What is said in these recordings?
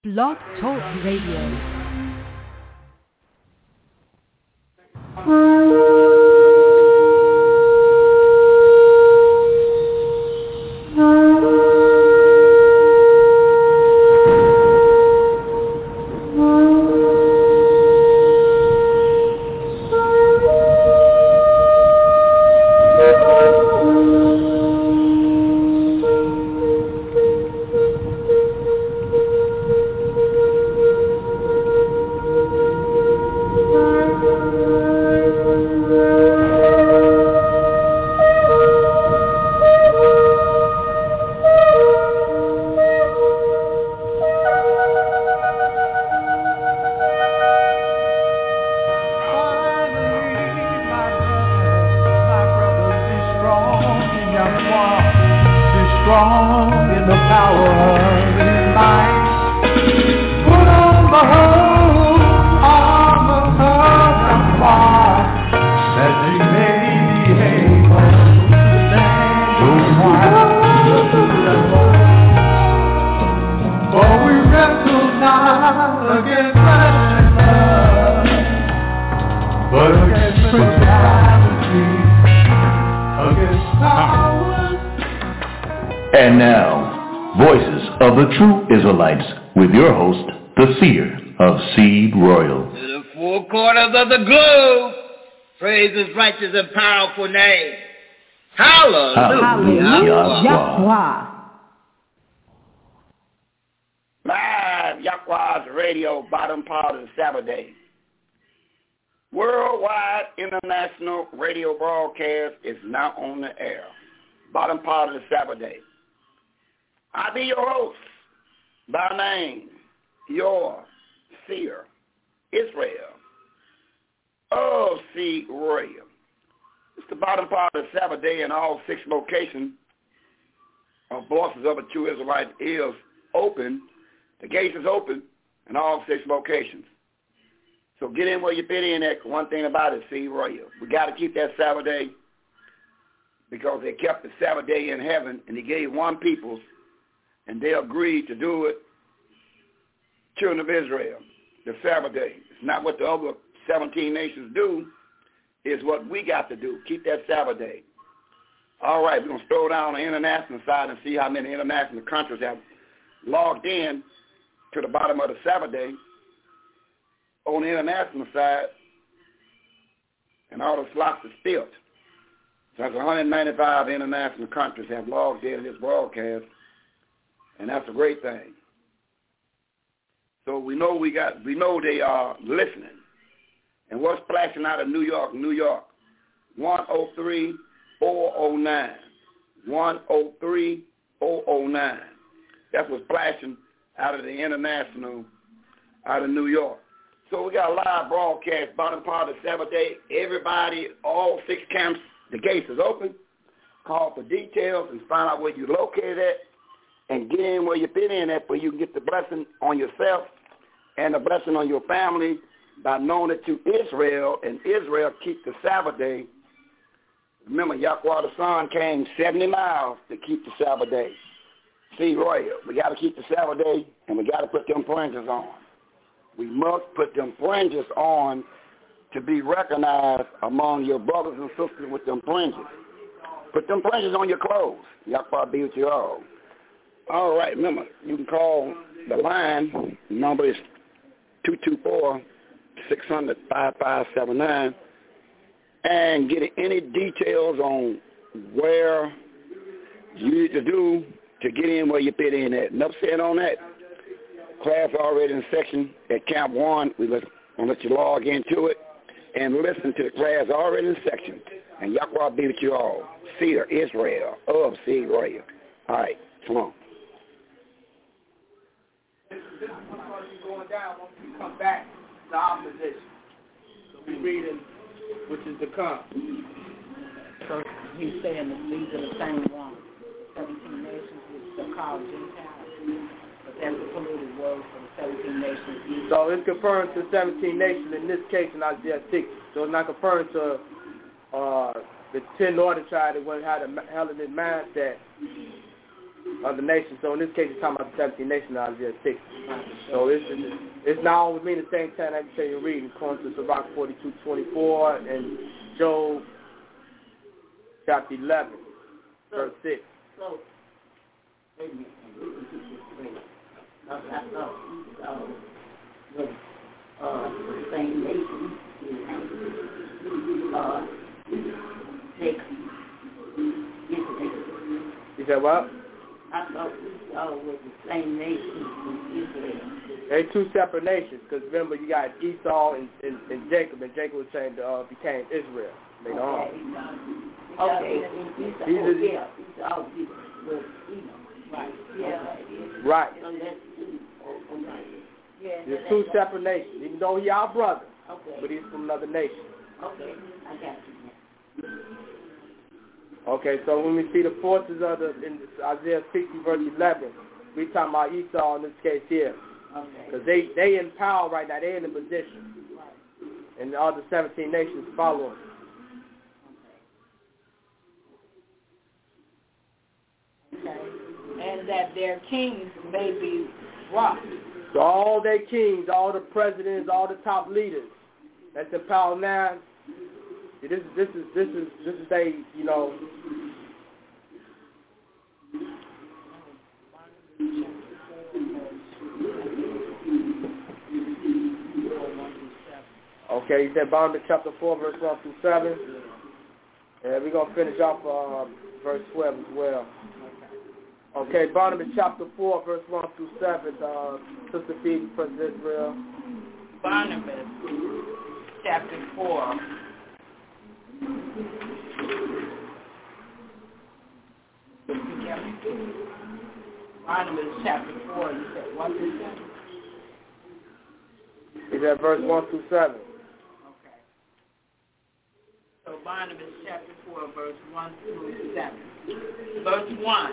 Blog Talk Radio. And now, Voices of the True Israelites, with your host, the Seer of Seed Royal. To the four corners of the globe, praise His righteous and powerful name. Hallelujah. Yahweh. Live Yahweh's radio, bottom part of the Sabbath day. Worldwide international radio broadcast is now on the air. Bottom part of the Sabbath day. I be your host, by name, your Seer, Israel, of Seed Royal. It's the bottom part of the Sabbath day, and all 6 locations of Voices of the True Israelite is open. The gates is open in all 6 locations. So get in where you fit in at. One thing about it, Seed Royal. We got to keep that Sabbath day because they kept the Sabbath day in heaven, and He gave one people, and they agreed to do it, children of Israel, the Sabbath day. It's not what the other 17 nations do. It's what we got to do. Keep that Sabbath day. All right, we're going to scroll down on the international side and see how many international countries have logged in to the bottom of the Sabbath day on the international side, and all the slots are filled. So that's 195 international countries have logged in this broadcast, and that's a great thing. So we know they are listening. And what's flashing out of New York, 103-409. 103-409. That's what's flashing out of the international, out of New York. So we got a live broadcast, bottom part of the Sabbath day. Everybody, all 6 camps, the gates is open. Call for details and find out where you're located at, and get in where you fit in at, where you can get the blessing on yourself and the blessing on your family by knowing it to Israel, and Israel keep the Sabbath day. Remember, Yahweh the Son came 70 miles to keep the Sabbath day. See, Royal, we got to keep the Sabbath day, and we got to put them fringes on. We must put them fringes on to be recognized among your brothers and sisters with them fringes. Put them fringes on your clothes. Yahweh be with you all. All right, remember, you can call the line. The number is 224-600-5579, and get any details on where you need to do to get in where you fit in at. Enough said on that. Class already in section at Camp 1. We're going to let you log into it and listen to the class already in section. And Yahweh be with you all. Seer Israel of Seed Royal. All right, come on. This is going down once we come back to opposition. So we're reading, which is to come. So he's saying that these are the same ones, 17 nations, which are called Gentiles. But that's a polluted word for the 17 nations. So it's referring to 17 nations in this case in Isaiah 60. So it's not referring to the 10 northern tribes that went had a Hellenist mindset of the nation. So in this case, it's talking about the 17 nations in Isaiah 60. So it's not always mean the same time every time you read, according to Sirach 42:24 and Job chapter 11, verse 6. So, wait a minute. The same nation You said what? I thought Esau was the same nation as Israel. They're two separate nations, because remember you got Esau and Jacob, and Jacob was changed, became Israel later on. Okay. Esau was Edom. Right. Yeah. Right. So that's two. Okay. Yeah. There's two separate nations, even though he our brother, Okay. but he's from another nation. Okay. I got you. Okay, so when we see the forces of in Isaiah 60 verse 11, we talking about Esau in this case here. Okay. Because they in power right now, they in a position. Right. And all the 17 nations follow them. Okay. And that their kings may be rocked. So all their kings, all the presidents, all the top leaders that's in power now, this is they, you know. Okay, he said Barnabas chapter 4, verse 1 through 7. And we're going to finish off verse 12 as well. Okay, Barnabas chapter 4, verse 1 through 7. Sister Phoebe, President Israel. Barnabas chapter 4. Barnabas chapter 4, you said 1 through 7? Is that verse 1 through 7? Okay. So Barnabas chapter 4, verse 1 through 7. Verse 1.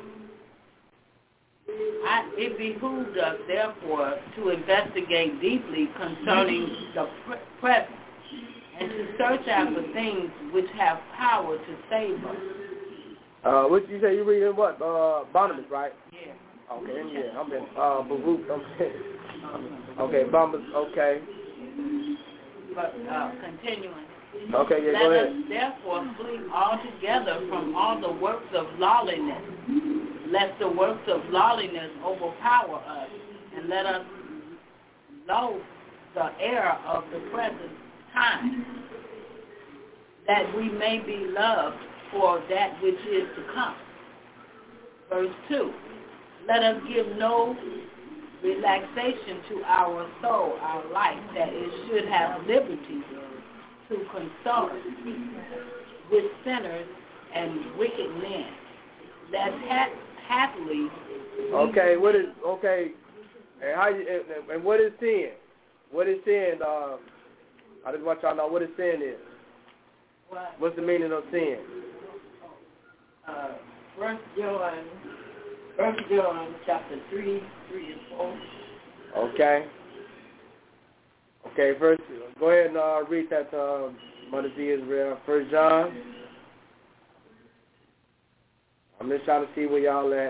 It behooved us, therefore, to investigate deeply concerning the present, and to search after things which have power to save us. What you say? You reading what? Barnabas, right? Yeah. Okay, yeah. I'm in Baruch. Okay, Barnabas. Okay. But continuing. Okay, yeah. Go ahead. Let us therefore flee altogether from all the works of lawlessness, lest the works of lawlessness overpower us, and let us loathe the error of the present time, that we may be loved for that which is to come. Verse 2, let us give no relaxation to our soul, our life, that it should have liberty to consult with sinners and wicked men, that happily. Okay, what is and how you and what is sin? What is sin? I just want y'all to know what is sin is. What's the meaning of sin? 1 John chapter 3 and 4. Okay. Okay, verse. Go ahead and read that, Mother Z Israel. 1 John. I'm just trying to see where y'all at.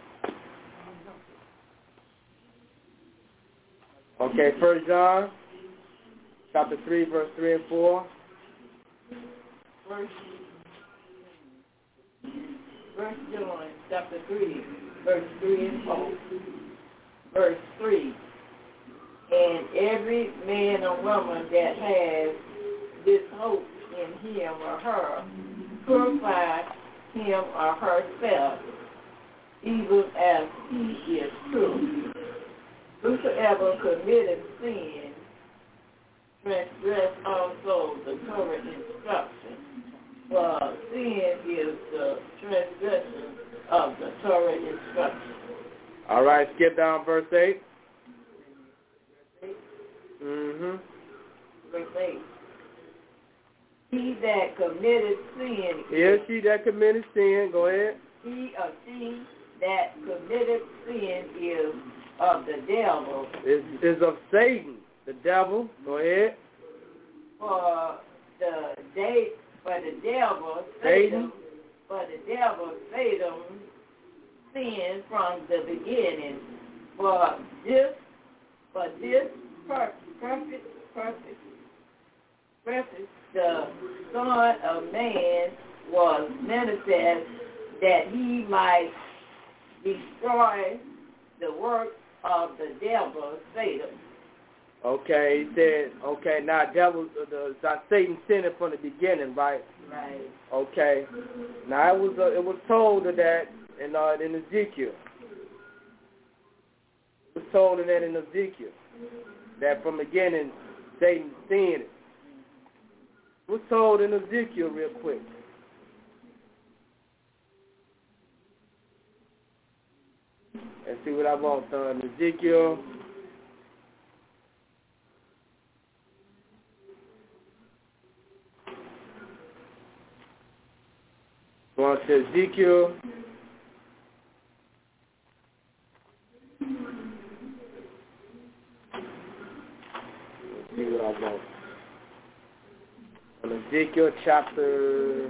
Okay, 1 John chapter 3, verse 3 and 4. 1 John chapter 3, verse 3 and 4. Verse 3. And every man or woman that has this hope in him or her purifies him or herself, even as he is true. Whosoever committed sin transgress also the Torah instruction. For sin is the transgression of the Torah instruction. All right, skip down verse 8. Verse 8. He that committed sin. Yes, he that committed sin. Go ahead. He or she that committed sin is of the devil. Is of Satan, the devil. Go ahead. For the devil, Satan, sin from the beginning, for this purpose, the Son of Man was manifest that he might destroy the work of the devil, Satan. Okay, he said, okay, now Satan sinned from the beginning, right? Right. Okay. Now it was told of that in Ezekiel. It was told of that in Ezekiel, that from the beginning Satan sinned. It was told in Ezekiel real quick. Let's see what I want in Ezekiel. Going to Ezekiel. Let's see what I want. On Ezekiel chapter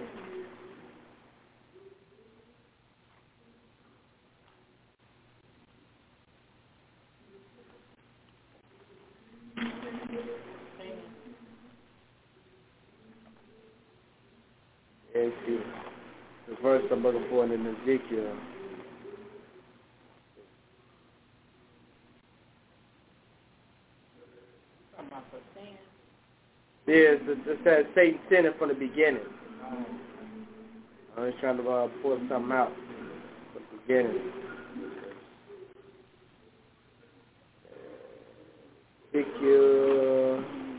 18. The verse I'm looking for in Ezekiel. Yes, it says Satan sinned from the beginning. I'm just trying to pull something out from the beginning. Ezekiel.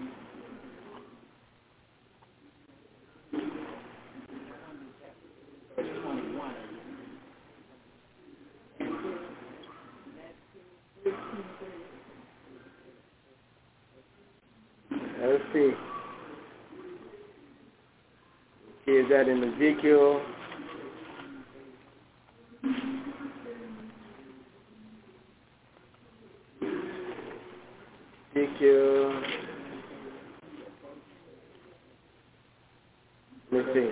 Let's see. Is that in Ezekiel? Ezekiel. Let me see.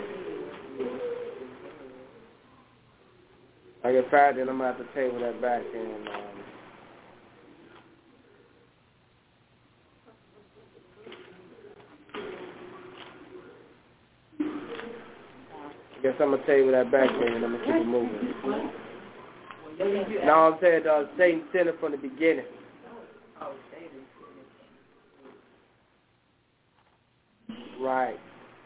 I can find it. I'm going to have to table that back and I guess I'm going to table that back and I'm going to keep it moving. No, I'm saying Satan sinned from the beginning. Right.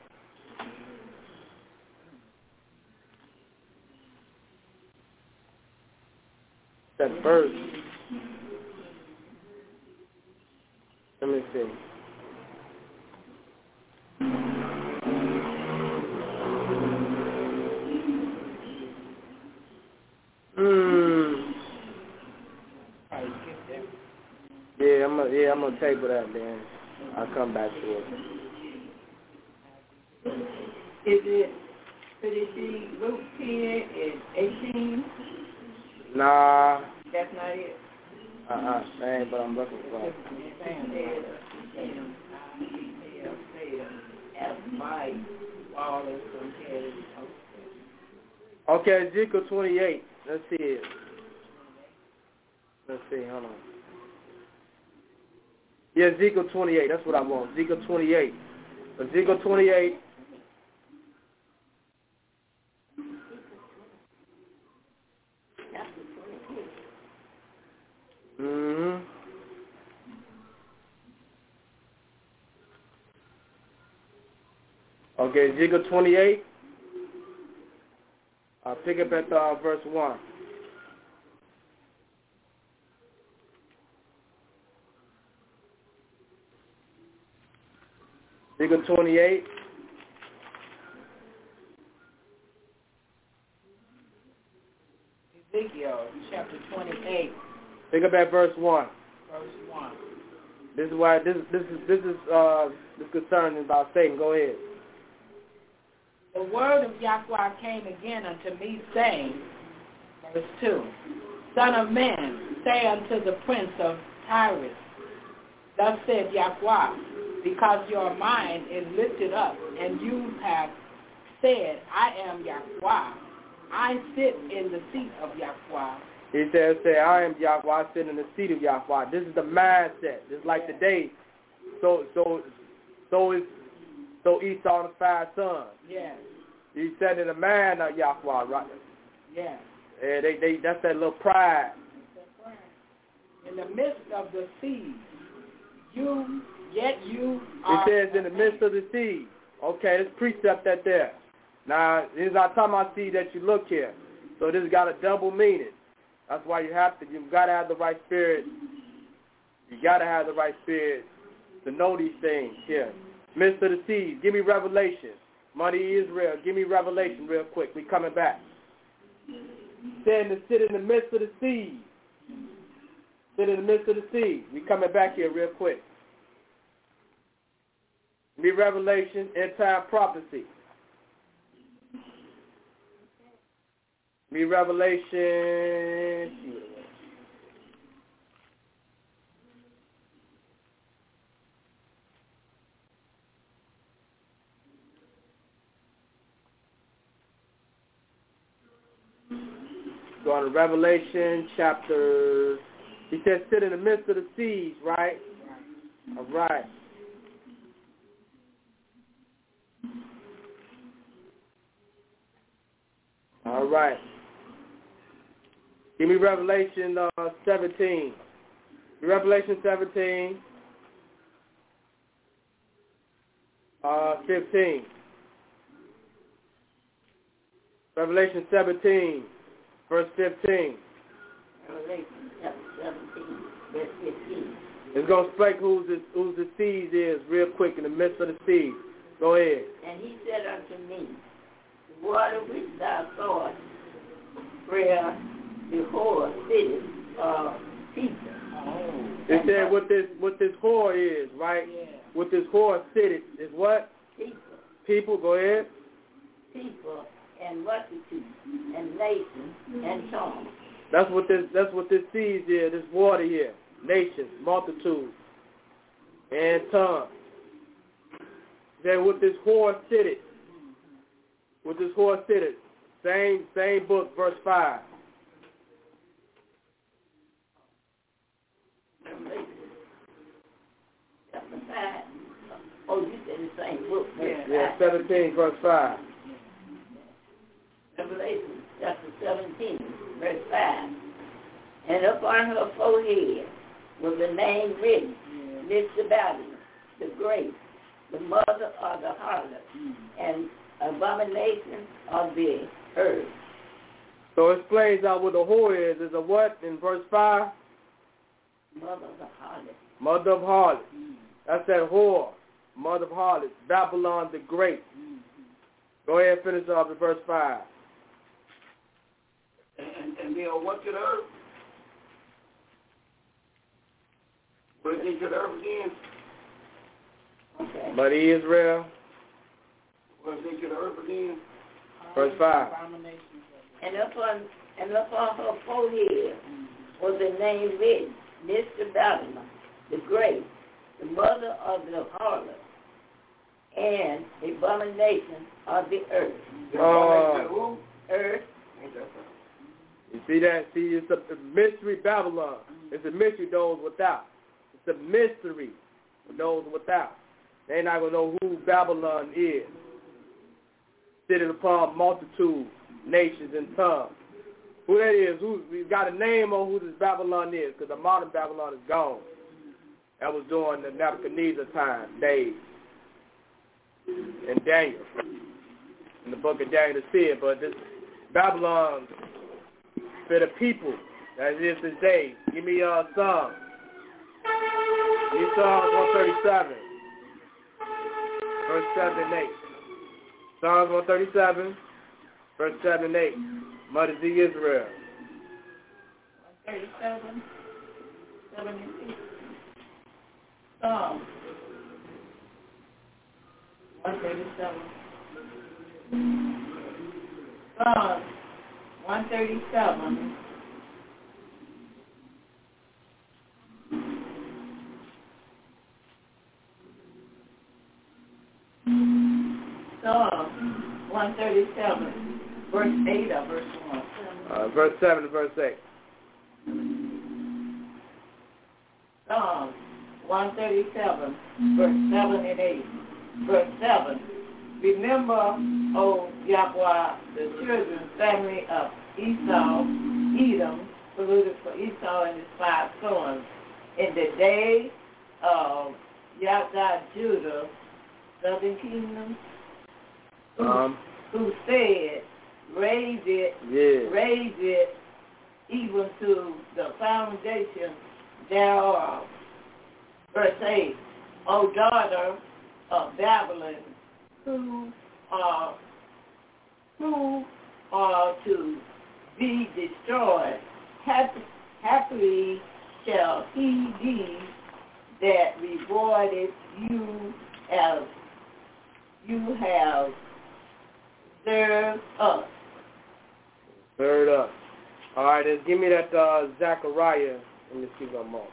That verse. Let me see. Yeah, I'm gonna table that then. I'll come back to it. Could it be Luke 10 and 18? Nah. That's not it. That ain't what I'm looking for. Okay, Ezekiel 28. Let's see it. Let's see, hold on. Yeah, Ezekiel 28. That's what I want. Ezekiel 28. Ezekiel 28. Mm-hmm. Okay, Ezekiel 28. I'll pick up at verse 1. Ezekiel 28. Ezekiel chapter 28. Pick up at verse 1. Verse 1. This is why this is concerning about Satan. Go ahead. The word of Yahweh came again unto me, saying, verse 2, Son of man, say unto the prince of Tyrus, thus said Yahweh, because your mind is lifted up, and you have said, I am Yahweh, I sit in the seat of Yahweh. He says, I am Yahweh, I sit in the seat of Yahweh. This is the mindset. It's like today. So Esau and the 5 sons. Yeah. He said in the mind of Yahweh, right? Yeah. Yeah, that's that little pride. In the midst of the sea, you are. It says in the midst of the sea. Okay, this precept that there. Now, this is not talking about sea that you look here. So this got a double meaning. That's why you've got to have the right spirit. You got to have the right spirit to know these things here. Midst of the seas, give me revelation. Money Israel, give me revelation real quick. We coming back. Saying to sit in the midst of the seas. Sit in the midst of the sea. We coming back here real quick. Be revelation, end time prophecy. Be revelation. Going to Revelation chapter. He says, sit in the midst of the seas, right? All right. All right. Give me Revelation 17. Revelation 17, 15. Revelation 17, verse 15. Revelation chapter 17, verse 15. It's going to explain who the seas is real quick in the midst of the seas. Go ahead. And he said unto me, the water which thou sawest, where the whore sitteth, people. It said what this whore is, right? Yeah. What this whore sitteth is what? People. People, go ahead. People and multitude and nations and tongues. That's what this seas is, this water here. Nations, multitude, and tongues. Then with this whore sitteth. With this whore sitteth. Same book, verse 5. Chapter 5. Oh, you said the same book. Yeah, 17, verse 5. Revelation chapter 17, verse 5. And upon her forehead was a name written, Mr. Babylon, the Great, the mother of the harlot, and abomination of the earth. So it explains out what the whore is. Is a what in verse 5? Mother of the harlot. Mother of harlot. That's that whore. Mother of harlot. Babylon the Great. Go ahead and finish off in verse 5. And then what to the earth? What is it to the earth again? Okay. But Israel. What is it to the earth again? Verse 5. And upon her forehead was a name written, Mr. Babylon, the Great, the mother of the harlot, and abomination of the earth. Earth. You see that? See, it's a mystery Babylon. It's a mystery to those without. It's a mystery for those without. They're not going to know who Babylon is. Sitting upon multitude, nations, and tongues. Who that is, we've got a name on who this Babylon is, because the modern Babylon is gone. That was during the Nebuchadnezzar time, days. And Daniel. In the book of Daniel to see it, but this Babylon for the people, as it is this day. Give me Psalms. Give me Psalms 137, verse 7 and 8. Psalms 137, verse 7 and 8. Mother Z Israel. 137, 7 and 8. Psalms 137. Psalms 137. Psalms 137, verse 8 or verse 1? Verse 7 to verse 8. Psalms 137, verse 7 and 8. Verse 7. Remember, O Yahweh, the children's family of Esau, Edom, polluted for Esau and his 5 sons. In the day of Yahweh, Judah, southern kingdom, who said, raise it even to the foundation thereof. Verse 8, O daughter of Babylon, who are to be destroyed, happily shall he be that rewarded you as you have served us. Third up. All right, then give me that Zechariah. Let me see one more.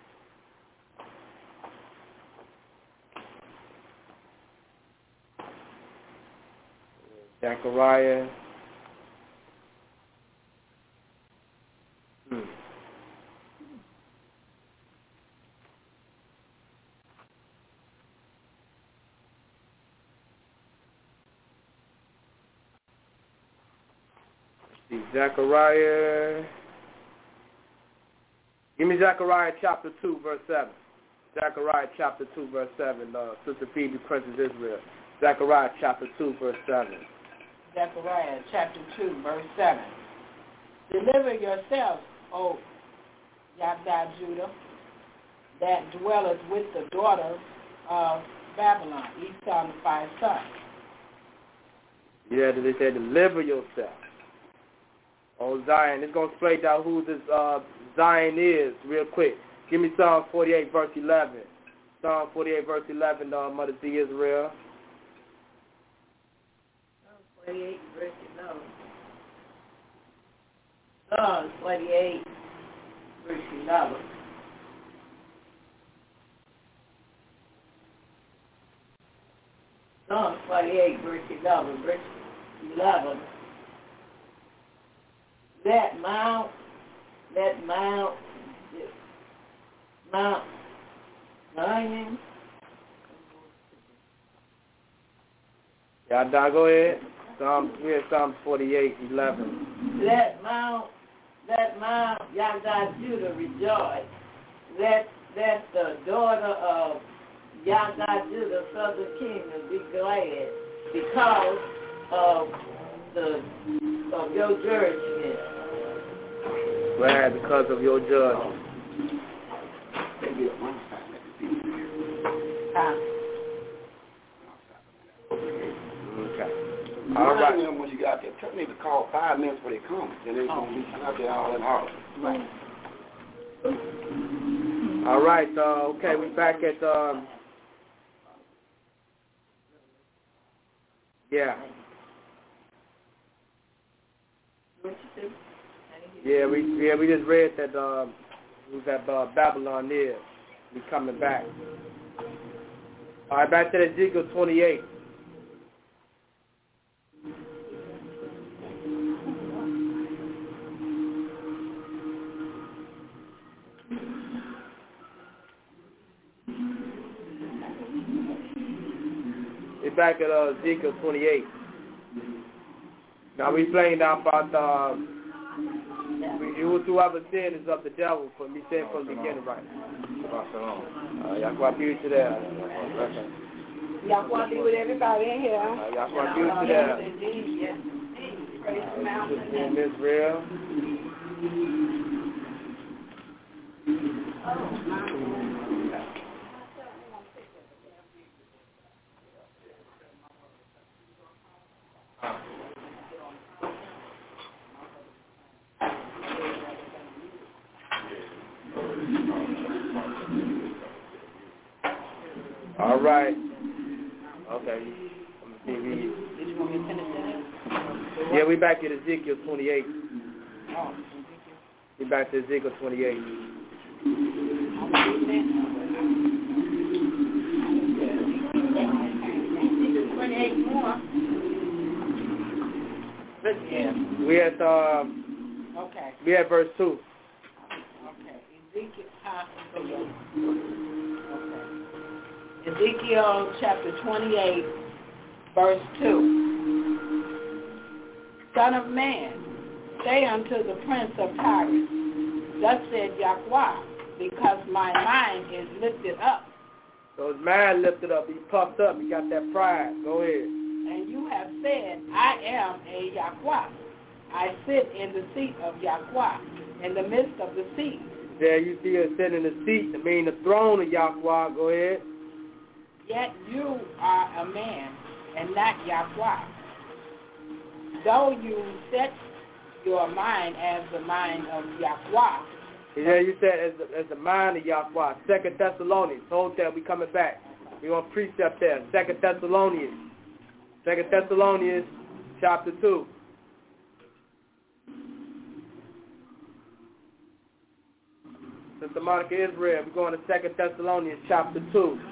Zechariah. Zechariah. Give me Zechariah chapter 2, verse 7. Zechariah chapter 2, verse 7. Sister Phoebe, Princess Israel. Zechariah chapter 2, verse 7. Zechariah chapter 2, verse 7. Deliver yourselves, O Yahweh Judah, that dwelleth with the daughters of Babylon, Esau and the 5 sons. Yeah, they said deliver yourself. Oh, Zion. It's going to explain out who this Zion is real quick. Give me Psalm 48, verse 11. Psalm 48, verse 11, Mother D. Israel. Psalm 48, verse 11. Psalm 48, verse 11. Psalm 48, verse 11. Verse 11. That Mount Zion. Yeah, go ahead. Psalm 48, 11. Let Mount Yahweh Judah rejoice. Let the daughter of Yahweh Judah, southern kingdom, be glad because of your judgment. Glad because of your judgment. Okay. All right. When you get out there, tell me to call 5 minutes before they come. Then they're going to be out there all in all. Right. All right. Okay, we're back at yeah. Yeah, we just read that who's that Babylon there. We coming back. All right, back to Ezekiel 28. We're back at Ezekiel 28. Now we playing now about whosoever sin is of the devil, for me saying from the beginning, right? Yahweh be with you there. Yahweh be with everybody in here. Yahweh be with you there. Praise the mountain. In Israel. All right. Okay. Yeah, we back at Ezekiel 28. We back to Ezekiel 28. 28 more. We at verse 2. Ezekiel chapter 28, verse 2. Son of man, say unto the prince of Tyrus, thus said Yahweh, because my mind is lifted up. So his mind lifted up. He puffed up. He got that pride. Go ahead. And you have said, I am a Yahweh. I sit in the seat of Yahweh, in the midst of the seat. There you see her sitting in the seat. I mean the throne of Yahweh. Go ahead. Yet you are a man and not Yahweh. Though you set your mind as the mind of Yahweh. Yeah, you said as the mind of Yahweh. 2 Thessalonians. Hold that. We coming back. We on precept there. 2 Thessalonians. 2 Thessalonians chapter 2. Sister Monica Israel. We're going to 2 Thessalonians chapter 2. 2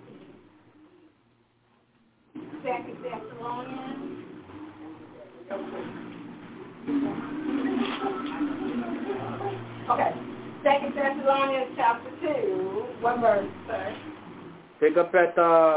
Thessalonians. Okay. 2 Thessalonians chapter 2. What verse, sir? Pick up at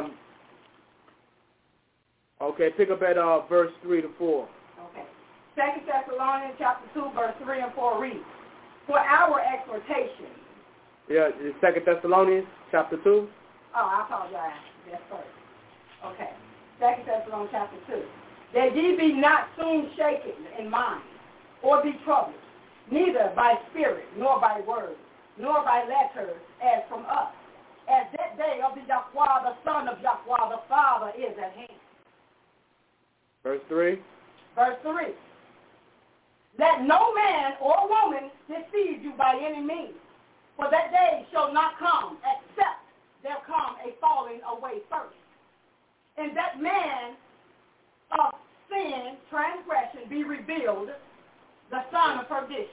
verse 3 to 4. Okay. 2 Thessalonians chapter 2, verse 3 and 4 reads, for our exhortation. Yeah, 2 Thessalonians chapter 2. Oh, I apologize. That's first. Okay. 2 Thessalonians chapter 2. That ye be not soon shaken in mind, or be troubled, neither by spirit, nor by word, nor by letters, as from us, as that day of the Yahweh, the Son of Yahweh, the Father, is at hand. Verse 3. Verse 3. Let no man or woman deceive you by any means, for that day shall not come, except there come a falling away first. And that man of sin, transgression, be revealed, the son of perdition.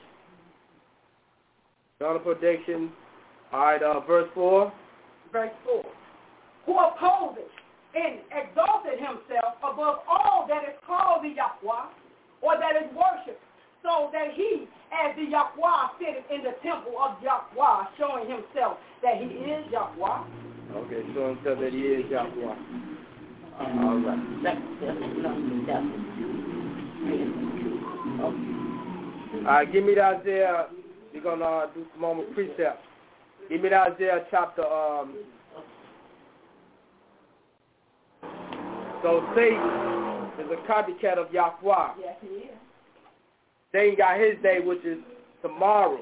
Son of perdition. All right, verse 4. Verse 4. Who opposes and exalted himself above all that is called the Yahweh, or that is worshipped, so that he, as the Yahweh, sitteth in the temple of Yahweh, showing himself that he is Yahweh. Okay, showing himself that he is Yahweh. All right. All right, give me the Isaiah. We're going to do some more precepts. Give me the Isaiah chapter. So Satan is a copycat of Yahweh. Yes, he is. Satan got his day, which is tomorrow.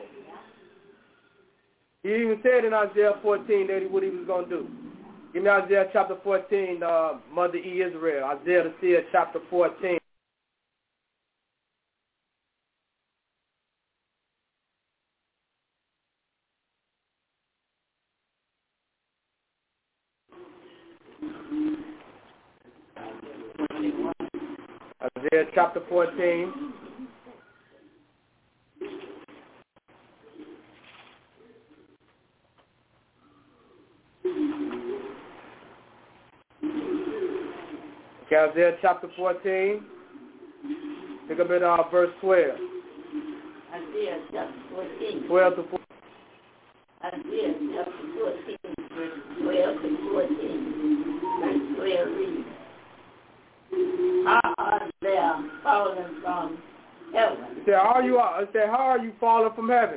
He even said in Isaiah 14 that what he was going to do. Give me Isaiah chapter 14, Mother E. Israel. Isaiah the seer chapter 14. Isaiah chapter 14. Okay, Isaiah chapter 14. Pick up at verse 12. Isaiah chapter 14. 12 to 14. Isaiah chapter 14, verse 12 to 14. Verse 12 reads, how art thou fallen from heaven? It said, how are you falling from heaven?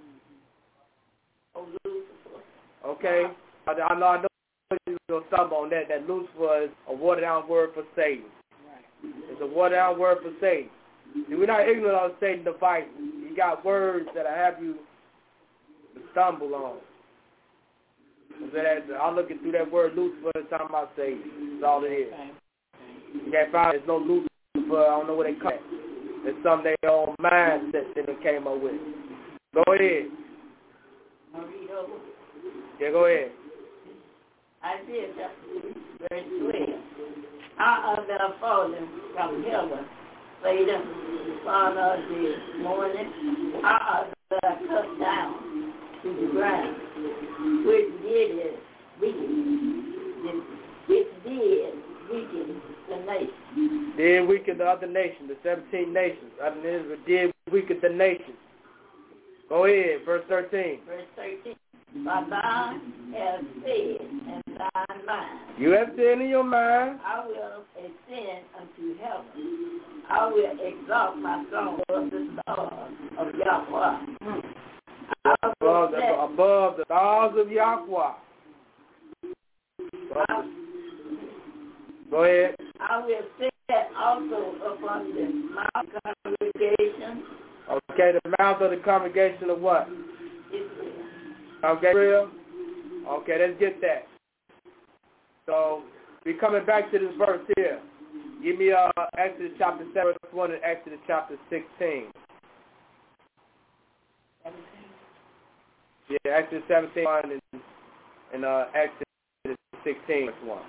O Lucifer. Okay. I know you're going to stumble on that. That Lucifer is a watered-down word for Satan. It's a watered-down word for Satan. See, we're not ignorant of Satan's devices. He got words that I have you to stumble on. So I'm looking through that word Lucifer and talking about Satan. That's all it is. You can't find there's no Lucifer. I don't know what they call it. It's something their own mindset that they came up with. Go ahead. I'll read over. Yeah, go ahead. Isaiah chapter 2, verse 12. How art thou fallen from heaven, Satan, son of the morning? How art thou cut down to the ground, which did weaken the nation? Did Did weaken the other nations, the 17 nations. Other than Israel did weaken the nations. Go ahead, verse 13. Verse 13. But thou hast said in thy mind. You have said in your mind. I will ascend unto heaven. I will exalt my throne above the stars of Yahweh. Above the stars of Yahweh. Go ahead. I will set also upon the mount congregation. Okay, the mouth of the congregation of what? Israel. Okay, Israel. Okay, let's get that. So, we're coming back to this verse here. Give me Exodus chapter 7, verse 1 and Exodus chapter 16. 17. Yeah, Exodus 17 and Exodus 16, verse 1.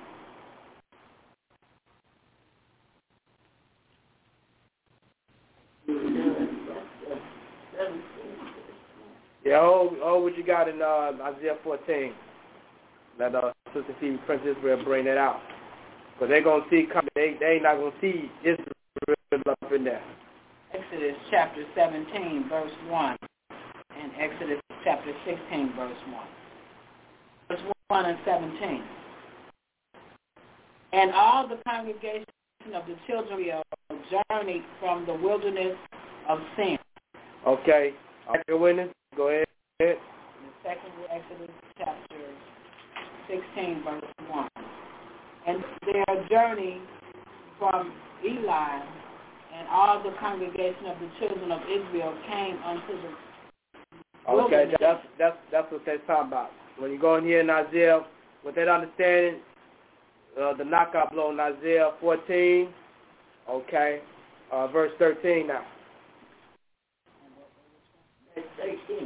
Yeah, hold what you got in Isaiah 14. Let Sister Phoebe Prince Israel bring that out. Because they're going to see, they ain't not going to see Israel up in there. Exodus chapter 17, verse 1, and Exodus chapter 16, verse 1. Verse 1 and 17. And all the congregation of the children of Israel journeyed from the wilderness of Sin. Okay. Your witness, go ahead. The second Exodus chapter 16, verse 1. And their journey from Eli and all the congregation of the children of Israel came unto the wilderness. Okay, that's what they're talking about. When you go in here in Isaiah, with that understanding, the knockout blow in Isaiah 14, okay, verse 13 now. Verse 13.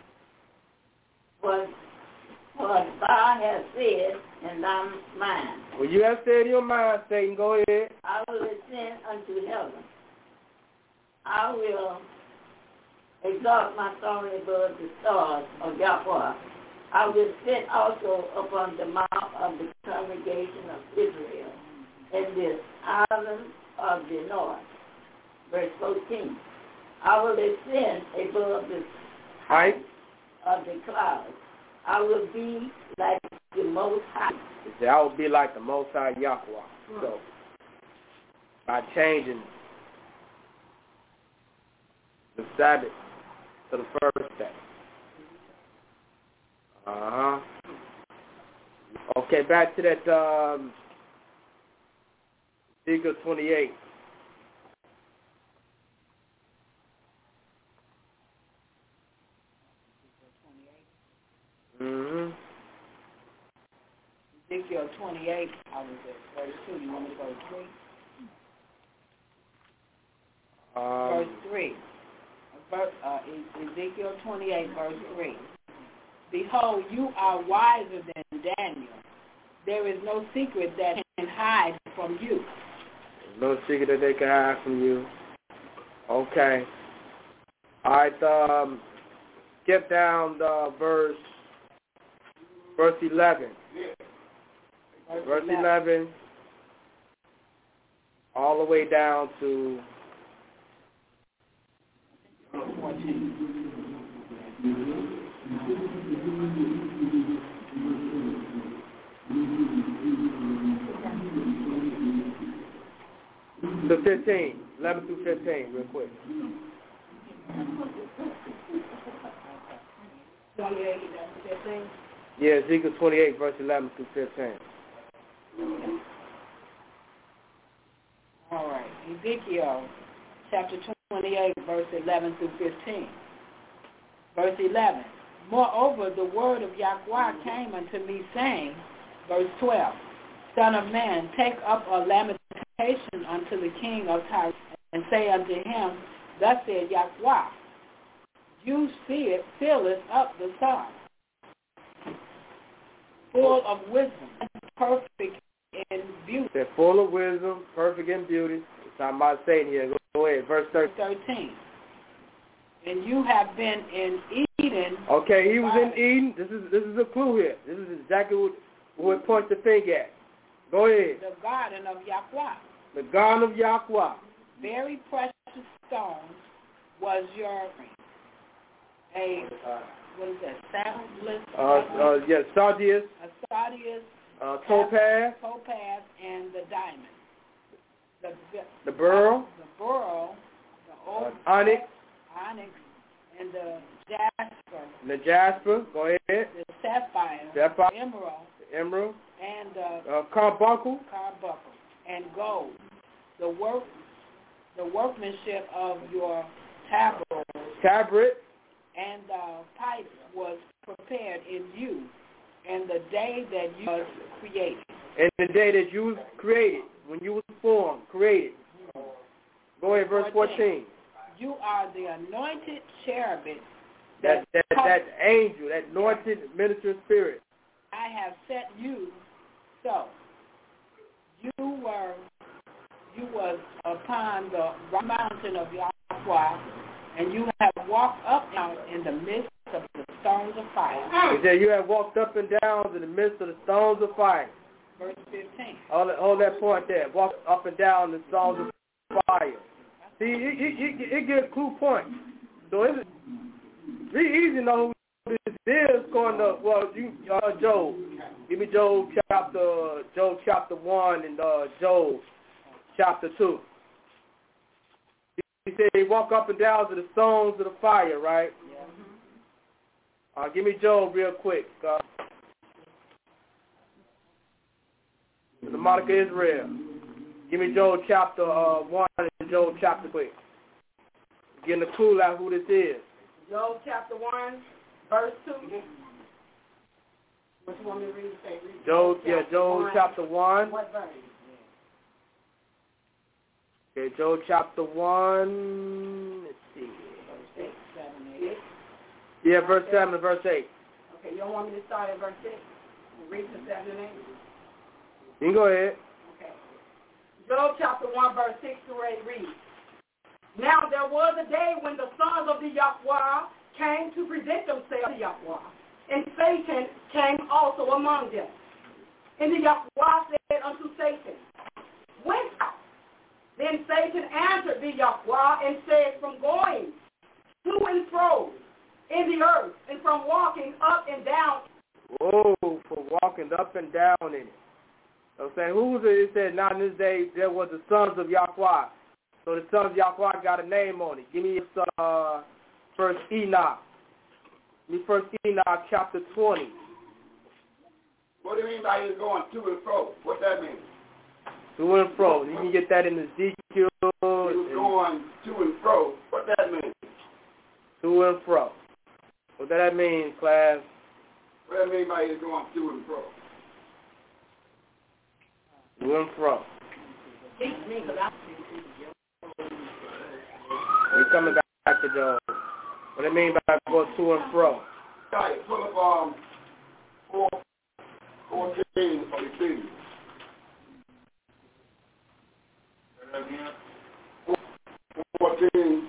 What thou hast said in thy mind. Well, you have said in your mind, Satan, go ahead. I will ascend unto heaven. I will exalt my throne above the stars of Yahweh. I will sit also upon the mount of the congregation of Israel in this island of the north. Verse 14. I will ascend above the height of the clouds. I will be like the Most High. I will be like the Most High Yahweh. So, by changing the Sabbath to the first day. Okay, back to that Ezekiel 28. Ezekiel 28, I was at verse 2. You want me to go to 3? Verse 3. Ezekiel 28, verse 3. Behold, you are wiser than Daniel. There is no secret that can hide from you. There's no secret that they can hide from you. Okay. All right, skip down the verse 11. Verse 11, all the way down to 14. To 15, 11 through 15, real quick. 28, 15? Yeah, Ezekiel 28, verse 11 through 15. All right. Ezekiel chapter 28, verse 11 through 15. Verse 11. Moreover, the word of Yahweh came unto me, saying, verse 12, Son of man, take up a lamentation unto the king of Tyre, and say unto him, Thus said Yahweh, You fillest up the sun, full of wisdom, perfect in beauty. They're full of wisdom, perfect in beauty. It's talking about Satan here. Go ahead, verse 13. And you have been in Eden. Okay, he was in Eden. This is a clue here. This is exactly what it points the finger at. Go ahead. The garden of Yahweh. The gun of Yahweh. Very precious stone was your what is that? Sapphire? Yes, sardius. A sardius. Topaz. Topaz and the diamond. The beryl. The beryl. The old onyx. Onyx. And the jasper. The jasper. Go ahead. The sapphire. Sapphire. Emerald. And carbuncle. And gold. The workmanship of your tabret and pipes was prepared in you, and the day that you was created. And the day that you was created, when you was formed, created. Go ahead, verse 14. You are the anointed cherubim. That angel, that anointed minister spirit. I have set you so. You was upon the mountain of Yahweh, and you have walked up and down in the midst of the stones of fire. He said you have walked up and down in the midst of the stones of fire. Verse 15. Hold that point there. Walk up and down the stones of fire. See, it gives clue points. So it's really easy to know who this is according to, Job. Give me Job chapter 1 and Job chapter 2. He said he walk up and down to the stones of the fire, right? Yeah. Give me Job real quick. The Monica Israel. Give me Job chapter 1 and Job chapter quick. Getting a clue out who this is. Job chapter 1, verse 2. What you want me to read? Job chapter 1. What verse? Okay, Job chapter 1, let's see. Verse 6, 7, 8. Yeah, verse 7 and verse 8. Okay, you don't want me to start at verse 6 and read to 7 and 8? You can go ahead. Okay. Job chapter 1, verse 6 to 8 reads, Now there was a day when the sons of the Yahweh came to present themselves to Yahweh, and Satan came also among them. And the Yahweh said unto Satan, Whence? Then Satan answered the Yahweh and said, From going to and fro in the earth, and from walking up and down. Whoa, from walking up and down in it. So saying, who was it? It said, now in this day there was the sons of Yahweh. So the sons of Yahweh got a name on it. Give me First Enoch. Give me First Enoch chapter 20. What do you mean by he's going to and fro? What that mean? To and fro. You can get that in Ezekiel. He was going to and fro. What that mean? To and fro. What does that mean, class? What that mean by he's going to and fro? To and fro. We're coming back to Job. What do you mean by go to and fro? Got it. Pull up 14 of the things. 14.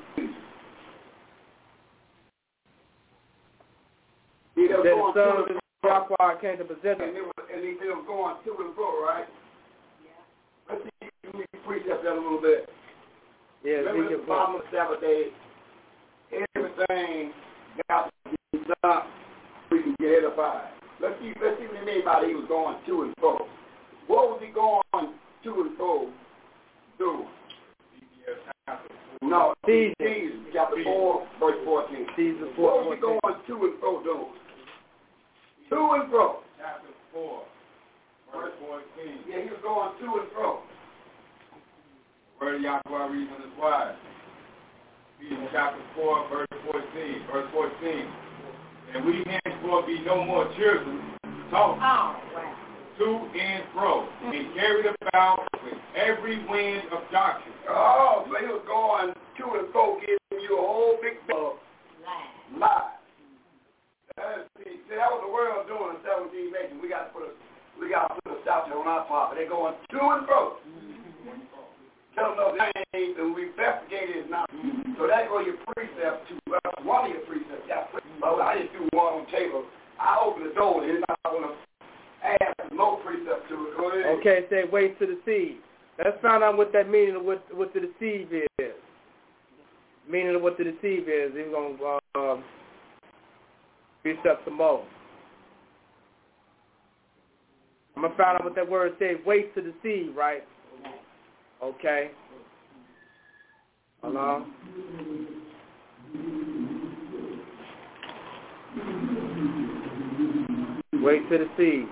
The sons of Yahweh came to present them. And he was going to and fro, right? Yeah. Let's see if we can precept that a little bit. Yeah, remember the bottom of the Sabbath day, everything got to be done, we can get edified. Let's see what he mean by he was going to and fro. What was he going to and fro doing? No, Jesus, chapter 4, verse 14. Jesus 4, what was he going to and fro doing? To and fro. Chapter 4, verse 14. Yeah, he was going to and fro. Word of Yahweh reads on his wise. Ephesians chapter 4, verse 14. Verse 14. And we henceforth be no more children, taught to and fro, and carried about with every wind of doctrine. Oh, so he was going to and fro, giving you a whole big lie. See, that was the world doing in 17 Mason. We got to put a stop there on our part. But they're going to and fro. Tell them no, that ain't, and we investigated it now. So that's where your precept to one of your precepts. Well, I just do one on the table. I open the door, and I want to add no precept to it. Go ahead. Okay, say wait to the seed. Let's find out what that meaning of what to deceive is. Meaning of what to deceive is. We're going to research some more. I'm going to find out what that word says. Ways to deceive, right? Okay. Hold on. Ways to deceive.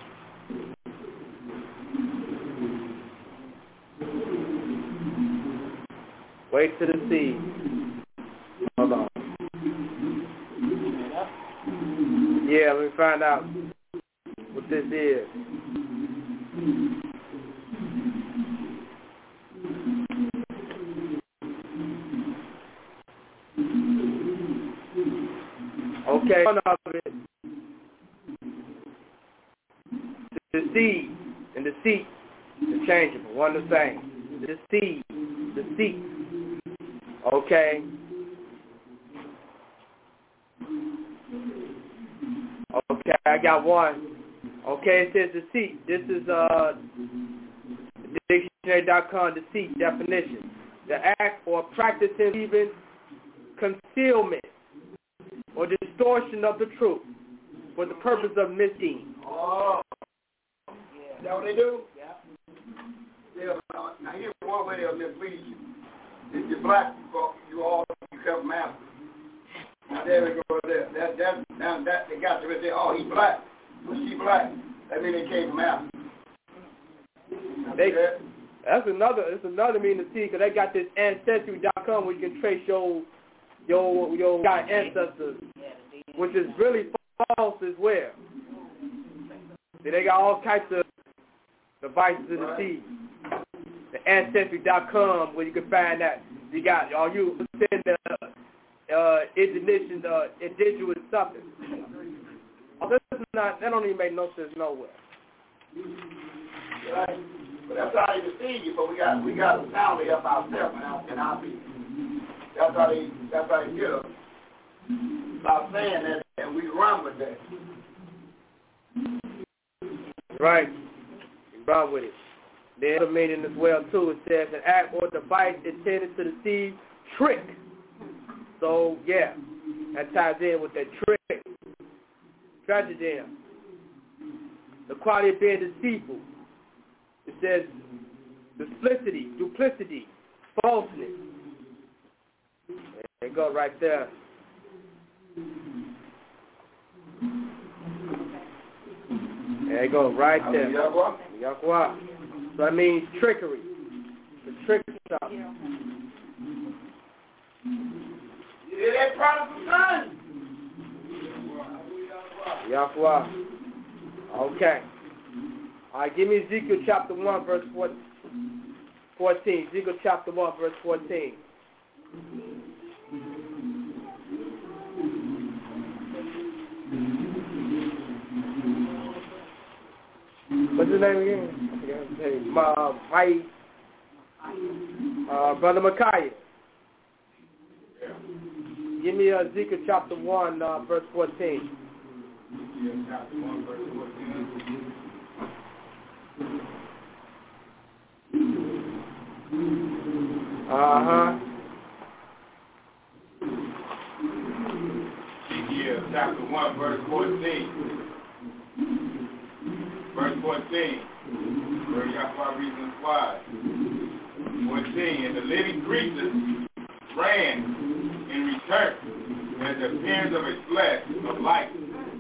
Ways to deceive. Hold on. Yeah, let me find out what this is. Okay, one of it. Deceive and deceit interchangeable, one the same. Deceive, deceit. Okay. Okay, I got one. Okay, it says deceit. This is dictionary.com, deceit definition. The act or practice of even concealment or distortion of the truth for the purpose of misdeed. Oh. Is that what they do? Yeah. Now here's one way they'll mislead you. If you're black, you become master. Now there we go there. That they got to say, oh, he's black. Well, she black. That means they came from Africa. It's another meaning to see, because they got this ancestry.com where you can trace your ancestors, which is really false as well. See, they got all types of devices to deceive. The ancestry.com where you can find that. You got all you send the indigenous something. That don't even make no sense nowhere. Right. But that's how they deceive you. But we got to sound up ourselves and our people. That's how they get us. By saying that, and we run with that. Right. You run with it. The other meaning as well too. It says an act or device intended to deceive, trick. So yeah, that ties in with that trick. Tragedy. The quality of being deceitful. It says duplicity, falseness. There you go right there. There you go right there. Yakwa. So that means trickery. The trick stuff. You hear that prodigal son? Yakwa. Okay. All right, give me Ezekiel chapter 1, verse 14. Ezekiel chapter 1, verse 14. What's his name again? Brother Micaiah. Give me Ezekiel chapter 1, verse 14. Chapter 1, verse 14. Ezekiel chapter 1, verse 14. Verse 14. Where Yahweh reasons why. 14. And the living creatures ran and returned as the appearance of its flesh of light.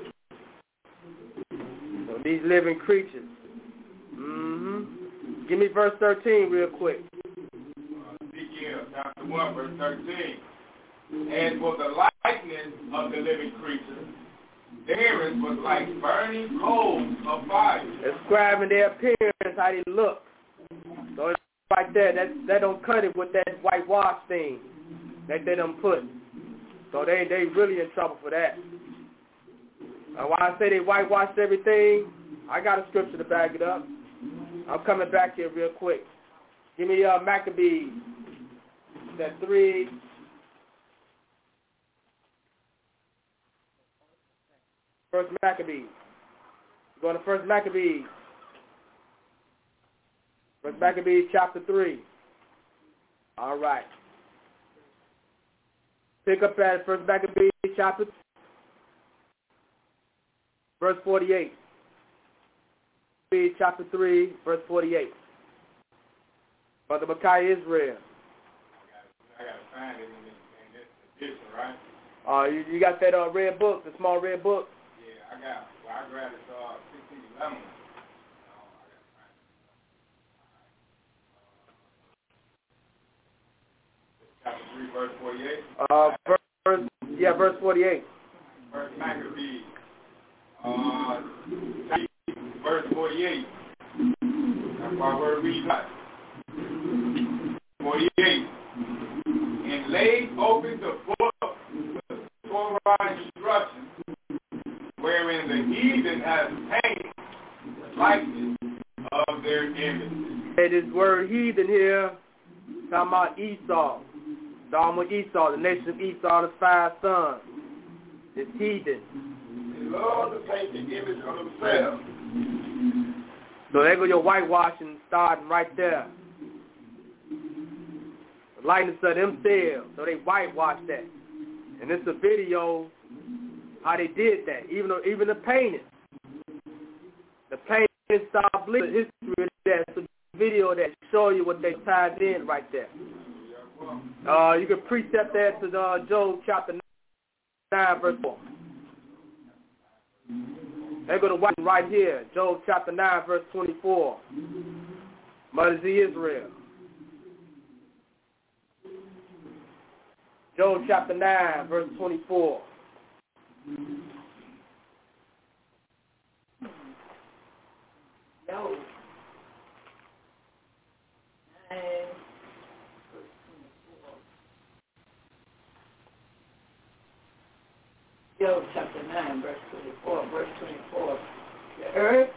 So these living creatures. Give me verse 13 real quick. Ezekiel chapter 1, verse 13. As for the likeness of the living creatures, theirs was like burning coals of fire. Describing their appearance, how they look. So it's like that don't cut it with that whitewash thing that they done put. So they really in trouble for that. Why I say they whitewashed everything, I got a scripture to back it up. I'm coming back here real quick. Give me Maccabees. That 3. First Maccabees. Go to First Maccabees. First Maccabees chapter 3. All right. Pick up at First Maccabees chapter 3, verse 48. Chapter 3, verse 48. Brother Micaiah Israel. I got to find it in this edition, right? You got that red book, the small red book? Yeah, I grabbed it 1611. Chapter 3, verse 48? Verse 48. First Maccabees. Verse 48. That's why we're reading that. 48. And laid open the book of the Torah instruction, wherein the heathen has painted the likeness of their image. Hey, this word heathen here, talking about Esau. Talking about Esau, the nation of Esau, the 5 sons. It's heathen. They love to paint the image of themselves. So there go your whitewashing starting right there. The likeness of themselves. So they whitewashed that. And it's a video how they did that. Even the painting. The painting style the history of that. It's a video that show you what they tied in right there. You can precept that to Job chapter 9, verse 4. They're going to watch right here. Job chapter 9, verse 24. Mother Israel. Job chapter 9, verse 24. Job 9, verse 24. Job chapter 9, verse 24. Verse 24. The earth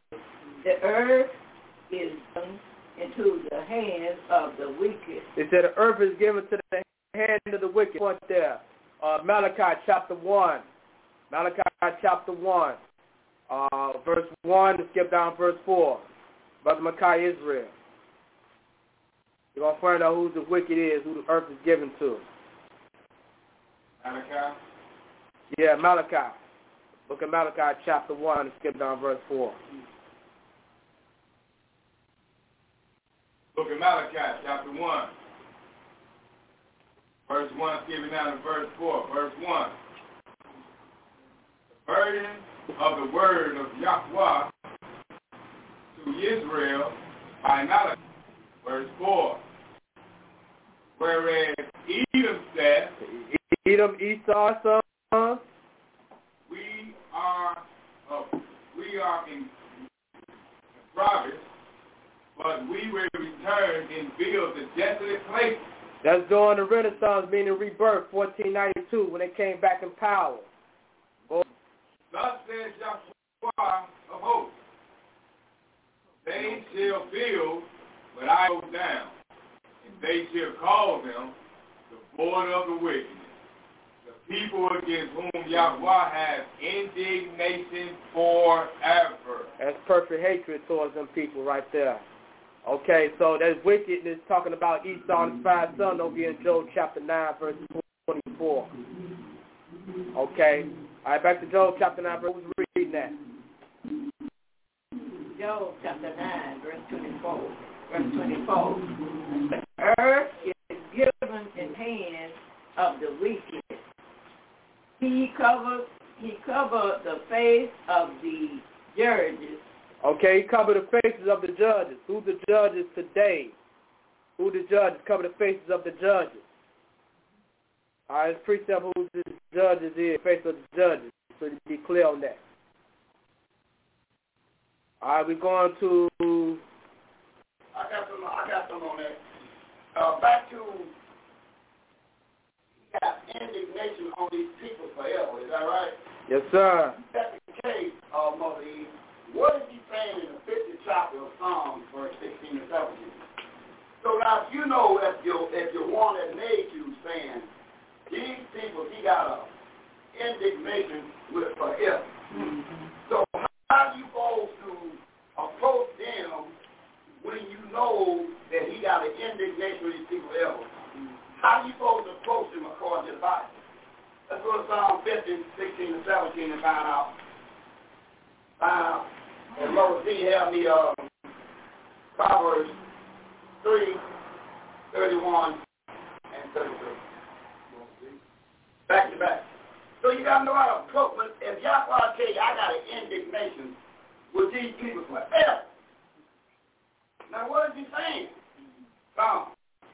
is given into the hands of the wicked. It said the earth is given to the hand of the wicked. Point there. Malachi chapter 1. Malachi chapter 1. Verse 1, to skip down verse 4. Brother Micaiah Israel. You're going to find out who the wicked is, who the earth is given to. Malachi? Yeah, Malachi. Book of Malachi chapter 1, to skip down verse 4. Book of Malachi chapter 1. Verse 1, skipping down to verse 4. Verse 1. The burden of the word of Yahweh to Israel by Malachi. Verse 4. Whereas Edom said, Edom, Esau, son, we are in progress, but we will return and build the desolate places. That's during the Renaissance, meaning rebirth, 1492, when they came back in power. Thus says Yahweh of hosts, they shall build, but I go down, and they shall call them the border of the wickedness, the people against whom Yahweh has indignation forever. That's perfect hatred towards them people right there. Okay, so that's wickedness talking about Esau and his 5 sons over here in Job chapter 9, verse 24. Okay. All right, back to Job chapter 9, verse, who's reading that? Job chapter 9, verse 24. Verse 24. The earth is given in hands of the wicked. He covered the face of the judges. Okay, he covered the faces of the judges. Who the judges today? Who the judges? Cover the faces of the judges. All right, let's precept who the judges is, face of the judges, so you be clear on that. All right, we're going to... I got some on that. Back to, he got indignation on these people forever, is that right? Yes, sir. That's the case, Mother Eve. What is he saying in the 50th chapter of Psalms, verse 16 and 17? So now, you know, if you're one that made you saying, these people, he got a indignation with forever. Mm-hmm. So how are you supposed to approach them when you know whatever, how you supposed to approach him according to the Bible? Let's go to Psalm 50, 16 and 17 and find out. And Lord, see, help me, Proverbs 3, 31 and 33. Back to back. So you got to know how to approach. But if Yahweh tell you, I got an indignation with these people forever. Now, what is he saying? Psalm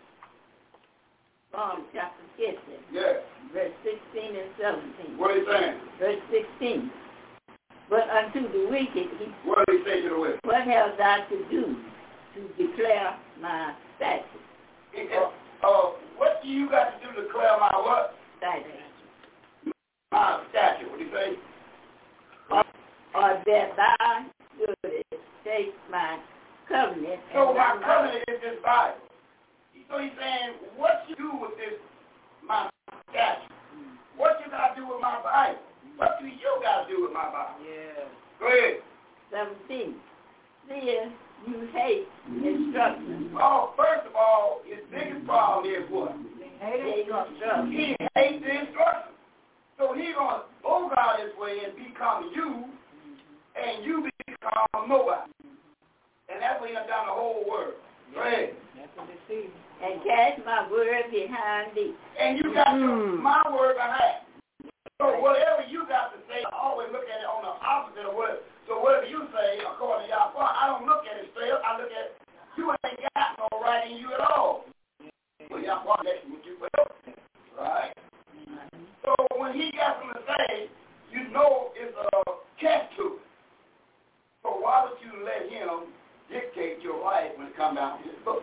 chapter 50. Yeah. Verse 16 and 17. What is he saying? Verse 16. But unto the wicked, what did he say to the wicked? What have thou to do to declare my statute? What do you got to do to declare my what? Statute. My statute. What do you say? Or that thou shouldest take my covenant. So my covenant is this Bible. So he's saying, what you do with this, my statute? What you got to do with my Bible? What do you got to do with my Bible? Yeah. Go ahead. 17. See, you hate instruction. Oh, first of all, his biggest problem is what? Hate instruction. He hates the instruction. So he's going to go out his way and become you, and you become nobody. And that's what he done the whole world. Go ahead. That's what they see. And cast my word behind thee. And you got my word behind. So whatever you got to say, I always look at it on the opposite of what. So whatever you say, according to Yahweh, I don't look at it straight up. I look at you ain't got no right in you at all. Well, Yahweh lets you with you well. Right? So when he got something to say, you know it's a catch to it. So why would you let him dictate your life when it comes down to his book?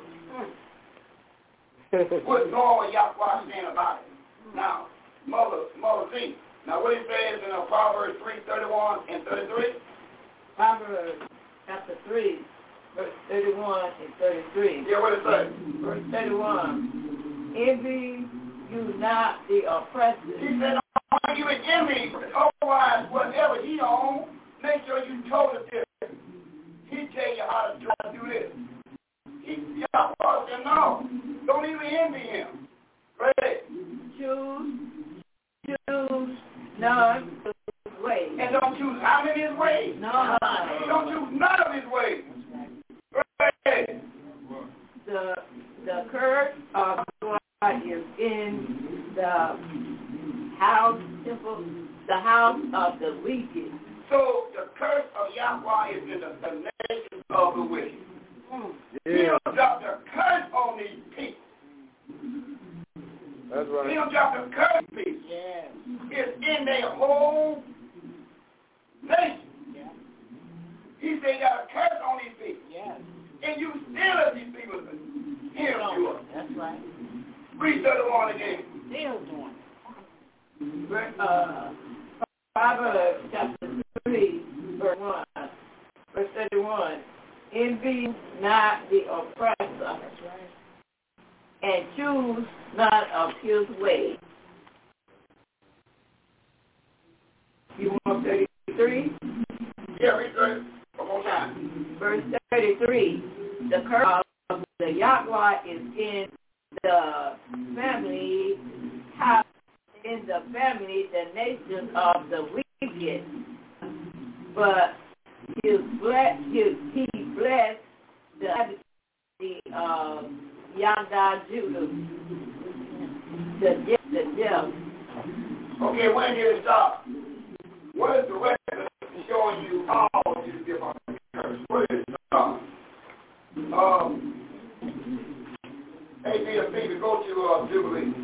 What's normal Yahweh saying about it? Now, Mother Z. Now, what it says in Proverbs 3, 31 and 33? Proverbs chapter 3, verse 31 and 33. Yeah, what it says? Verse 31. Envy you not the oppressor. He said, don't you envy. Otherwise, whatever he owns, make sure you told it this. He tell you how to do this. Yahweh said, no, don't even envy him. Right? Choose none of his ways. And don't choose how many his ways? None. Don't choose none of his ways. Right? The curse of God is in the house of the wicked. So the curse of Yahweh is in the nation of the wicked. He don't drop the curse on these people. That's right. He don't drop the curse on people. Yeah. It's in their whole nation. Yeah. He said he got a curse on these people. Yeah. And you still let these people hear you. That's right. Read 31 again. Still doing it. Proverbs chapter 3, verse 1. Verse 31. Envy not the oppressor. That's right. And choose not of his way. You want 33? Yeah, read 30. One more time. Verse 33. The curse of the Yahweh is in the family house, in the family, the nation of the wicked. But he blessed the Yada Judah, the death. Okay, when did it stop? What is the record showing you all these different curses? Where did it stop? Hey, BFP, go to Jubilee.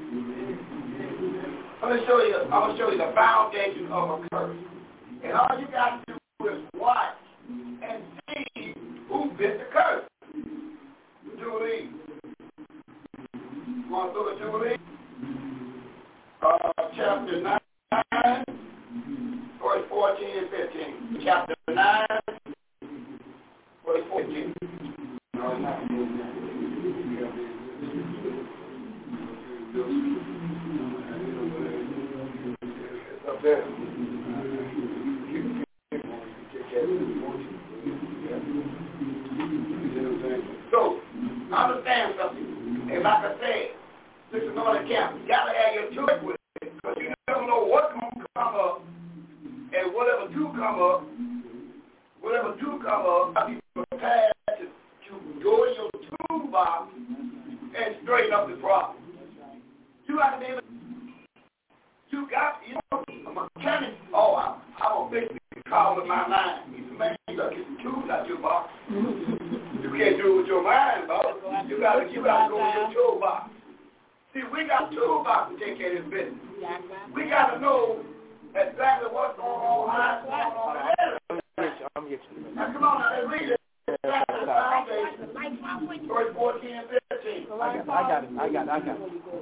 I'm gonna show you the foundation of a curse. And all you got to do is watch and see who bit the curse. Jubilee. You want to go to Jubilee? Chapter 9, verse 14 and 15. Chapter 9, verse 14. No, it's not. It's up there. camp. You got to have your choice with it. Because you never know what's going to come up. And whatever do come up, be prepared to go in your toolbox and straighten up the problem. You got to be able to, a mechanic, I don't fix the car with my mind. You got to get the tools out your box. You can't do it with your mind, though. You got to go with your toolbox. See, we got toolbox to take care of this business. We got to know exactly what's going on, how it's going on. Now, come on, now, let's read it. Verse 14 and 15. I got it.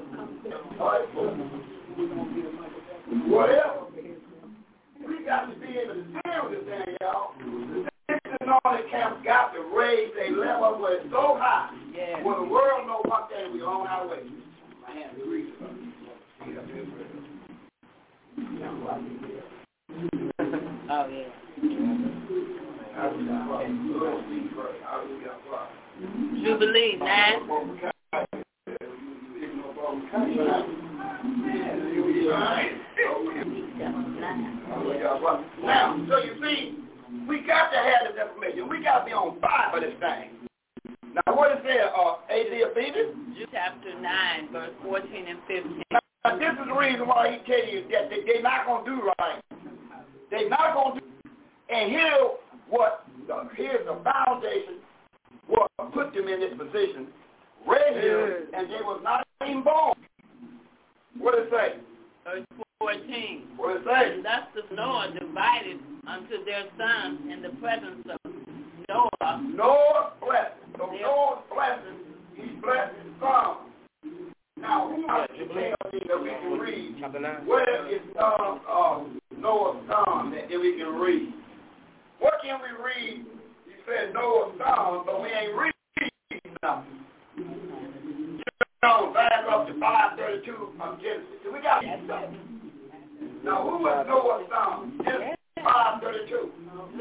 Whatever. We got to be able to deal with this thing, y'all. The Northern camp got to raise a level where it's so high, where the world knows one thing, we're on our way. My hands are reaching. Oh, yeah. Jubilee, 9. Now, so you see, we got to have this information. We got to be on fire for this thing. Now, what is there, A.D. Abedis? Chapter 9, verse 14 and 15. Now, this is the reason why he tell you that they're not going to do right. They're not going to do. And here's the foundation what put them in this position. Right here, and they was not even born. What does it say? Verse 14. What does it say? And thus the Noah divided unto their sons in the presence of Noah. Noah's blessing. So Noah's blessing, he blessed his son. Now, who else can tell me that we can read? Where is Noah's son that we can read? What can we read? He said Noah's son, but we ain't reading nothing. Back up to 532 of Genesis. So we got something. Now, who was Noah's son? Genesis 532.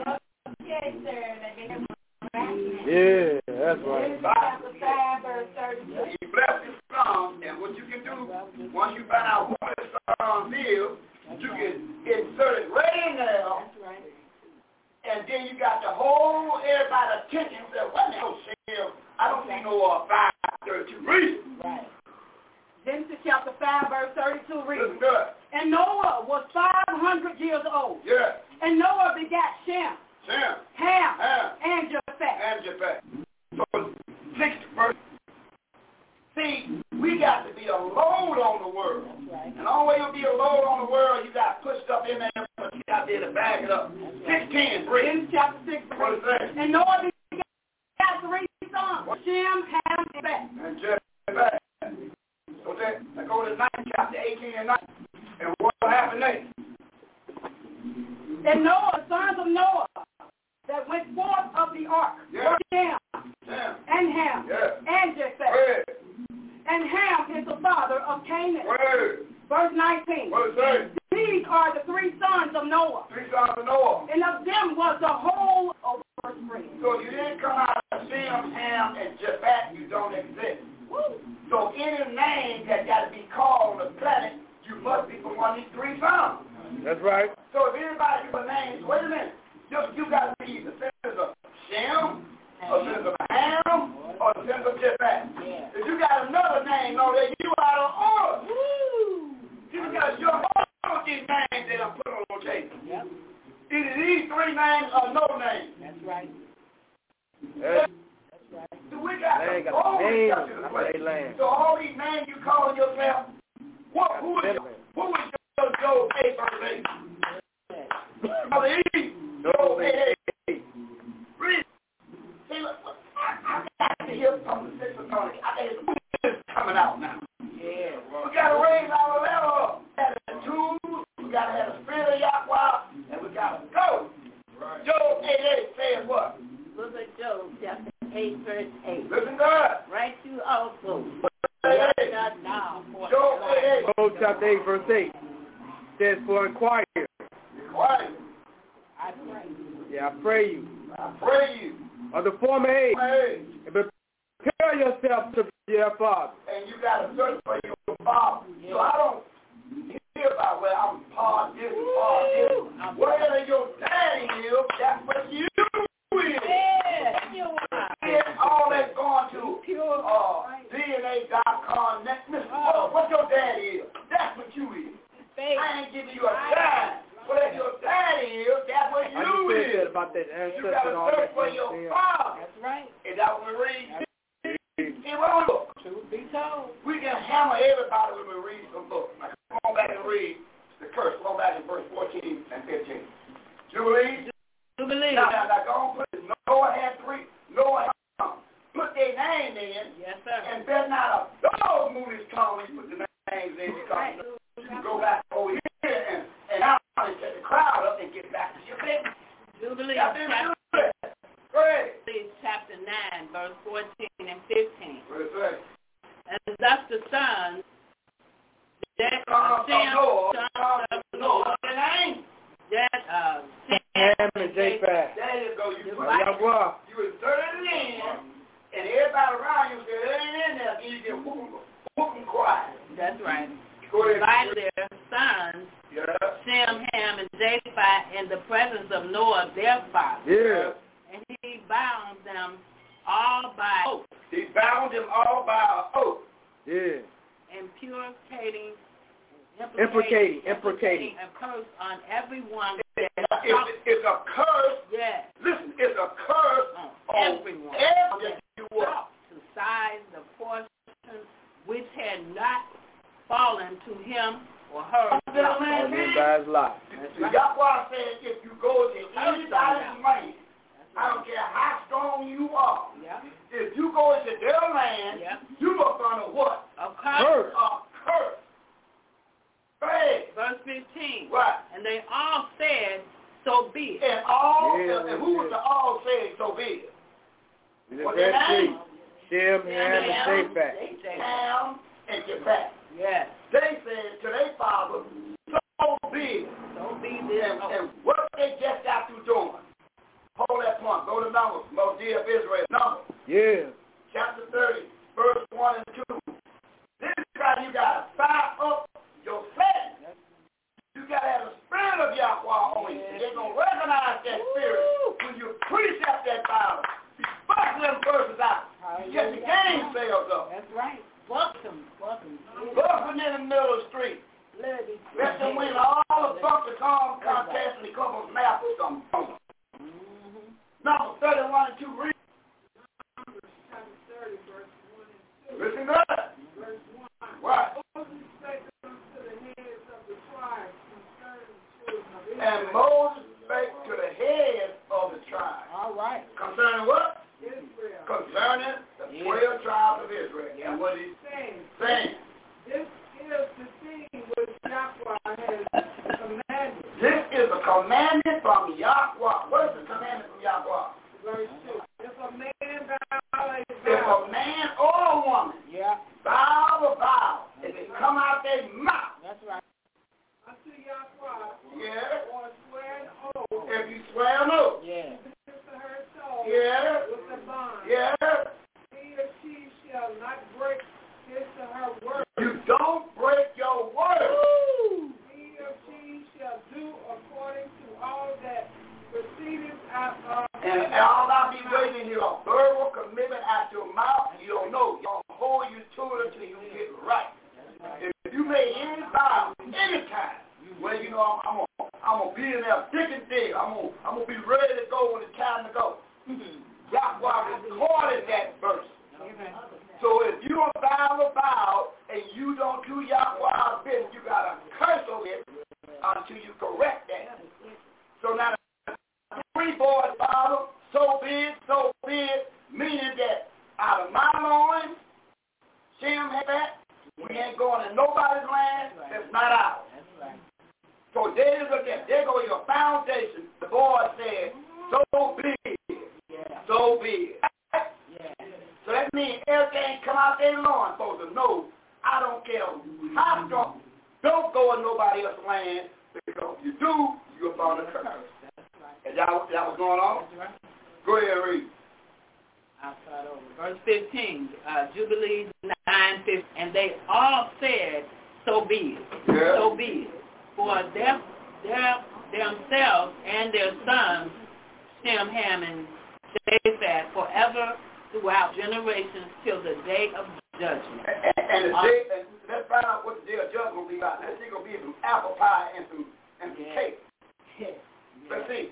Yeah, that's right. Chapter 5, verse 32. He blessed his son, and what you can do, once you find out who his son is, you can insert it right in there. That's right. And then you got to hold everybody's attention and say, what the hell, I don't see no 532 reason. Right. Genesis chapter 5, verse 32 reads. And Noah was 500 years old. Yeah. And Noah begat Shem, Ham, and Japheth. So, 6th verse. See, we got to be a load on the world. Right. And the only way you'll be a load on the world, you got to put stuff in there, but you got to be able to back it up. 6:10, Genesis chapter 6, verse 3. And Noah begat 3 sons, Shem, Ham, and Japheth. So then, go to 9th chapter, 18 and 19. And what happened next? And Noah, sons of Noah, that went forth of the ark, were Shem, and Ham, and Japheth. And Ham is the father of Canaan. Verse 19. What does it say? These are the 3 sons of Noah. 3 sons of Noah. And of them was the whole of verse 3. So you didn't come out of Shem, Ham, and Japheth, you don't exist. Woo. So any name that got to be called on the planet, you must be from one of these 3 sons. That's right. So if anybody give a name, wait a minute. You got to be the sons of Shem, or sons of Ham, or the sons of Japheth. Yeah. If you got another name, no, that you out of order. Woo! Because you're all of these names that I'm put on the table. Yep. Either these 3 names or no name. That's right. That's right. So we got to always got to the place. So all these names you calling yourself, who is your Job 8 verse 8? Brother E, Job 8. Read. See, look, I got to hear from the 6 authority. I got to hear this coming out now. Yeah. We got to raise our level up. We got to have tools. We got to have the spirit of Yahweh, and we got to go. Right. Job 8 says what? Book of Job, chapter 8, verse 8. Listen to that. Right you also. Job 8. Job chapter 8, verse 8. Says, for inquire. Quiet. I pray. Yeah, I pray you. I pray you. Of the former age. And prepare yourself to be your father. And you got to search for your father. So I don't hear about where I'm part this and part this. Wherever your daddy is, that's what you is. All that's going to DNA.com. What your daddy is, that's what you is. I ain't giving you a dime. Whatever your daddy is, that's what you is. About that You got to search for your father. That's right. Is that what we read? It won't look. Truth be told. We can hammer everybody when we read some books. Now, come on back and read the curse. Go back in verse 14 and 15. Jubilee. Now, go on, put it. Noah had three. Noah had put their name in. Yes, sir. And better not a dog move his tongue when you put the names in. Because you go back over here and out and set the crowd up and get back to your business. Jubilee chapter 9, verse 14 and 15. What it say? And thus the sons, Ham and Japheth. There you go. You inserted it in, and everybody around you said, it ain't in there, and you get whooping quiet. That's right. Go ahead. Divided their sons, Shem, Ham, and Japheth in the presence of Noah, their father. Yeah. And he bound them all by oath. He bound them all by an oath. Yeah. Imprecating a curse on everyone. It's a curse. Yeah. Listen, it's a curse on everyone. To size the portion which had not fallen to him or her. Yahweh said, if you go to anybody's land, I don't care how strong you are. Yeah. If you go into their land, you are going to what? A curse. A curse. Verse 15. Right. And they all said, so be it. And who was the all said, so be it? What their name? Shem, Ham, and Japheth. Ham and Japheth. Yes. They said to their father, so be it. So be this. And what they just got through doing. Hold that point. Go to Numbers. Moses of Israel. Numbers. Yeah. Chapter 30, verse 1 and 2. This is how you got to fire up your flesh. You got to have the spirit of Yahweh on you. They're going to recognize that spirit when you precept that Bible. You bust them verses out. You get the game sales up. That's right. Bust them. Bust them in the middle of the street. Let them win all the bunker contests and a couple of maps or something. Number 31 and 2, read. Numbers chapter 30, verse 1 and 2. Listen to that. Verse 1. What? Moses spake unto the heads of the tribes concerning the children of Israel. And Moses spake to the heads of the tribe. All right. Concerning what? Israel. Concerning the 12 tribes of Israel. And what he's saying. This is the thing which Yahweh has commanded. This is a commandment from Yahweh. What is the commandment from Yahweh? Verse 2. If a man or a woman vow, if it come out their mouth. That's right. Unto Yahweh. Yeah. Or swear an oath. If you swear an oath. Yeah. To her soul. Yeah. With a bond. Yeah. He or she shall not break his or her word. You don't break your word. Woo! He or she shall do according to all that proceedeth out of. And all I'll be waiting here, a verbal commitment out your mouth, you don't know. You'll hold you to it until you get it right. If you make any vow, anytime, well, you know, I'm gonna be in there thick and thin. I'm gonna be ready to go when it's time to go. Yahweh recorded that verse. So if you vow a vow and you don't do Yahweh's business, you got to curse over it until you correct that. So now, three boys, Father, so be it, meaning that out of my loins, Shem had that, we ain't going to nobody's land that's not ours. So there go your foundation. The boy said, so be it. So be it. So that means everything come out their loins supposed to know, I don't care how strong. Don't go in nobody else's land, because if you do, you're bound to curse. And that was going on? Go ahead and read. I'll start over. Verse 15, Jubilees 9:15, and they all said, "So be it, so be it." For themselves and their sons, Shem, Ham, and Japheth, forever throughout generations till the day of judgment. And the day, and let's find out what the day of judgment will be like. Let's see, gonna be some apple pie and some cake. Yes. Let's see.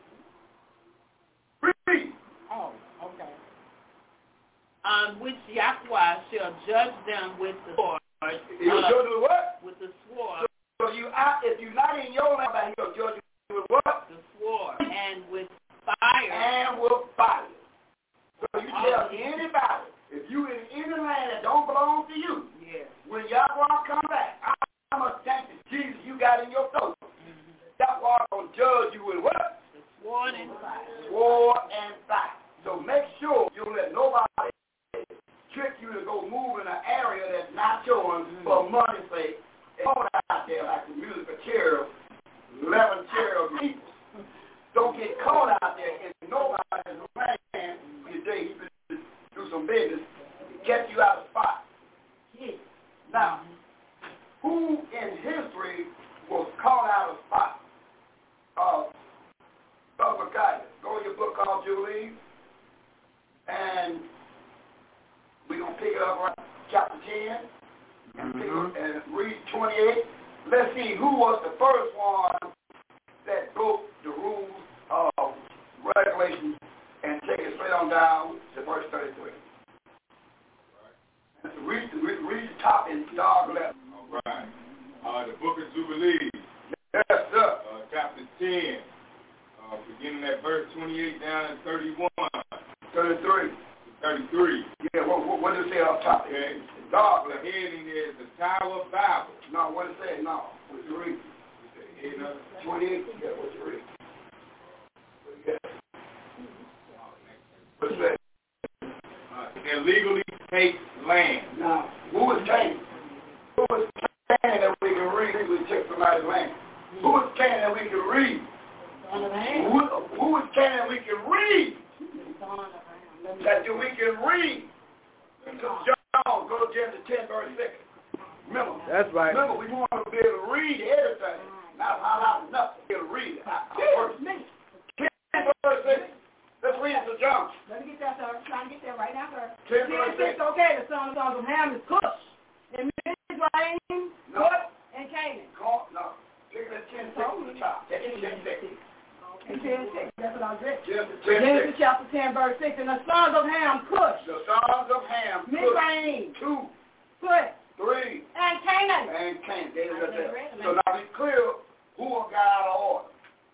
Read. Oh, okay. On which Yahweh shall judge them with the sword. He'll judge with what? With the sword. So if you're not in your land, he'll judge you with what? The sword. And with fire. And with fire. So you tell anybody, if you in any land that don't belong to you, when Yahweh come back, how much thanks to Jesus you got in your soul? Yahweh gonna judge you with what? The sword and fire. Sword and fire. So make sure you don't let nobody trick you to go move in an area that's not yours for money's sake. And all out there like the musical cherub, 11 cherub people. Don't get caught out there in nobody's land the day he do some business, get you out of spot. Now, who in history was caught out of spot? Bubba, go to your book called Jubilees, and we're going to pick it up right chapter 10 and, and read 28. Let's see who was the first one that broke the rules of regulations, and take it straight on down to verse 33. And so read the top in dark letters. All right. The book of Jubilees. Yes, sir. Chapter 10. Beginning at verse 28 down to 31. 33. 33. Yeah, what does it say up top? Okay. Dark The letters. heading is the Tower of Babel. No, what does it say? No. What you read? 28. Yeah, what you read? What's that? Illegally take land. Now, who is Canaan? Who is Canaan that we can read? We take somebody's land. Who is Canaan that we can read? Who is Canaan that we can read? That we can read. John, go to Genesis 10, verse 6. Remember. That's right. Remember, we want to be able to read everything. Not highlight enough to be able to read it. 10, verse 6. Let's read it to John. Let me get that, sir. I'm trying to get that right now, sir. 10, verse 6. Okay, the sons of Ham is Cush. And Mizraim, Cush, and Canaan. No. Pick that 10, 6 to the top. That's 10, 6. And 10, 6. That's what I read. Genesis chapter 10, verse 6. And the sons of Ham, Cush. The sons of Ham, Mizraim, 2, Cush, 3, and Canaan. and Canaan. So now be clear who got out of order.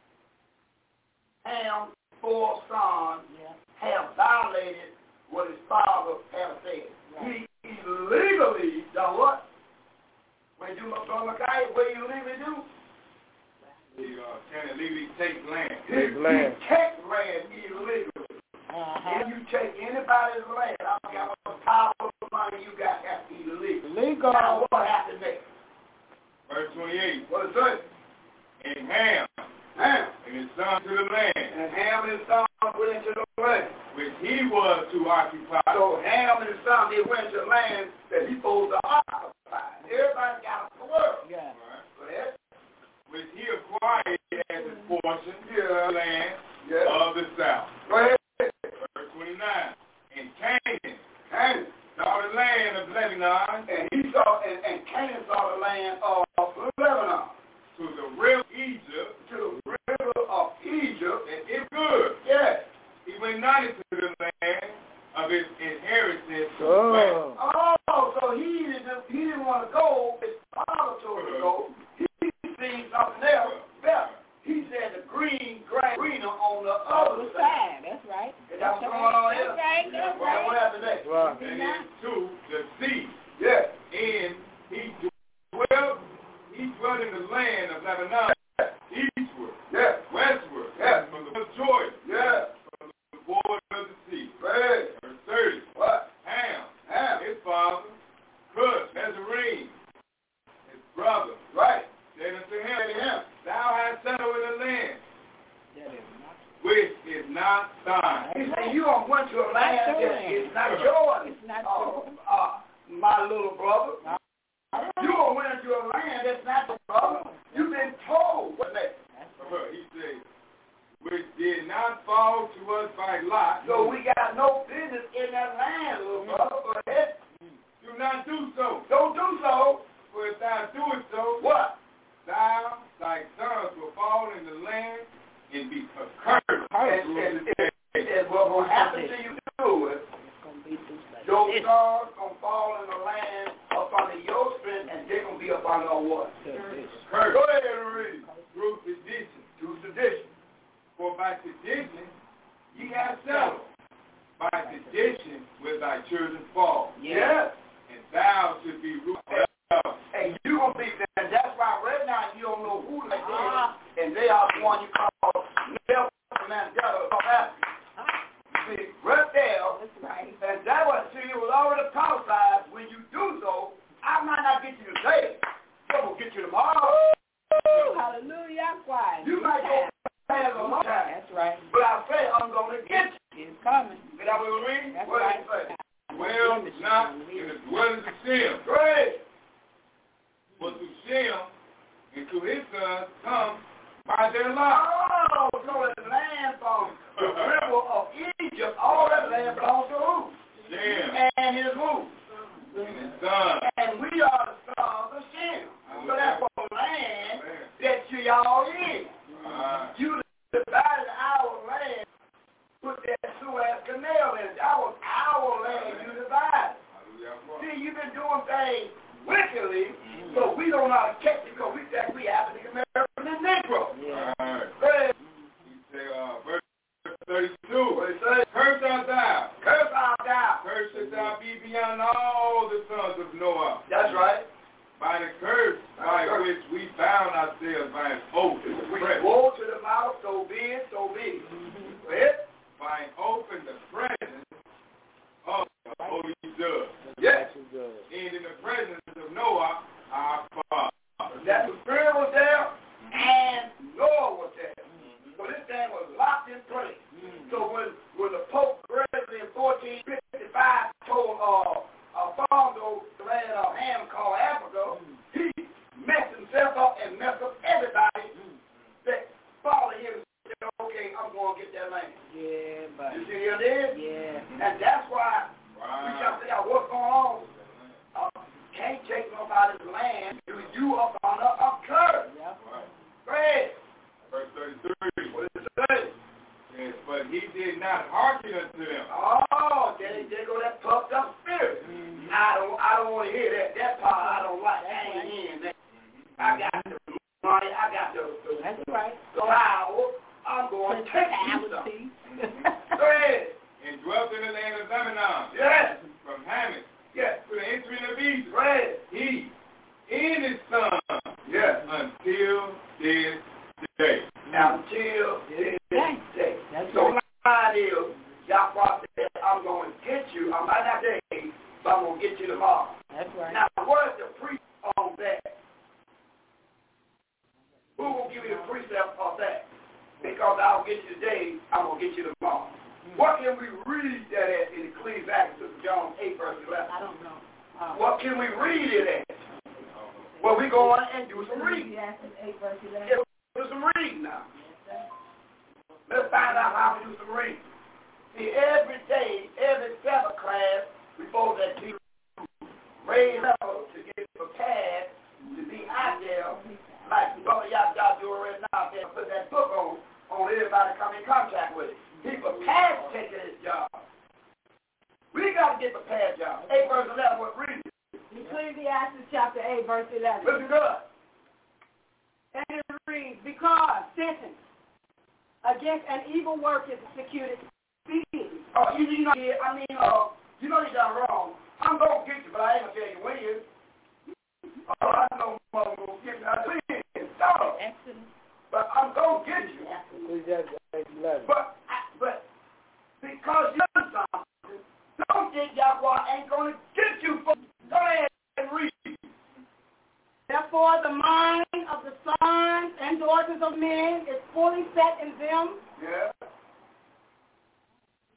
Ham, 4 sons, have violated what his father had said. He illegally done what? When you look on the guy, what you illegally do? He can illegally take land. He takes land illegally. If you take anybody's land, I don't care what power of money you got, that's illegal. Now what happened next? Verse 28. What is it? And Ham and his son to the land. And Ham and his son went into the land. Which he was to occupy. So Ham and his son, they went to the land that he supposed to occupy. Everybody got a word. Yeah. Right. Go ahead. Which he acquired as his portion, land Yeah. of the south. Go ahead. Verse 29. And Canaan saw the land of Lebanon. And he saw, and Canaan saw the land of Lebanon. To the river Egypt. To the river of Egypt. And it's good. Yes. He went not into the land of his inheritance. So he didn't want to go. His father told him to go. He seen something else better. He said the greener on the other side. That's right. Is that what's going on here? That's right. That's right. What happened next? Right. And into the sea. Yeah. And he dwelt in the land of Lebanon, eastward, westward, from the Jordan, from the border of the sea. Verse 30. What? Ham, his father, Cush, Mizraim, his brother, Right. said unto him, He said, you don't went to a land that is not yours. It's not yours. My little brother. You don't went to a land that's not your brother. You've been told what that. He said, which did not fall to us by lot. So we got no business in that land, little brother. Go ahead. Do not do so. Don't do so. For if thou doest so, what? Thou, thy sons will fall in the land and be accursed. And what will happen to you do it, your sons going to fall in the land up under your strength, and they're going to be up under what? Curse. Go ahead and read. Through sedition. Through sedition. For by sedition ye have settled. By sedition will thy children fall. Yes. And thou should be rooted up. And you going to be there. And that's why right now you don't know who they are. And they are the one you call Nelson Mandela. See, right there. That's right. And that was, see, it was already prophesied. When you do so, I might not get you today. I'm going to get you tomorrow. Hallelujah. Quiet. You might go past a long time. That's right. But I say I'm going to get you. It's coming. Did I will read? That's what right. Did it say? Well, not in the dwellings of Shem. Great. But to Shem and to his sons come by their lot. Oh, so the land from the river of Egypt, all that land belongs to who? Shem. And his who? And his sons. And we are the sons of Shem. So that's the land that y'all in. You divided our land, put that Suez Canal in. That was our land you divided. See, you've been doing things wickedly, so we don't know how to catch it because we think we African American and Negro. Yeah. He say, verse 32. What it say? Curse art thou. Curse art thou. Curse shalt thou be beyond all the sons of Noah. That's right. By the curse by which we bound ourselves by an oath. We go to the mouth, so be it, so be it. By an oath in the presence of the Holy Judge. Yes. And in the presence of Noah, our father. That the Spirit was there and Noah was there. So this thing was locked in place. So when the Pope Gregory in 1455 told Alfonso the land of Ham called Africa, he messed himself up and messed up everybody that followed him and said, okay, I'm going to get that land. Yeah, but you see how it is? Yeah. And that's why we got to figure out what's going on. Can't take nobody's land. You up on a curse. Yeah. Great. Verse 33. What does it say? Yes, but he did not hearken unto them. Oh, there go that puffed up spirit. I don't want to hear that. That part I don't like. I ain't hearing that. I got the money. I got the That's right. power. I'm going to take you something. Go ahead. And dwelt in the land of Lebanon. Yes. From Hamath. Yes. To the entering of Egypt. Go ahead. He and his son. Yes. Until this day. Until this day. So my idea, Yahweh said, I'm going to get you. I might not today, but I'm going to get you tomorrow. That's right. Now, what is the precept on that? Who will give you the precept of that? Because I'll get you today, I'm going to get you tomorrow. What can we read that at in Ecclesiastes, John 8, verse 11? I don't know. What can we read it at? Well, we go on and do some reading. Ecclesiastes 8, verse 11. Yeah, do some reading now. Let's find out how we do some reading. See, every day, every Sabbath class, we supposed to be raised up to get prepared to be out there, like some of y'all doing right now, and put that book on everybody come in contact with it. Be prepared to take this job. We got to get prepared, y'all. 8 verse 11, what read it? Ecclesiastes chapter 8, verse 11. Listen good. And it reads, because sentence against an evil work is executed speedily. Oh, you know, you done wrong. I'm going to get you, but I ain't going to tell you when you. Oh, I know I'm going to get you. Please, no. But I'm going to get you. But because you're something, don't think Yahweh ain't going to get you. Go ahead and read. Therefore, the mind of the sons and daughters of men is fully set in them. Yeah.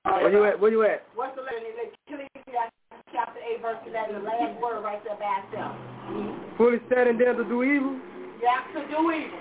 Where you at? Where you at? What's the letter in Ecclesiastes chapter 8, verse 11, the last word right there by itself? Fully set and there to do evil? Yeah, to do evil.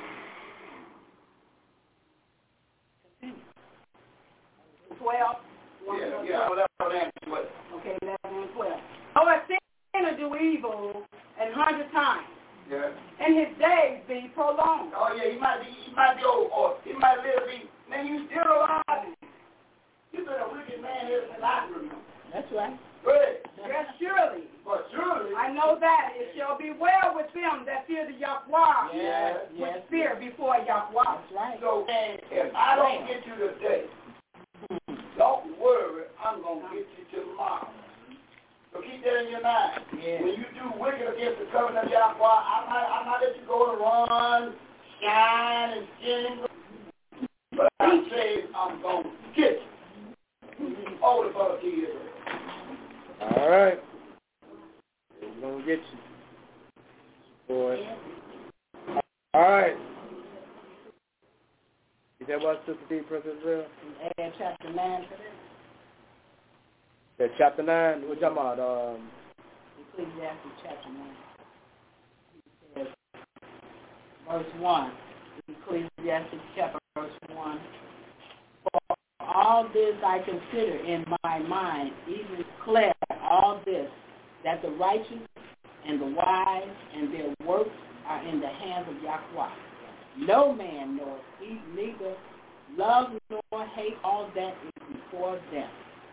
12. Yeah, whatever. Okay, 11 and 12. Oh, a sinner do evil 100 times. Yeah. And his days be prolonged. Oh yeah, he might be old, or he might live be. Man, you still alive. You been a wicked man here since I remember. That's right. Good. Yes, surely. But surely. I know that it shall be well with them that fear the Yahweh. Yes. With fear before Yahweh. That's right. So, if I don't get you today, don't worry, I'm going to get you tomorrow. So keep that in your mind. Yeah. When you do wicked against the covenant of Yahweh, I might let you go and run, shine, and sin. But I say I'm going to get you. All the brother kids. All right. We're going to get you. Boy. All right. Is that what Sister D, Princess Bill? Add chapter 9 to That chapter 9, what you talking about? Ecclesiastes chapter 9. Verse 1. Ecclesiastes chapter verse 1. For all this I consider in my mind, even declare all this, that the righteous and the wise and their works are in the hands of Yahweh. No man knows, he neither love nor hate, all that is before them.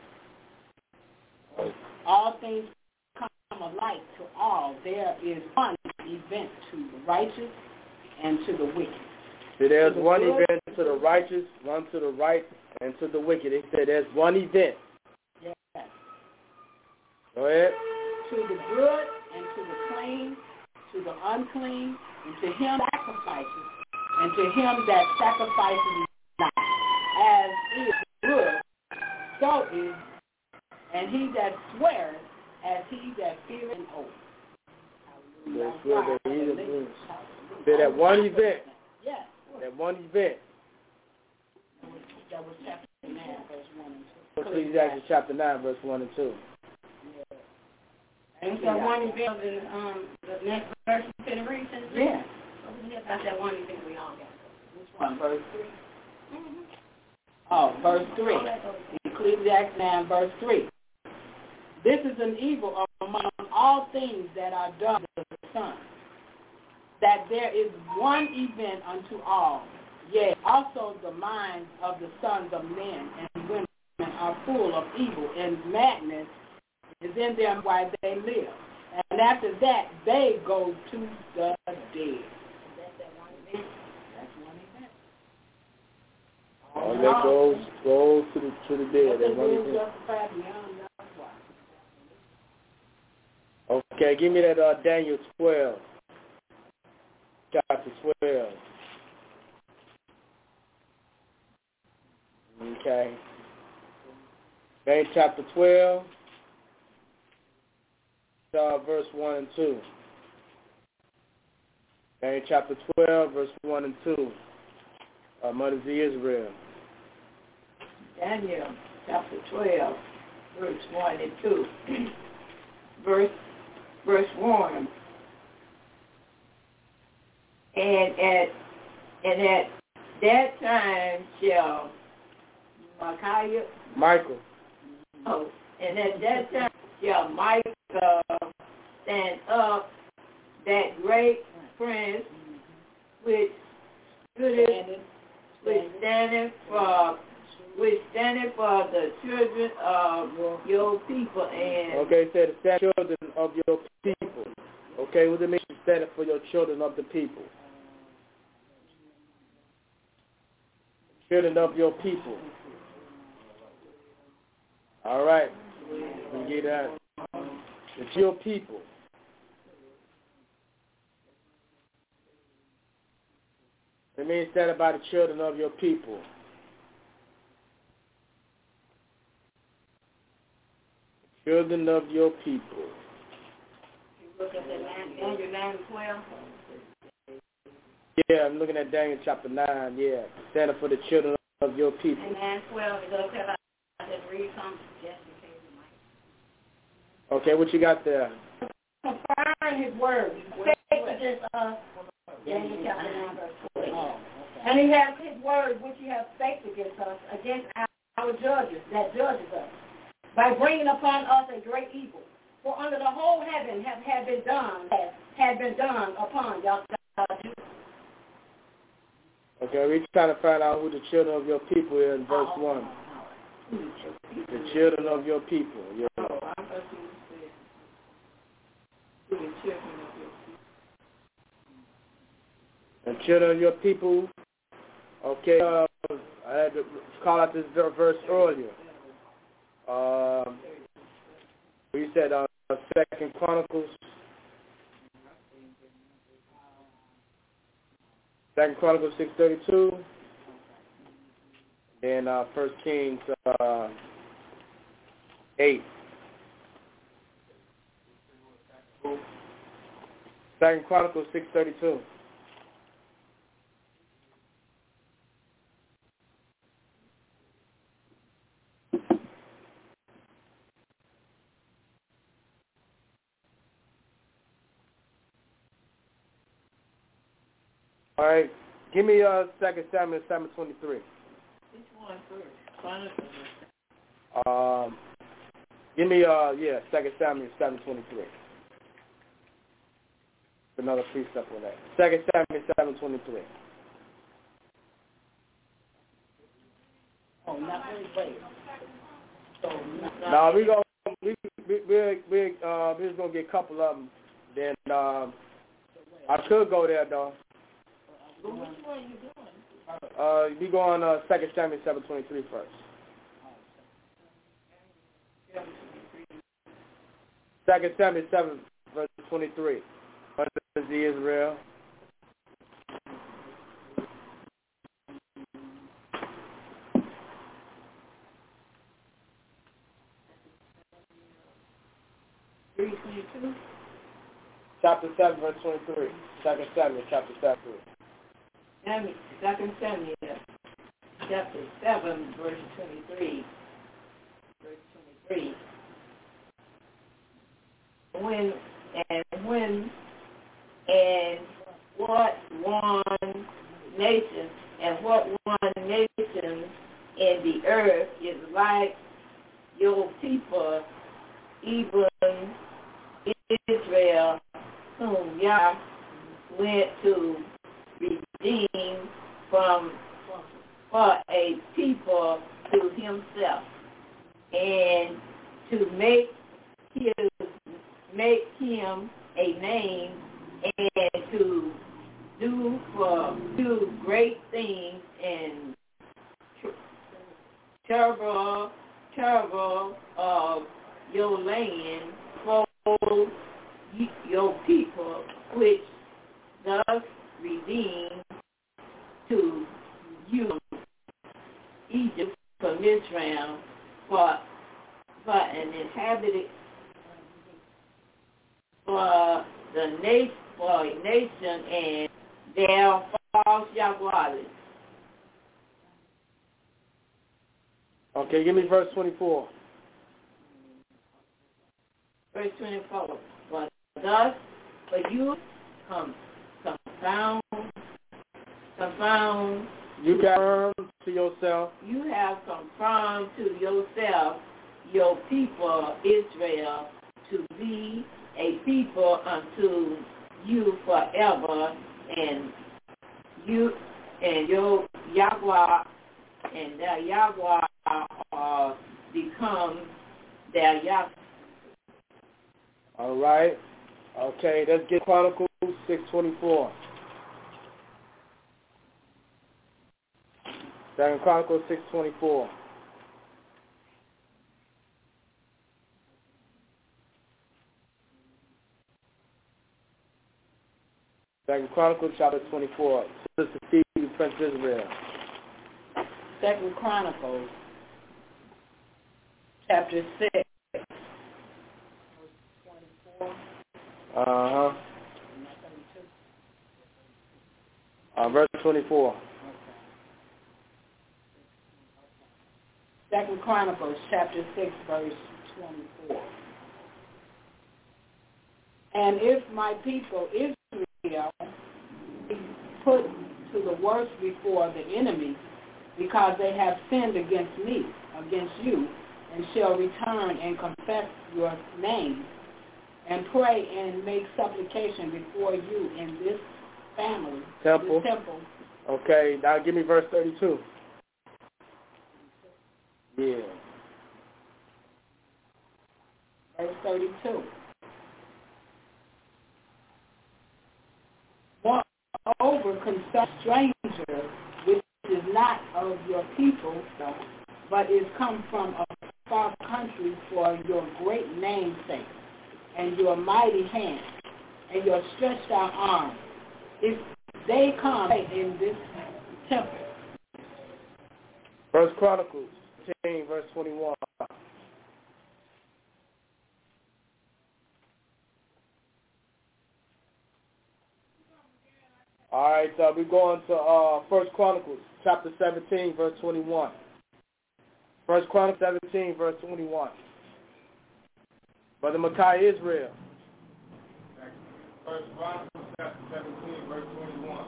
All things come alike to all. There is one event to the righteous and to the wicked. So there's one event to the righteous, one to the right, and to the wicked. They said there's one event. Yes. Go ahead. To the good and to the clean, to the unclean, and to him that sacrifices, and to him that sacrifices not. As is good, so is, and he that sweareth, as he that feareth an oath. So that one event. Yes. That one event. That was chapter 9, verse 1 and 2. Ecclesiastes chapter 9, verse 1 and 2. Yeah. And that one event in the next verse you can read? Yeah. That's that one event we all got. Which one? Verse 3? Mm-hmm. Oh, verse 3. Ecclesiastes 9, verse 3. This is an evil among all things that are done to the Son, that there is one event unto all. Yea, also the minds of the sons of men and women are full of evil, and madness is in them while they live. And after that, they go to the dead. That's that one event. That's one event. All that goes to the dead. That one event. Justified beyond Okay, give me that Daniel 12, chapter 12. Okay. Daniel chapter 12, verse 1 and 2. Daniel chapter 12, verse 1 and 2. Mother Z Israel. Daniel chapter 12, verse 1 and 2. Verse 1. And at that time shall Michael. Oh, and at that time shall Michael stand up, that great prince, which standeth for the children of your people. And okay, it said the children of your people. Okay, what does it mean standing for your children of the people? Children of your people. All right. We get that. It's your people. It means stand by the children of your people. Children of your people. Look at that Daniel 9 and 12. Yeah, I'm looking at Daniel chapter 9, yeah. Standing for the children of your people. And 9 12, it does tell us just read something just in case it might. Okay, what you got there? Confirm his word. Daniel chapter 9, verse 20. And he has his word, which he has spake against us, against our judges, that judges us, by bringing upon us a great evil. For under the whole heaven had been done upon y'all. Okay, we're trying to find out who the children of your people is in verse 1. The children of your people. Yeah. I thought you said who the children of your people. The children of your people. Okay, I had to call out this verse earlier. We said 2 Chronicles. 2 Chronicles 6:32. Then 1 Kings 8. 2 Chronicles 6:32. All right, give me 2 Samuel 7:23. Which one first? Chronicles. Give me 2 Samuel 7:23. Another precept on that. 2 Samuel 7:23. Oh, not wait. So No, we're just gonna get a couple of them. Then I could go there though. But which one are you doing? We go on 2 Samuel 7:23 first. 2 Samuel 7 verse 23. What is the Israel? Chapter 7 verse 23. 2 Samuel chapter 7. 2 Samuel chapter 7 verse 23. When what one nation in the earth is like your people, even Israel, whom Yah went to redeem for a people to himself, and to make him a name, and to do great things and terrible of your land for your people, which thus redeem to you Egypt from Israel for an inhabited for a nation and their false Yahweh. Okay, give me verse 24. Verse 24. But thus, for you confound. You confirm to yourself. You have confirmed to yourself your people Israel to be a people unto you forever, and you and your Yahweh and their Yahweh become their Yahweh. All right. Okay, let's get Chronicles 6:24. 2 Chronicles 6:24. Second Chronicles chapter 24. Sister Steve, Prince Israel. 2 Chronicles chapter 6. Verse 24. 2 Chronicles chapter 6, verse 24. And if my people Israel be put to the worst before the enemy, because they have sinned against me, against you, and shall return and confess your name, and pray and make supplication before you in this family, temple. this temple. Okay, now give me verse 32. Yeah. Verse 32. Moreover, concern strangers, which is not of your people, but is come from a far country for your great name's sake, and your mighty hand, and your stretched out arm, if they come in this temple. First Chronicles 10, verse 21. All right, we're going to First Chronicles chapter 17, verse 21. First Chronicles 17, verse 21. Brother Micaiah Israel. First Chronicles chapter 17, verse 21.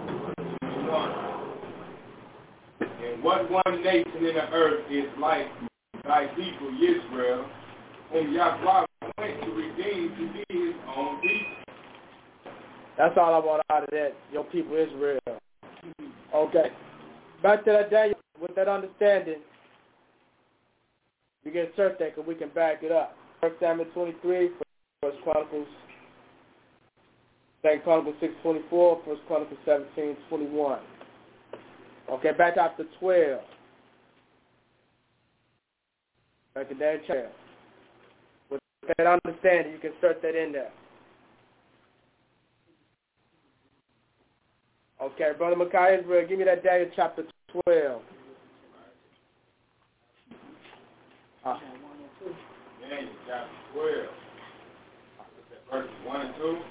And what one nation in the earth is like thy people Israel, whom Yahweh went to redeem to be his own people. That's all I want out of that, your people Israel. Okay. Back to that Daniel, with that understanding, we can insert that because we can back it up. 1 Samuel 23, 1 Chronicles, 2 Chronicles 6:24, 1 Chronicles 17:21. Okay, back to chapter 12. Back to that chapter. With that understanding, you can insert that in there. Okay, Brother Micaiah Israel, give me that Daniel chapter 12. Daniel chapter 12. Verses 1 and 2.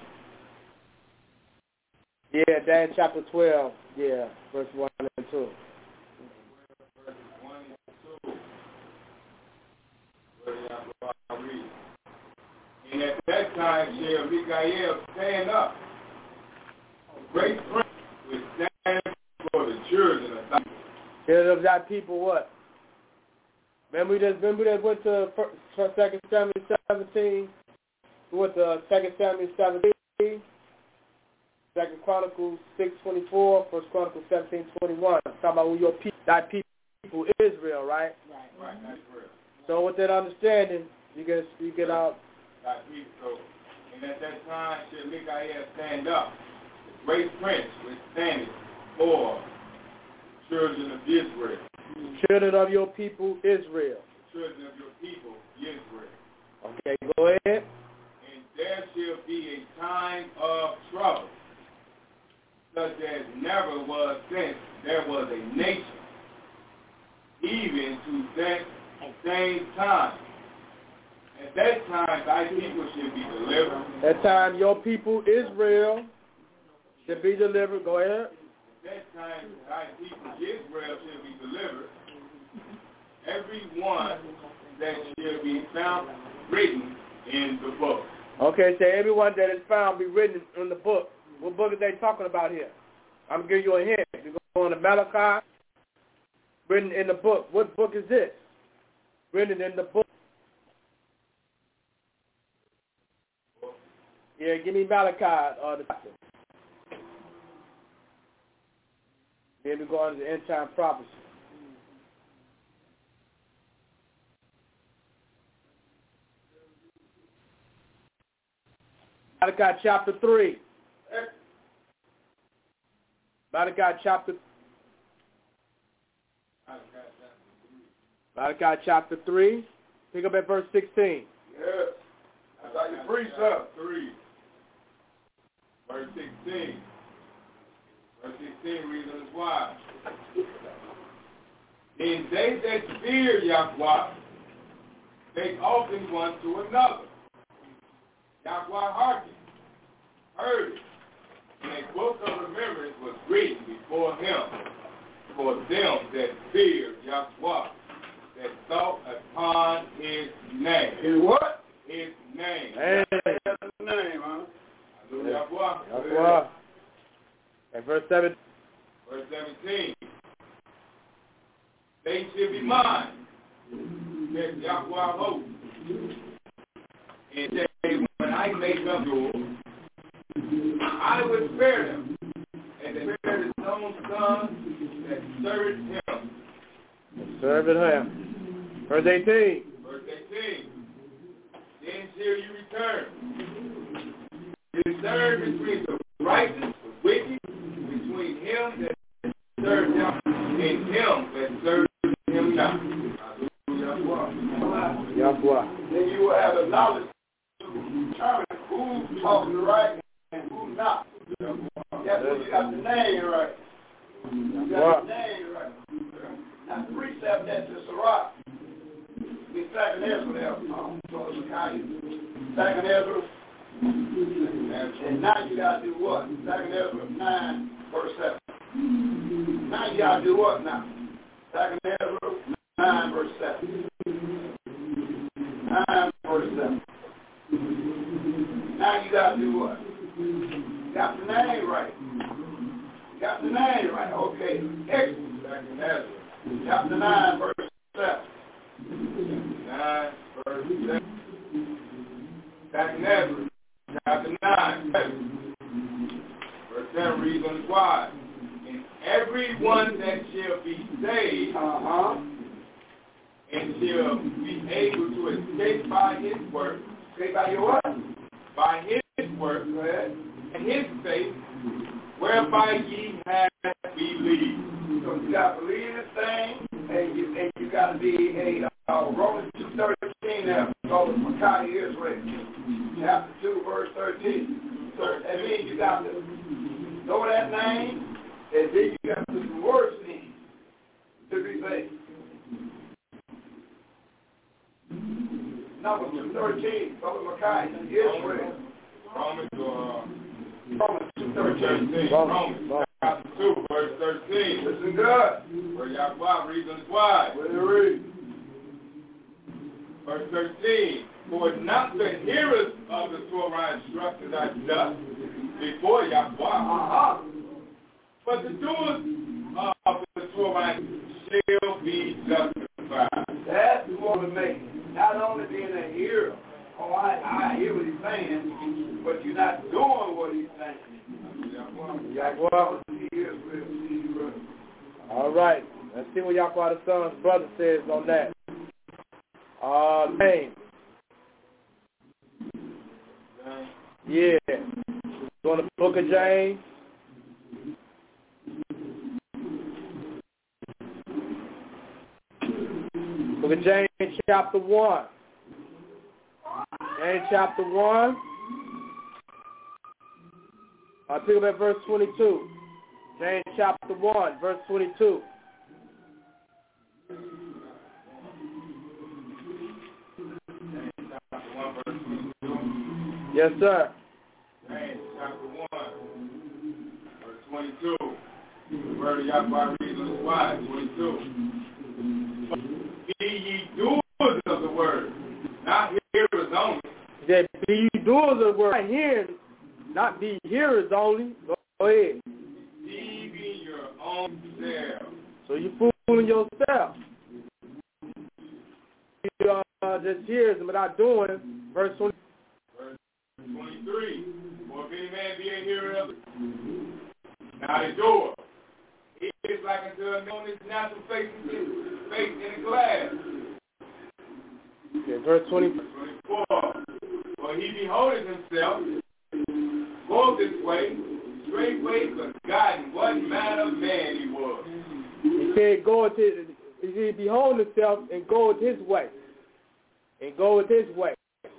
Yeah, Daniel chapter 12. Yeah, verse 1 and 2. Verses 1 and 2. Where I read. And at that time shall Mikael stand up, a great prince, which stands for the children of thy people. Children of thy people what? Remember we just went to 2 Samuel 17. We went to 2 Samuel 17. 2 Chronicles 6:24, 1 Chronicles 17:21. Talking about who your people, thy people Israel, right? Right, that's Israel. So with that understanding, you get out. Thy people. So, and at that time shall Mikael stand up, the great prince which standeth for the children of Israel. Children of your people Israel. The children of your people Israel. Okay, go ahead. And there shall be a time of trouble, such as never was since there was a nation, even to that same time. At that time thy people should be delivered. That time your people Israel should be delivered. Go ahead. At that time thy people Israel shall be delivered. Every one that shall be found written in the book. Okay, so everyone that is found be written in the book. What book are they talking about here? I'm going to give you a hint. You're going to Malachi, written in the book. What book is this? Written in the book. Yeah, give me Malachi. Then we go on to the end time prophecy. Malachi chapter 3. Malachi chapter 3. Pick up at verse 16. Yes. That's how you preach up. 3. Verse 16. Verse 16 reads as why. And they that fear Yahweh, they often one to another. Yahweh heard it. And a book of remembrance was written before him for them that fear Yahweh, that they shall be mine. Says Yahweh our host. And say, when I make them yours, I will spare them, and they spare his own son that served him. Served him. Verse 18. Verse 18. Then shall you return. Discern between the righteous, the wicked, between him that served him and him that served him not. Yahweh. Then you will have the knowledge to determine who's talking right and who's not. That's when you got the name right. You got the name right. Now the precept that's the Sirach. The second Ezra there. So it's a second Ezra. And now you got to do what? Second Ezra 9, verse 7. Now you got to do what now? Second Ezra 9, verse 7. 9, verse 7. Now you got to do what? You got the name right. You got the name right. Okay. Excellent. Second Ezra. Chapter 9, verse 7. 9, verse 7. Second Ezra. Chapter 9, verse 7 reads on the wise. And everyone that shall be saved and shall be able to escape by his work. Escape by your what? By his work. Go ahead. And his faith, whereby ye have believed. So you got to believe this thing, and you got to be a Romans 2:13 there. Called Makkah Israel. Chapter 2, verse 13. So that means you got to know that name, and then you got to put the words in to be saved. Number 2:13, Brother Mackay, Israel. Romans 2:13. Romans chapter 2, verse 13. Listen good. Where Yahweh reads on his wise. Where you read? Verse 13. For not the hearers of the Torah instructed are just before Yahweh, but the doers of the Torah shall be justified. That's what we make. Not only being a hearer, I hear what he's saying, but you're not doing what he's saying. Yahweh. All right. Let's see what Yahweh the Son's brother says on that. Name. Yeah. Go to the book of James. Book of James chapter 1. James chapter 1. I'll pick up at verse 22. James chapter 1, verse 22. Yes, sir. James chapter 1, verse 22. The word of Yahweh reads on his wise, 22. Be ye doers of the word, not hearers only. That be ye doers of the word, not hearing, not be hearers only. Go ahead. Deceiving your own self. So you fooling yourself. You just hears but not doing. Verse 20. 23. For if any man be a hearer of it, not a doer, he is like unto a man on his natural face in a glass. Okay, verse 20. 24. For he beholdeth himself, go this way, straightway forgotten what manner of man he was. He said, he behold himself and go his way. And go with his way.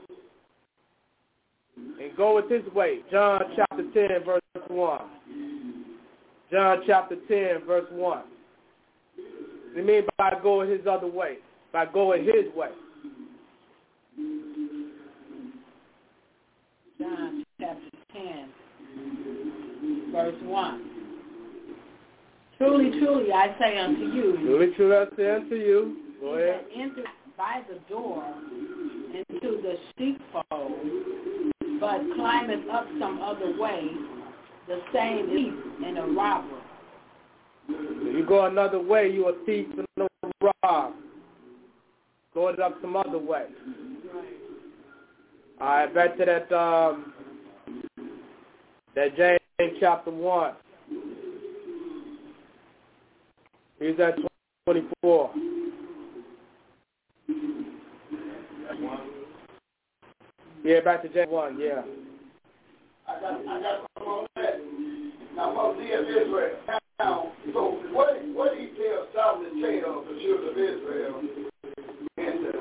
And go with his way. John chapter 10, verse 1. John chapter 10, verse 1. It means by going his other way. By going his way. John chapter 10, verse 1. Truly, truly, I say unto you. Truly, truly, I say unto you. Go ahead. Enter by the door into the sheepfold, but climbeth up some other way, the same thief and a robber. If you go another way, you are a thief and a throw it up some other way. All right, back to that James chapter 1. Here's that 24. Yeah, back to James 1, yeah. I got some on that. Now, I'm going to see if Israel. Now, so what did he tell Solomon to tell the children of Israel in the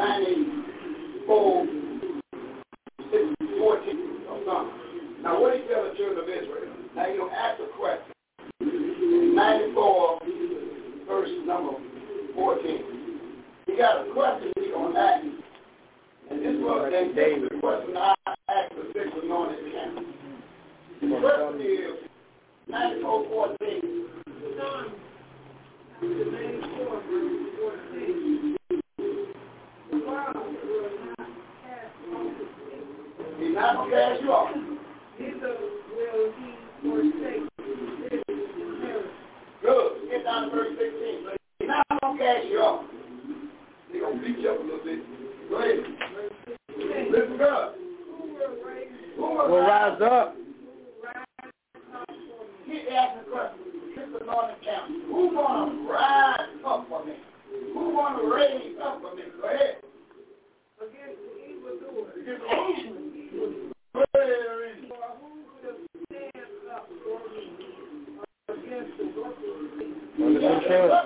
94, 14 or something? Now, what did he tell the children of Israel? Now, you're going to ask a question. 94, verse number 14. He got a question he's going to ask. And this was the question I asked the six anointed camp. The question is 94:14. He's not going to cast you off. Neither will he forsake his inheritance. Good. Get down to verse 16. He's not going to cast you off. He's going to beat you up a little bit. Go ahead. Listen good. Who will rise up? Keep asking questions. This is on the count. Who's going to rise up for me? Who's going to raise up for me? Go ahead. Against the evildoers. Against who? Who will stand up for me against the workers?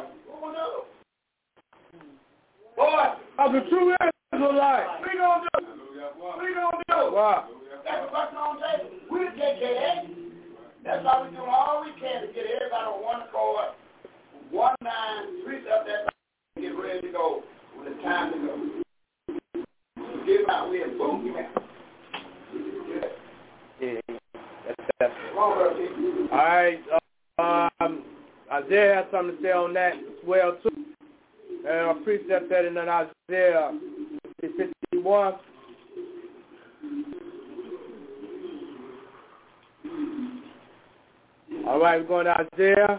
Boy, of the true Israelite. We gonna do. We gonna do. Wow. That's the question on the table. We'll take care of that. That's why we're doing all we can to get everybody on one accord, one mind, reach up that and get ready to go when it's time to go. Get him out. We'll boom him out. Yeah. That's all right. Isaiah has something to say on that as well too. And a precept that in Isaiah 51. All right, we're going to Isaiah.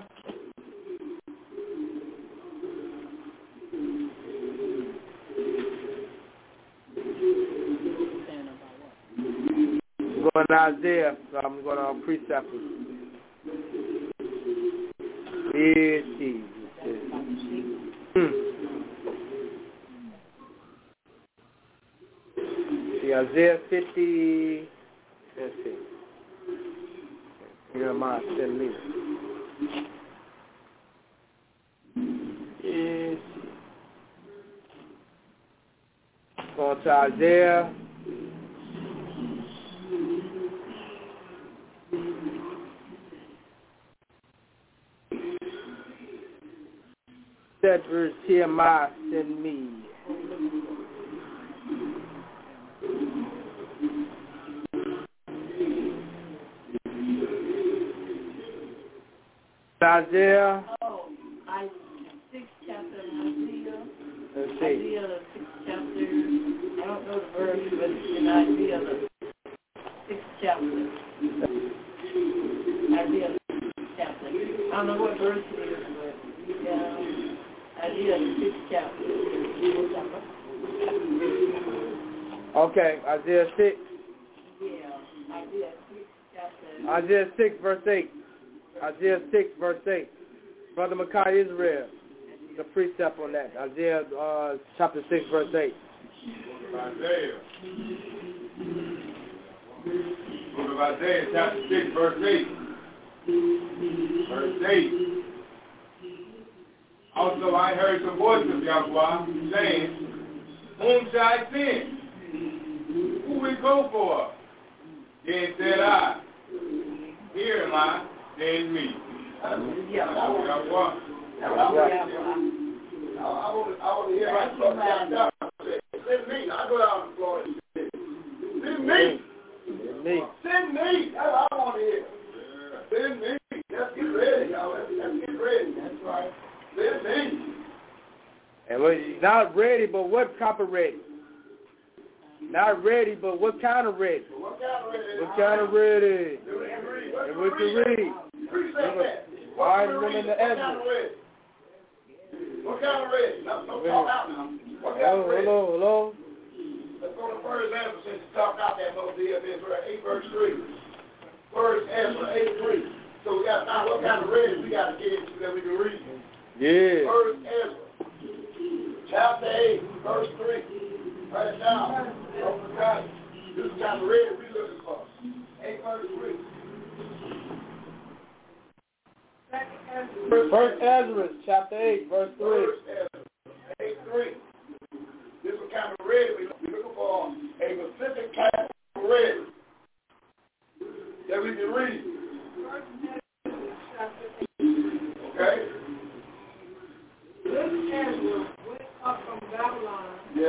We're going to Isaiah, so I'm going to precept it. Yes, See, Isaiah 50, let's see. Jeremiah 7 meters. Yes. Going to Isaiah. That verse, Jeremiah send me. Isaiah. Oh, 6th chapter of Isaiah. Let's see. Isaiah, the 6th chapter. I don't know the verse, but it's in Isaiah, the 6th chapter. Isaiah, the 6th chapter. I don't know what verse it is, but Isaiah, the 6th chapter. Okay, Isaiah 6. Yeah, Isaiah 6th chapter. Isaiah 6, verse 8. Isaiah 6, verse 8. Brother Micaiah Israel, the precept on that. Isaiah chapter 6, verse 8. Isaiah. Book of Isaiah, chapter 6, verse 8. Verse 8. Also I heard the voice of Yahweh saying, whom shall I send? Who will go for us? Then said I, here am I, send me. I want to hear my son down. Send me. I go down to Florida. Send me. Send me. That's what I want to hear. Send me. Let's get ready, y'all. Let's get ready. That's right. Send me. And we're not ready, but what type of ready? Not ready, but what kind of ready? What kind of ready? What kind of ready? And we can read. Appreciate that. All right, we're in the Ezra. What kind of ready? No, talk out now. What kind of ready? Hello. Let's go to first Ezra since you talked out that little deal of Israel, 8 verse 3. First Ezra 8:3. So we got now what kind of ready we got to get into that we can read? Yeah. First Ezra, chapter 8, verse 3. Write it down. Okay. This is the kind of ready we looking for. 8 verse 3. First Ezra, chapter 8, verse 3. First Ezra 8:3. This is the kind of ready we looking for. A specific kind of ready that we can read. Okay? This Ezra went up from Babylon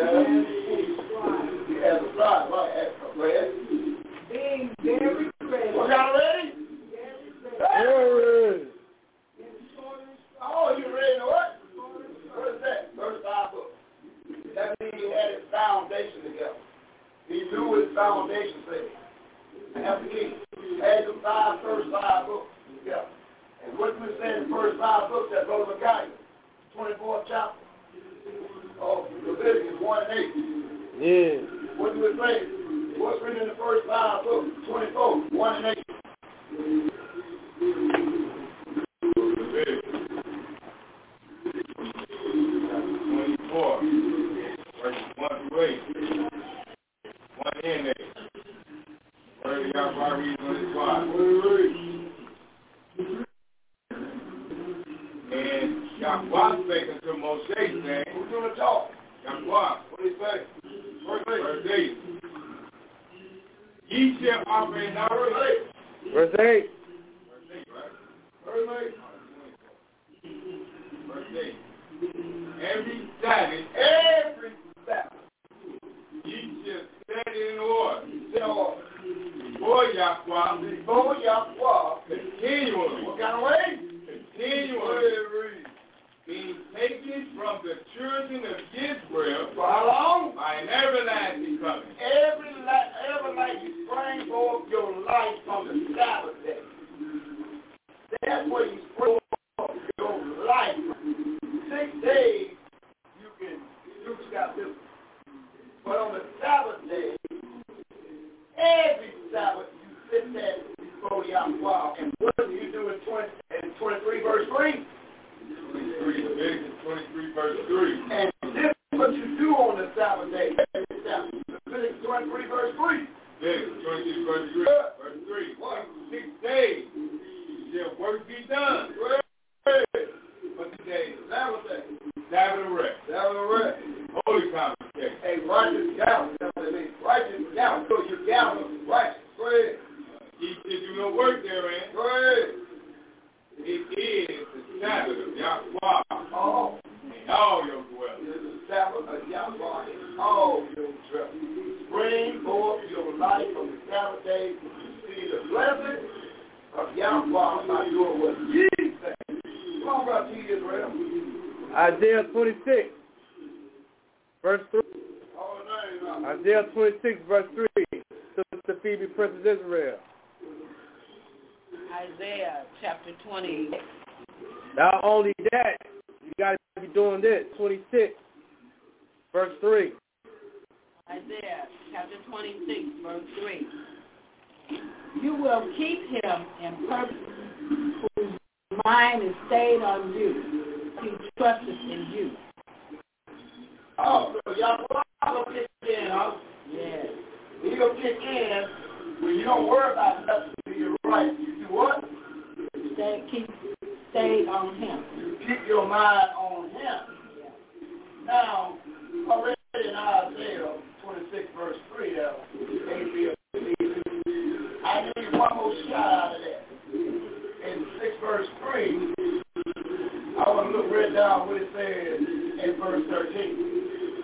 as a scribe, right? being very ready. What kind of ready? Very. Oh, you ready to what? What is that? 35 books. That means he had his foundation together. He knew what his foundation said. That's the key. Had the first five books together. And what we said in the first 5 books that Brother Micaiah, 24th chapter of Leviticus 1 and 8. Yeah. What do we say? What's written in the first 5 books? 24, 1 and 8. And Yahweh spake unto Moshe, saying, Who's going to talk? Yahweh, What do you say? verse 8. Ye shall offer in our Verse 8. Verse 8, right? Verse 8. Verse 8. Every Sabbath, ye shall set it in order. Before Yahweh, continually. What kind of way? Continually. Being taken from the children of Israel. For how long? By an everlasting covenant. Every night you spring forth your life from the Sabbath day. That's where you spring forth your life. 6 days you can do what you got to do. But on the Sabbath day, every Sabbath you sit there before Yahweh. And what do you do in 23 verse 3? 23 verse 3. And this is what you do on the Sabbath day. Leviticus 23 verse 3. Yes, 23 verse 3. Verse 3. What? 6 days shall work be done. But today, Sabbath day. Sabbath of rest. Sabbath of rest. Holy convocation. Hey, righteous gallon. That's what it means. Righteous gallon. So your gallon righteous. Go ahead. Ye shall do no work therein. Go ahead. It is the Sabbath of Yahweh. Oh. In all your dwellings. It is the Sabbath of Yahweh in all your dwellings. Spring forth your life from the Sabbath day to see the blessing of Yahweh by doing what ye say. Come on, brother T. Israel. Isaiah 26, verse 3. Oh, no. Isaiah 26, verse 3. Sister Phoebe, Princess Israel. Isaiah chapter 20. Not only that, you got to be doing this. 26, verse 3. Isaiah chapter 26, verse 3. You will keep him in purpose whose mind is stayed on you. He trusteth in you. Oh, so Yahweh will kick in, huh? Yes. He will kick in when you don't worry about nothing. You're right. You do what? Keep stayed on him. You keep your mind on him. Yeah. Now, already in Isaiah 26, verse 3, I need one more shot out of that. In 6 verse 3, I want to look right down what it says in verse 13.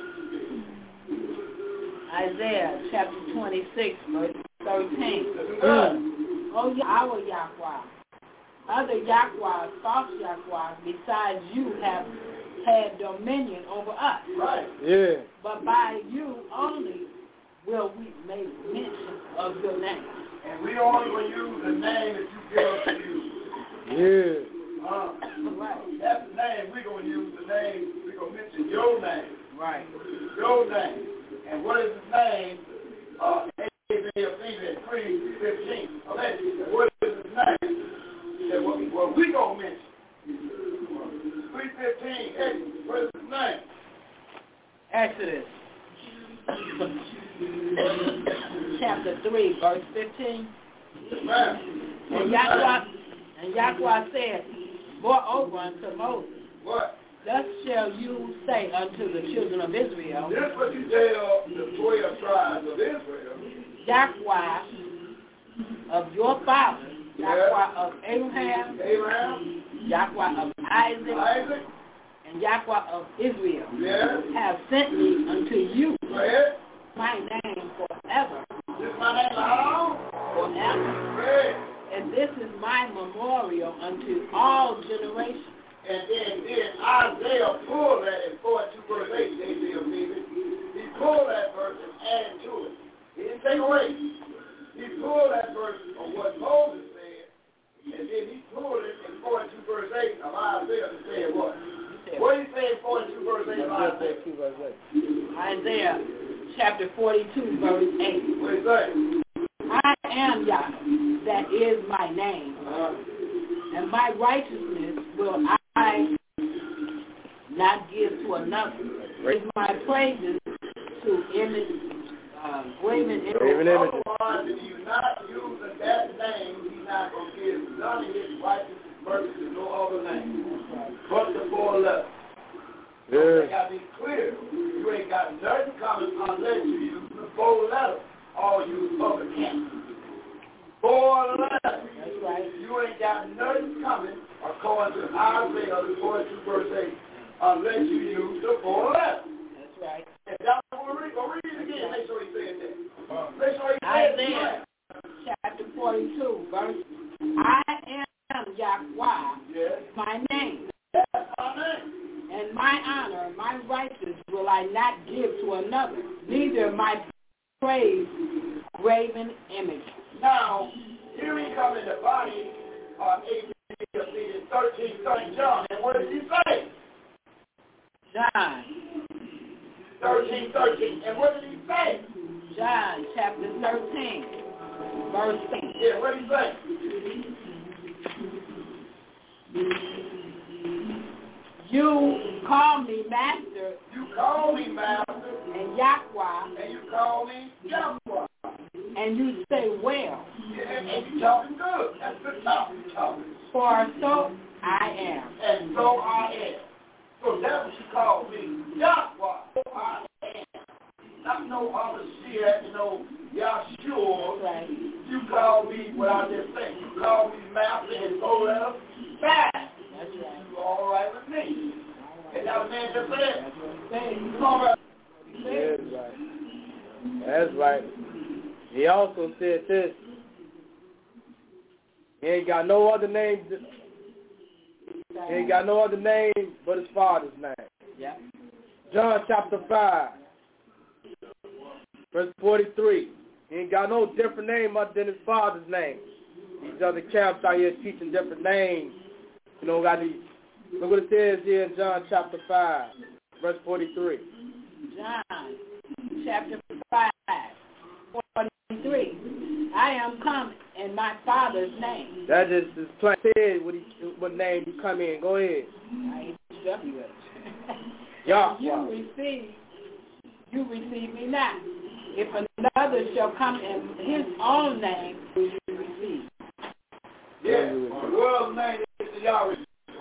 Isaiah chapter 26, verse 13. Oh, our Yahweh. Other Yahweh, false Yahweh, besides you have had dominion over us. Right. Yeah. But by you only will we make mention of your name. And we only will use the name that you give us to use. Yeah. Right. That's the name we're going to use. The name, we're going to mention your name. Right. Your name. And what is his name? Isaiah 3:15. Okay. What is his name? What we going to mention? 3:15. What is his name? Exodus. Chapter 3, verse 15. And Yahweh said, moreover unto Moses, what? Thus shall you say unto the children of Israel, this is what you tell the 12 tribes of Israel. Yahweh of your fathers, Yahweh of Abraham, Yahweh of Isaac, and Yahweh of Israel, have sent me unto you, my name forever. This is my name how long? Forever. And this is my memorial unto all generations. And then Isaiah pulled that in 42 verse 8, he pulled that verse and added to it. He didn't take away. He pulled that verse of what Moses said, and then he pulled it in 42 verse 8 of Isaiah and said what? What did he say in 42 verse 8 of Isaiah? Isaiah chapter 42 verse 8. What did he say? I am Yahweh, that is my name, and my righteousness will I not give to another. Raise my praises to graven images. Otherwise, if you're not using that name, he's not going to give none of his righteousness, mercy to no other name but the 4 letters. You got to be clear. You ain't got nothing coming unless you use the 4 letters. All you other can't. 4 letters. That's right. You ain't got nothing coming according to Isaiah 42 verse 8 unless you use the 4 letters. That's right. And y'all go read it again. Make sure he said that. Make sure he said Isaiah chapter 42 verse. I am Yahweh, my name. That's my name. And my honor, my righteousness will I not give to another, neither my praise graven image. Now, here we come in the body of 13 John. And what does he say? John. 13. And what did he say? John chapter 13, verse 8. Yeah, what did he say? You call me master. You call me master. And Yahweh. And you call me Yahweh. And you say well. And you talking good. That's good talk. For so I am. And so I am. So that's what you call me. Yahweh. So I am. Not no other shit, no Yahshua. Right. You call me what I just said. You call me master and so else. Fast. That's right. You're all right with me. And that man just said. That's what I'm saying. You all right? That's right. That's right. He also said this. He ain't got no other name. He ain't got no other name but his Father's name. Yeah. John chapter 5, verse 43. He ain't got no different name other than his Father's name. These other camps out here teaching different names. You know, look what it says here in John chapter 5, verse 43. John chapter 5, 43. I am come in my Father's name. That just is plain said what name you come in. Go ahead. I instruct you. Yeah. You receive me not. If another shall come in his own name, will you receive? Yeah, the world's name is Yahweh.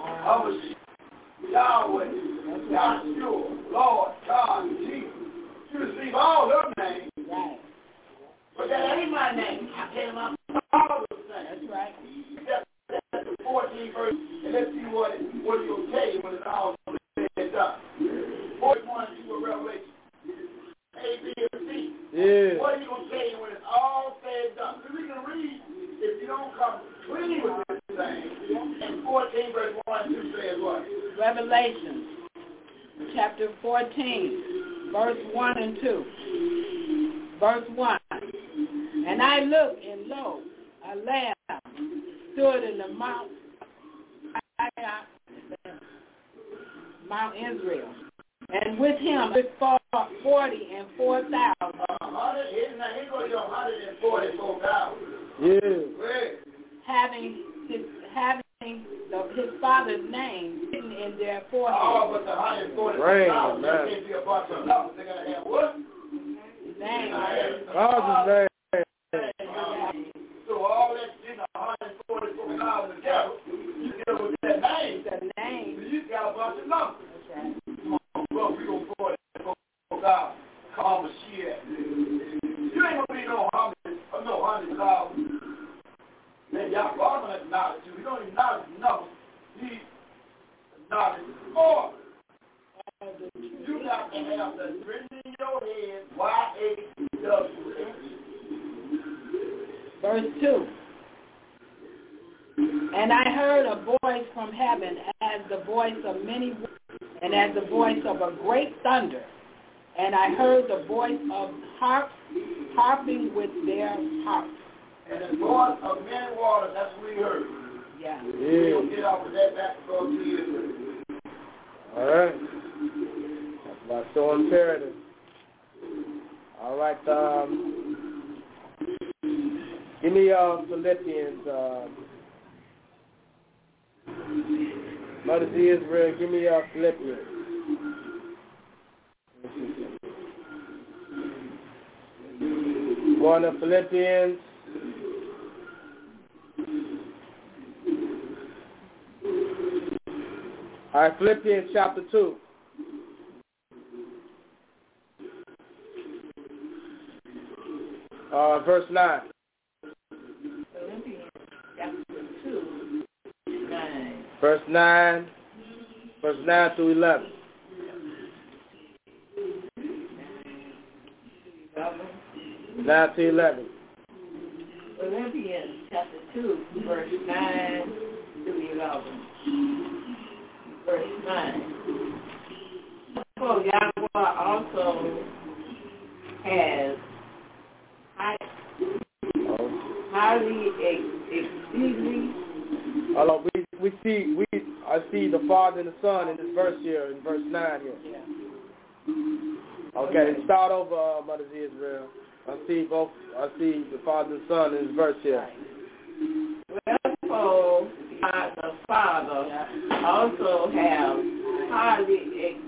Yahweh, Yahshua, Lord, God, Jesus. You receive all their names. Right. But that ain't my name. I tell my Father's name. That's right. That's the 14th verse, and let's see what he'll tell you when it's all said and done. 41 to Revelation. A, B, and C. Yeah. What are you going to tell you when it's all said and done? Because we can read, if you don't come clean with this thing, and 14 verse 1 and 2 says what? Revelation chapter 14, verse 1 and 2. Verse 1. And I looked, and lo, a lamb stood in the mount Mount Israel. And with him, it fought 40 and 4,000. 144,000. Yeah. Having his father's name written in their forehead. Oh, but the 144,000 can't be a bunch of numbers. They're going to have what? Name. God's name. So all that shit, 144,000 together, you deal with that name. The name. So you got a bunch of numbers. Okay. Come on, bro, we going to 44,000. Call my shit. You ain't going to be no 100,000. Man, y'all going to acknowledge you. We don't acknowledge numbers. He acknowledges more. You got to have the written in your head, Y-A-W. Verse 2. And I heard a voice from heaven as the voice of many and as the voice of a great thunder. And I heard the voice of harps harping with their harps. And the voice of many waters, that's what we heard. Yeah. We'll get off of that back to go to you. All right. That's why it's so imperative. All right. Give me Philippians. Mother Z Israel, give me Philippians. Going to Philippians. All right, Philippians chapter 2. Verse 9. Philippians chapter 2, 9. Verse 9 through 11. 9 to 11. Philippians chapter 2, verse 9 through 11. Verse 9. For Yahweh also has highly exceedingly. I see the Father and the Son in this verse here, in verse 9 here. Yeah. Okay, start over, Mother Z Israel. I see the Father and the Son in this verse here. Wherefore, God the Father also have highly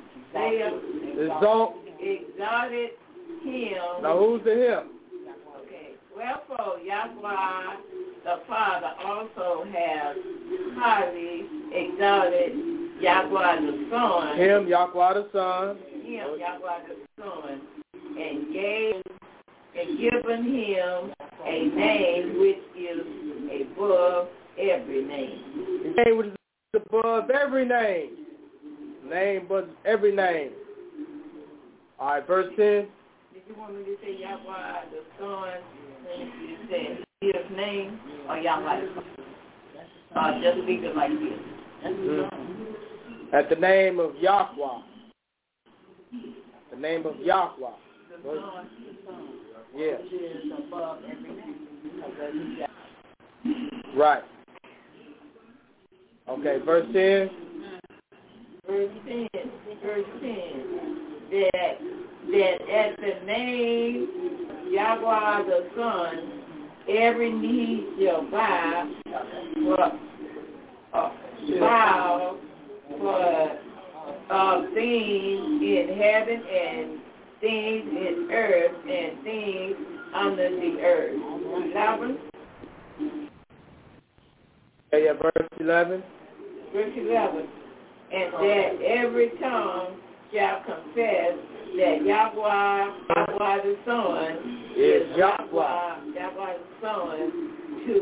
exalted him. Now who's the him? Okay. Wherefore, Yahweh the Father also has highly exalted Yahweh the Son. Him, Yahweh the Son. Him, Yahweh the Son, and given him a name which is above every name. A name which is above every name. Name but every name. All right, verse 10. Did you want me to say Yahweh the Son? You said his name or Yahweh the Son? Just leave it like this. At the name of Yahweh. The name of Yahweh. The Son. Yeah. Which is above every name. Right. Okay, verse 10. Verse 10. That at the name Yahweh the Son, every knee shall bow for things in heaven and things in earth and things under the earth. 11. Yeah, verse 11. Verse 11. And that every tongue shall confess that Yahweh the Son is Yahweh the Son to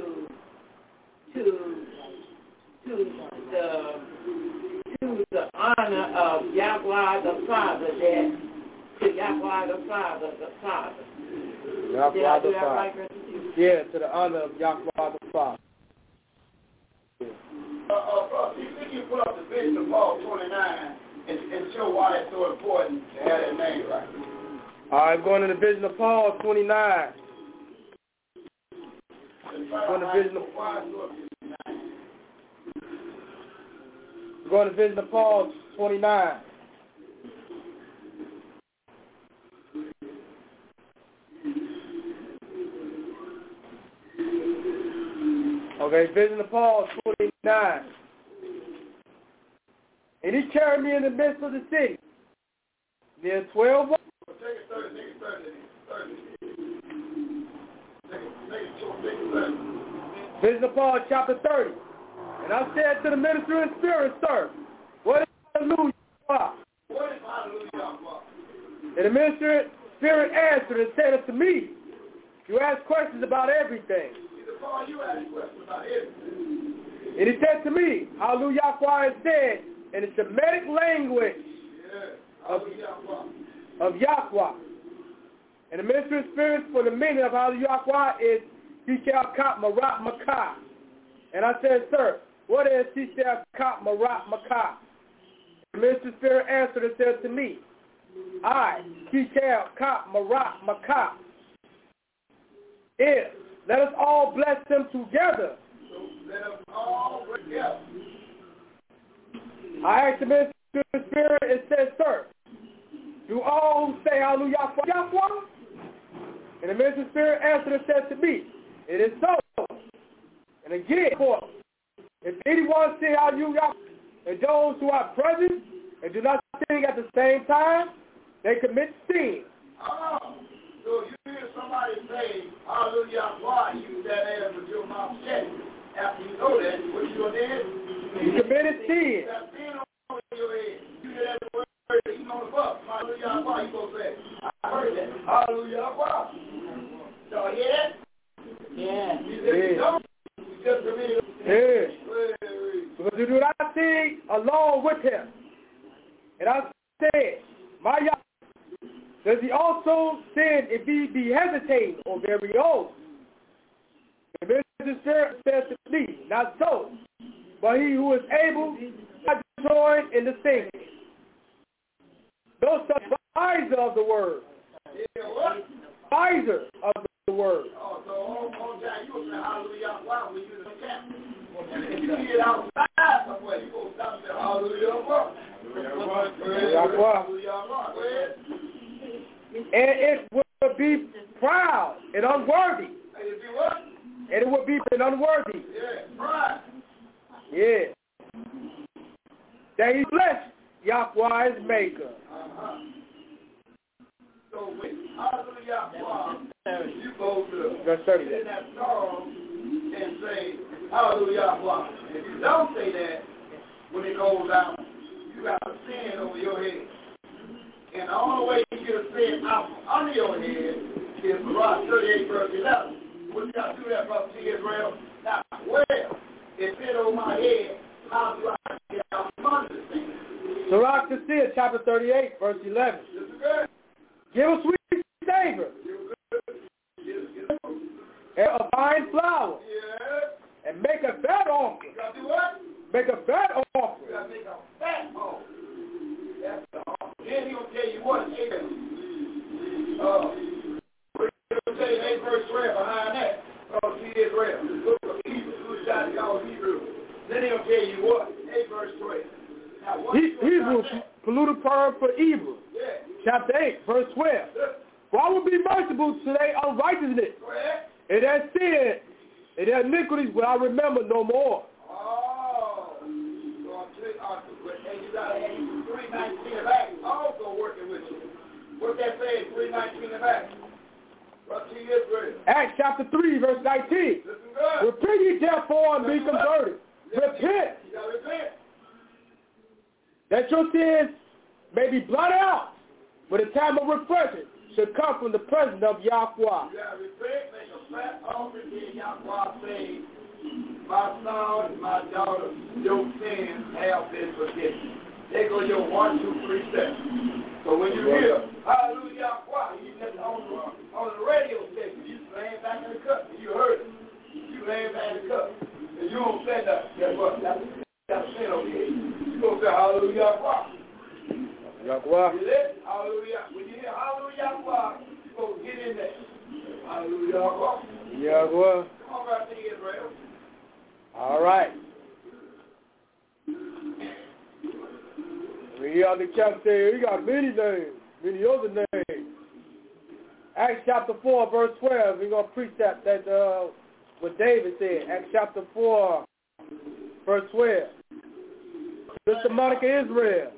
the honor of Yahweh the Father, to Yahweh the Father, Yahweh the Father. Yeah, to the honor of Yahweh the Father. You think you put up the vision of Paul 29 and show why it's so important to have that name right? All right, going to the vision of Paul 29. Going to the vision of We're going to Vision of Paul 29. Okay, Vision of Paul 29. And he carried me in the midst of the city. Near 12. Vision of Paul chapter 30. And I said to the minister in spirit, sir, what is hallelujah? What is hallelujah? And the minister in spirit answered and said unto me, you ask questions about everything. You ask questions about everything. And he said to me, hallelujah is said in the Semitic language of Yahweh. And the minister in spirit for the meaning of hallelujah is Tishel Kap Marat Makah. And I said, sir, what is Tishel Kap Marat Makah? The minister spirit answered and said to me, I, Tishel Kap Marat Makah, is, let us all bless them together. So let us all work together. I asked the minister spirit and said, sir, do all who say hallelujah Yahweh? And the minister spirit answered and said to me, it is so. And again, if anyone say hallelujah, and those who are present and do not sing at the same time, they commit sin. So you hear somebody say hallelujah, why you that ass with your mouth shut. After you know that, what you gonna do? You committed sin. That sin on your head. You hear that word, you on the bus. Hallelujah, why you gonna say? I heard that. Hallelujah, why? Y'all hear that? Yeah. You don't. You just committed. Yeah. Because you do not sing along with him. And I said, my Yahweh, does he also sin if he be hesitating or very old? The minister spirit says to me, not so, but he who is able to join in the singing. Those are advisor of the word. Yeah, what? Advisor of the word. Oh, so all time you will say hallelujah, why when you in the camp? If you get outside somewhere, you go stop and say hallelujah, why? And it would be proud and unworthy. And it be what? And it would be unworthy. Yeah, pride. Yeah. That he blessed Yahweh his maker. So when hallelujah, you go to Verse 30. in that song and say hallelujah. If you don't say that, when it goes out, you got a sin over your head. And the only way you get a sin out under your head is Rock 38 verse 11. What you got to do that, brother T. Israel? Now, well, it fit over my head. How do I get out from under the sin? Sirach to see it, chapter 38, verse 11. This is good. Give a sweet savor and a fine flour. Yeah. And make a fat offering. You got to do what? Make a fat offering. You got to make a fat offering. That's the offering. Then he'll tell you what, he'll tell you 8 verse 12 behind that. See Israel. Look at Hebrew. Who's got y'all Hebrew? Then he'll tell you what? 8 verse 12. Now, what Hebrew, polluted term for evil. Yeah. Chapter 8, verse 12. For I will be merciful to their unrighteousness. Correct. And their sin and their iniquities will I remember no more. Oh. So and you got 319 in the back also working with you. What that say? 319 in the back. Acts chapter 3, verse 19. Repent ye therefore and be converted. Repent. You gotta repent. That your sins may be blotted out, but a time of refreshing should come from the presence of Yahweh. You gotta repent, make a fat offering to Yahweh, saying, my son, my daughter, your sins have been forgiven. There go your 1, 2, 3 steps. So when you hear, hallelujah, you just on the radio station, you laying back in the cup, you heard it. You laying back in the cup, and you don't say that. Guess what? That's sin over here. You don't say hallelujah, Yahweh. You let hallelujah. When you hear hallelujah, you go get in there. Hallelujah. Yahweh. Come on, right to Israel. All right. He out the chapter, he got many names, many other names. Acts chapter 4, verse 12, we're going to precept that what David said. Acts chapter 4, verse 12. Sister Monica Israel.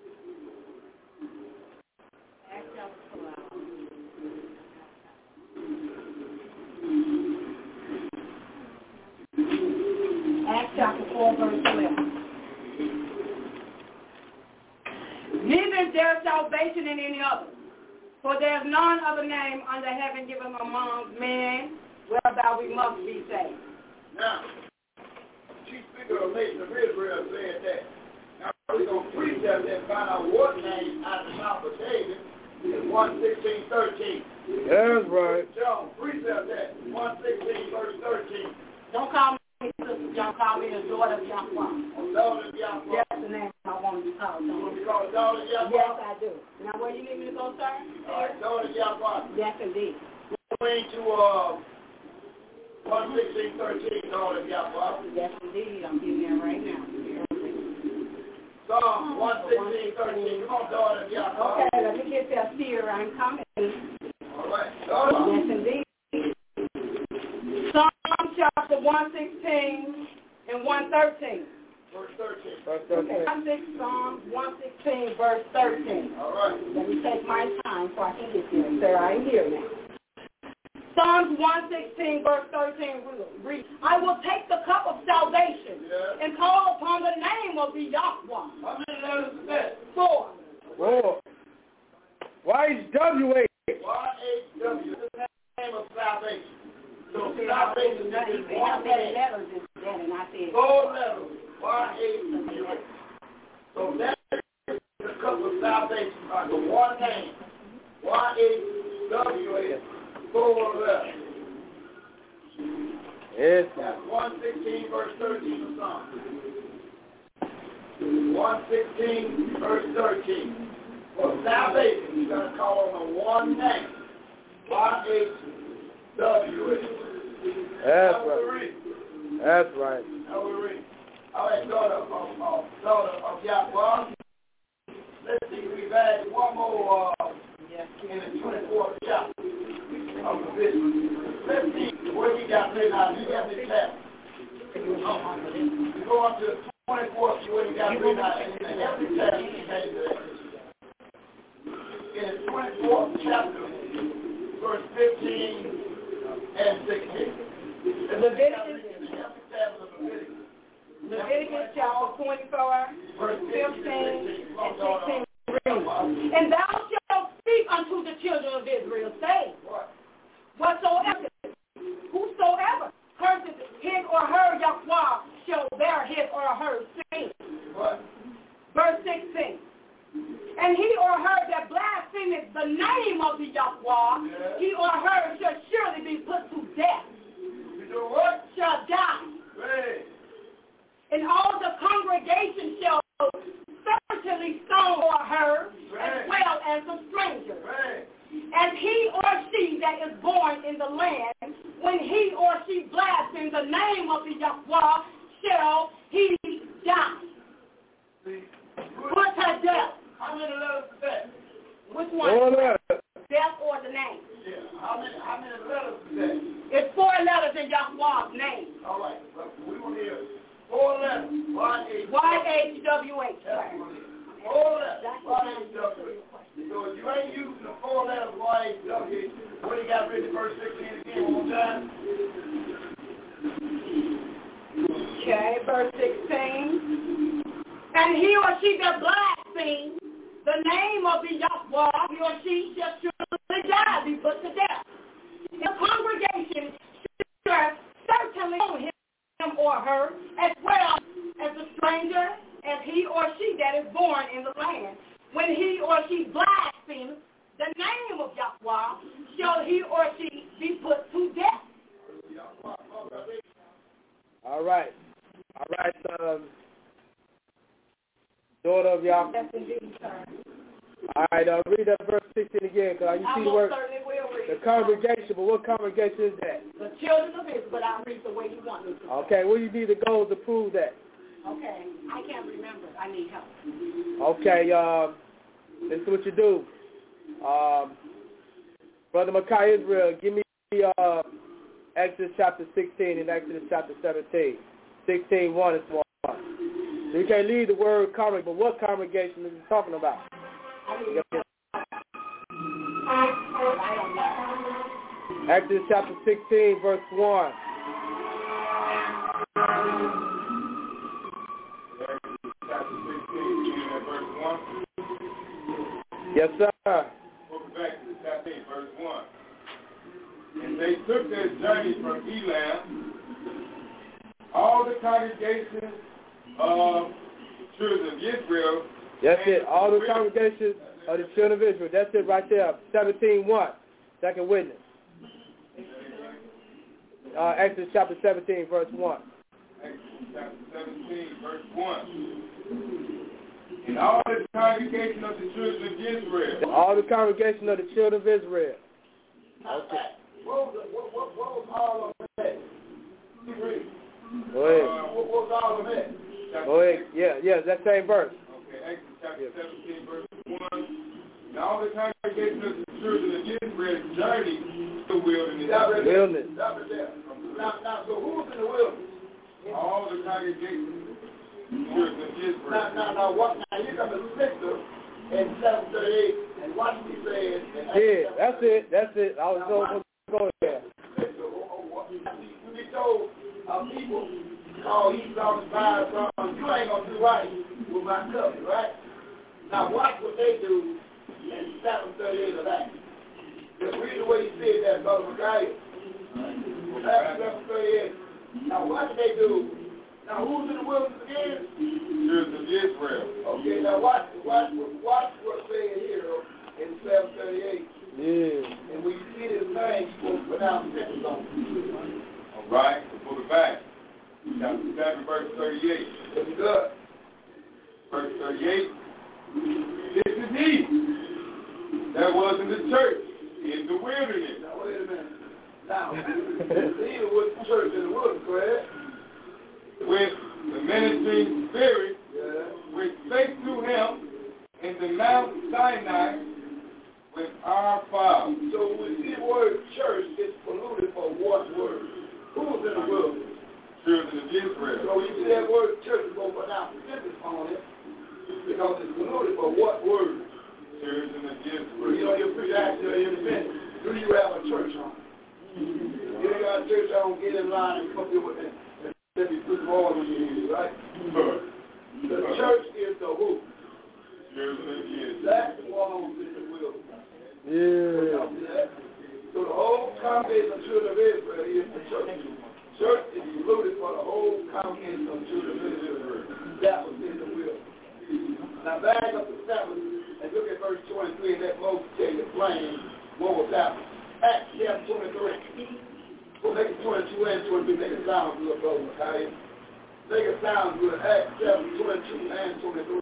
Acts chapter 4, verse 12. Neither is there salvation in any other, for there is none other name under heaven given among men whereby we must be saved. Now, chief speaker of the nation of Israel said that. Now, we're going to precept that and find out what name out of the mouth of David is 1:16:13. That's right. John, precept that. 1:16, verse 13. Don't call me sister John, call me the daughter of Yahweh. Daughter of Yahweh. That's the name I want to be called. You want to be called daughter of Yahweh? Yes, I do. Now, where you need me to go, sir? All right, daughter of Yahweh. Yes, indeed. Going to 1:16:13, daughter of Yahweh. Yes, indeed. I'm getting there right now. Psalm 1:16:13. Come on, daughter of Yahweh. Okay, let me get that seer. I'm coming. All right, daughter. Yes, indeed. Psalm chapter 1:16 and 1:13. Verse 13. Okay, Psalm 1:16, verse 13. All right. Let me take my time so I can get there, sir. I'm here now. Psalms 1:16, verse 13 read, I will take the cup of salvation and call upon the name of the Yahweh. How many letters is that? 4. 4. YHWH. YHW is the name of salvation. So See, salvation is how one many name. letters is that? And I said, 4 letters. YHWH. So that is the cup of salvation under one name. YHWH. 4 letters. Yes. That's 1:16, verse 13 of Psalm. 1:16, verse 13. For salvation, you're going to call on the one name. YHWH. That's right. That's right. Now we read. All right, daughter of Yahweh. Let's see, we've added one more in the 24th chapter of the business. Let's see what you got written out. You got this chapter. You go on to the 24th, see what you got written out. And in every chapter, you can to that. In the 24th chapter, verse 15 and 16. Leviticus chapter 24, verse 15 and 16. And thou shalt speak unto the children of Israel, saying, whosoever curses his or her Yahweh shall bear his or her sin. Verse 16. And he or her that blasphemeth the name of the Yahweh, he or her shall surely be put to death. Shall die. And all the congregation shall certainly stone or her, as well as the stranger. And he or she that is born in the land, when he or she blasphemes the name of the Yahweh, shall he die. Put to death. How many letters is that? Which one? Death or the name? Yeah. How many letters is that? It's 4 letters in Yahweh's name. All right. Well, we will hear 4 letters. YHWH. 4 letters. YHWH. So if you ain't using the 4 letters YHWH, what do you got written in verse 16 again? One more time. Okay, verse 16. And he or she that blasphemes the name of the Yahweh, he or she shall surely die, be put to death. The congregation shall certainly own him or her, as well as the stranger, as he or she that is born in the land. When he or she blasphemes the name of Yahweh, shall he or she be put to death. All right, daughter of Yahweh. Yes, indeed, sir. All right, read that verse 16 again, because you see the word, the congregation, but what congregation is that? The children of Israel, but I'll read the way you want me to. Okay, where you need to go to prove that? Okay, I can't remember. I need help. Okay, this is what you do. Brother Micaiah Israel, give me Exodus chapter 16 and Exodus chapter 17. 16:1 is 1. So you can't leave the word congregation, but what congregation is he talking about? Exodus chapter 16, verse 1. Yes, sir. Welcome back to chapter 8, verse 1. And they took their journey from Elam, all the congregations of children of Israel. That's it. All the congregations of the children of Israel. That's it right there. 17:1. Second witness. Exodus chapter 17, verse 1. Exodus chapter 17, verse 1. And all the congregation of the children of Israel. All the congregation of the children of Israel. Okay. What was all of that? Go ahead. What was all of that? Go ahead. Yeah, that same verse. Okay, Exodus chapter 17, verse 1. And all the congregation of the children of Israel journeyed to the wilderness. Wilderness. Now, so who's in the wilderness? All the congregations. Now, what? Now, you got the sister in 738, and what he said. Yeah, that's it. I was going to go there. You be told people, he's on the fire from, you ain't going to do right with my covenant, right? Now, watch what they do in 738 of that. Just read the way he said that, Brother Micaiah. 738. Now, what did they do? Now, who's in the wilderness again? Children of Israel. Okay, now watch what's saying here in 738. Yeah. And when you see this thing, you're supposed to pronounce sentences on it. All right, we'll go back. Chapter 7, verse 38. That's good. Verse 38. This is he that was in the church in the wilderness. Now, wait a minute. Now, he was the church in the wilderness, go ahead. With the ministering spirit, which spake to him in the Mount Sinai with our Father. So when we see the word church, it's polluted for what word? Who's in the wilderness? Children of Israel. So when you see that word church, you go pronounce the sentence on it, because it's polluted for what word? Children of Israel. You know, your preacher asked you in a minute, do you have a church on? You ain't got a church on, get in line and come here with it. Let me put more on you, right? The church is the who? That's the one who's in the wilderness. Yeah. So the whole congregation of children of Israel is the church. Church is included for the whole congregation of children of Israel. That was in the wilderness. Now back up to 7 and look at verse 23 and let Moses tell you plain what was happening. Acts chapter 23. Well, make it 22 and 23, make it sound good, brother Micaiah. Make it sound good. Acts chapter 22 and 23.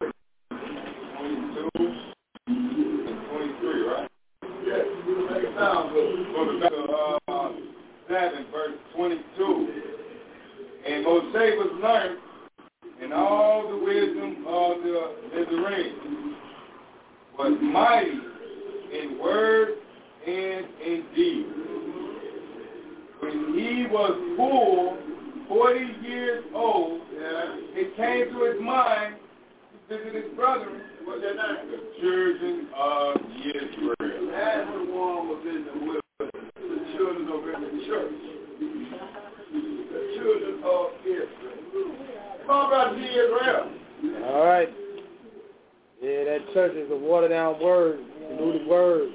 22 and 23, right? Yes, make it sound good. Go to 7, verse 22. And Moses was learned in all the wisdom of the Nazarene, was mighty in word and in deed. When he was full, 40 years old, it came to his mind to visit his brethren. What's their name? The children of Israel. Everyone was in the wilderness. The children of the church. The children of Israel. Come on, brother, see Israel. All right. Yeah, that church is a watered down word, polluted word.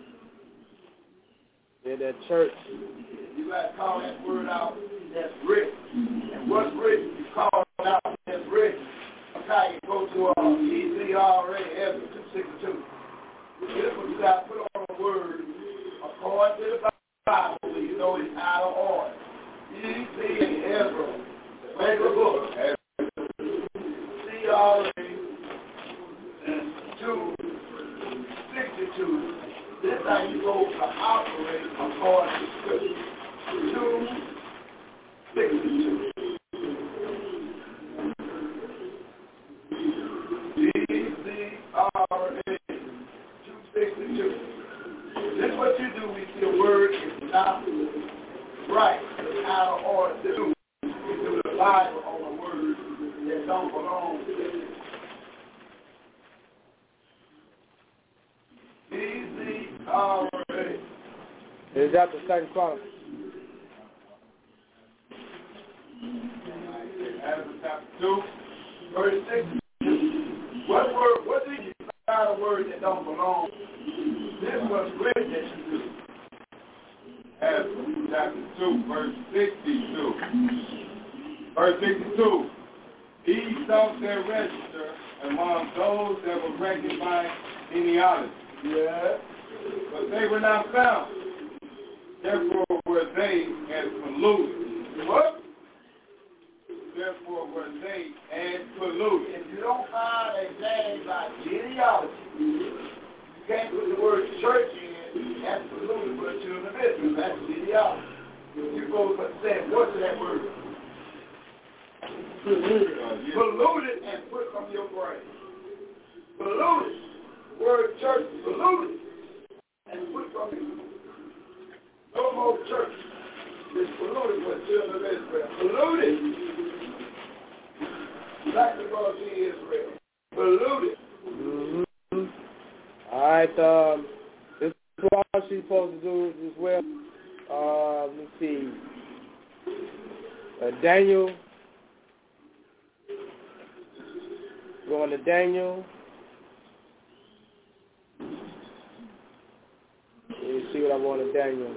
Yeah, that church. You got to call that word out that's written. And what's written, you call it out that's written. Okay, you go to ECRA, Ezra 262. This one you got to put on a word according to the Bible, so you know it's out of order. ECRA, regular book. CRA 262. This is how you go to operate according to Scripture. 262. 62. This is what you do. We see a word is not right. It's out of order to do. We do the Bible on a word that don't belong to it. Easy already. Is that the second Chronicles? Acts chapter 2, verse 6. What do you find a word that don't belong? This was written that you do. Acts chapter 2, verse 62. Verse 62. These don't their register among those that were reckoned by genealogy. Yeah. But they were not found. Therefore were they as polluted. What? Therefore were they as polluted. If you don't find a name by genealogy, you can't put the word church in. That's polluted for the children of Israel. That's genealogy. You go and say, what's that word? Polluted. Polluted and put from your brain. Polluted. Word church, polluted. And put from you. No more church. It's polluted for the children of Israel. Polluted. Like the God of Israel. Polluted. Mm-hmm. All right. This is what she's supposed to do as well. Let's see. Daniel. Going to Daniel. Let's see what I want in Daniel.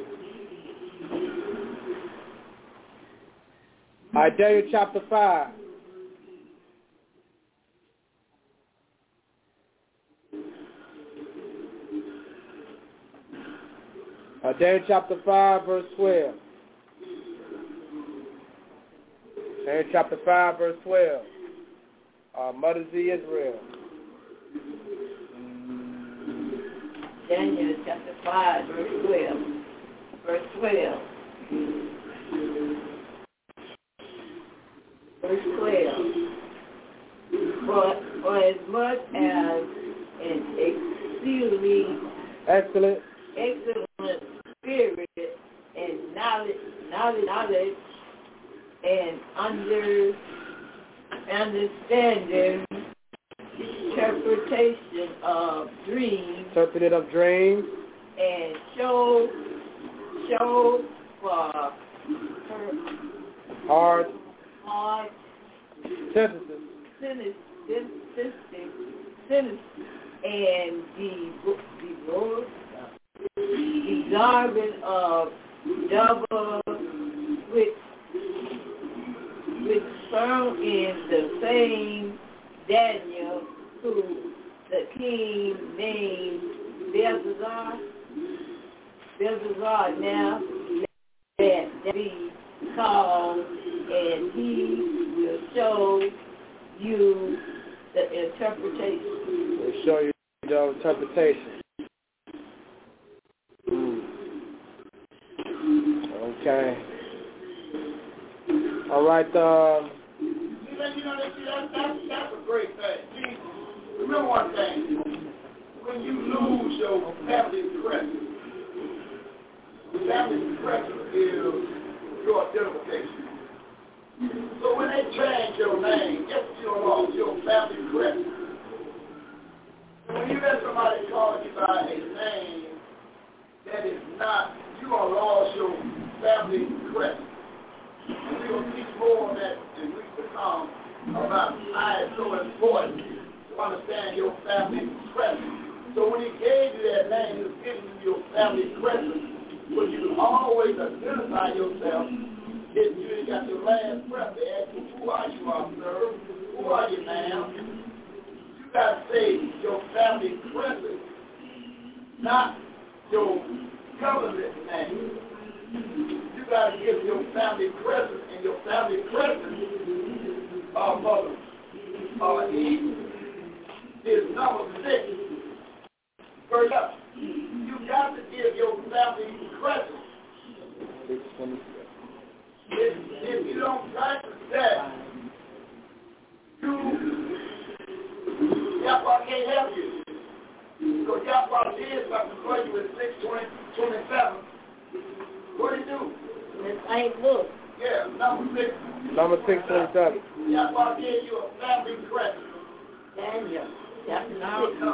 All right, Daniel chapter 5. Daniel chapter 5, verse 12. Daniel chapter 5, verse 12. Mother Z Israel. Daniel chapter 5, verse 12. Verse 12. Verse 12. For as much as an exceedingly excellent spirit and knowledge and understanding interpretation of dreams. Interpreted of dreams. And show for her hard synthesis and the garment of double which found in the same Daniel, who the king named Belshazzar now that be called, and he will show you the interpretation. We'll show you the interpretation. Okay. All right. That's a great thing. See, remember one thing. When you lose your family crest, family crest is your identification. So when they change your name, guess what you lost? Your family crest. When you let somebody call you by a name that is not, you are lost your family crest. And we're going to teach more on that in weeks to come about why it's so important to understand your family crest. So when he gave you that name, he was giving you your family crest, but you can always identify yourself if you ain't got your last breath. They ask you, who are you, officer? Who are you, ma'am? You got to say your family crest, not your government name. You got to give your family presence, and your family presence, mother, he is number 6. First up, you got to give your family presence. If you don't practice that, Yahweh can't help you. So Yahweh is with 6:27. What did he do? The same book. Yeah, number 6. Number 627. That's why I gave you a family crest. Daniel. Chapter 6.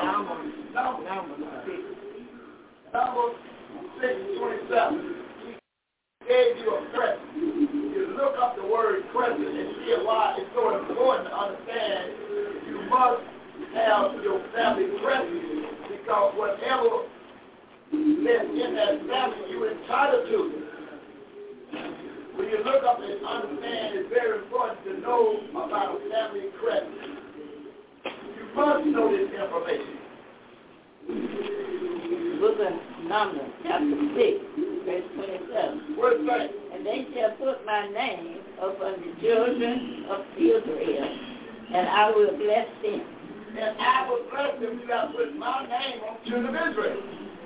Number 627. He gave you a crest. You look up the word crescent and see why it's so important to understand. You must have your family crescent because whatever lives in that family you're entitled to. When you look up and understand, it's very important to know about a family crescent. You must know this information. Book of Numbers, chapter 6, verse 27. What's that? And they shall put my name upon the children of Israel, and I will bless them. And I will bless them. You got to put my name on the children of Israel.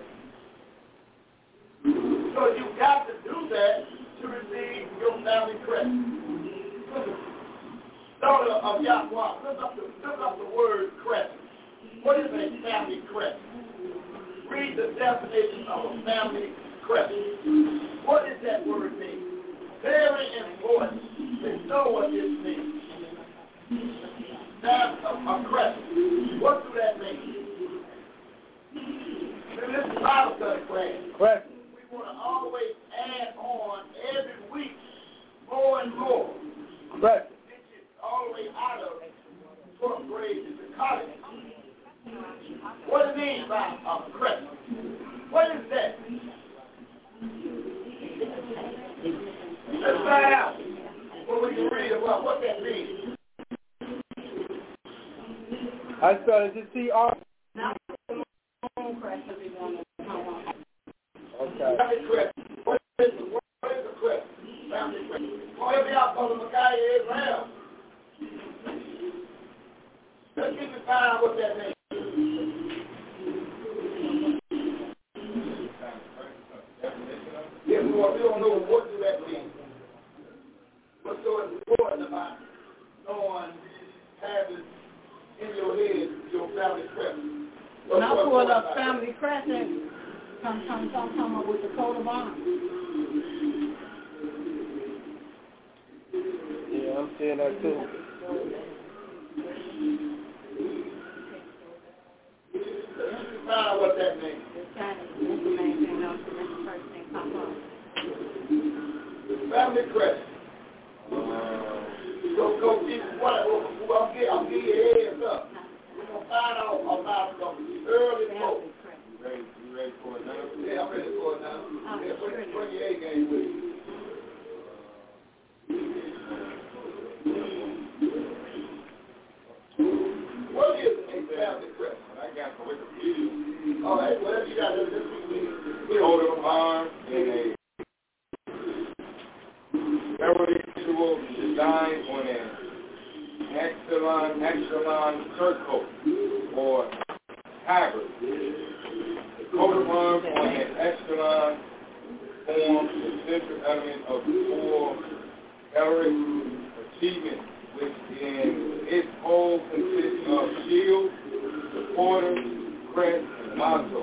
So you got to do that to receive your family crescent. Daughter of Yahweh, look up the word crescent. What is a family crescent? Read the definition of a family crescent. What does that word mean? Very important to know what this means. Now, a crescent. What does that mean? This is Bible study class. Crescent. We want to always add on every week more and more. Crescent. All the way out of 12th grade to college. What does it mean by a crescent? What is that? Let's find out what we can read about what that means. I started to see all. Okay. Family crescent. What is a crescent? Family crescent. Whatever y'all call them, Micaiah Israel. Let's get to find out what that means. Yeah, we don't know what do that mean. What's so important about knowing, having in your head your family crescent? When I pulled up family crescent, come with the coat of arms. Yeah, I'm seeing that too. Find out what that means. Family crescent. Go see what I'll give you a heads up. We're going to find out about some early folks. You ready for it now? Yeah, I'm ready for it now. Yeah, bring your A game with you. What is a family crescent? I got the Wikipedia. All right, whatever you got, let's just Coat of arms in a ritual design on an Exelon surcoat or tabard. The coat of arms on an Exelon forms the central element of the four heroic achievements, which in its whole consists of shield, supporter, crest, and motto.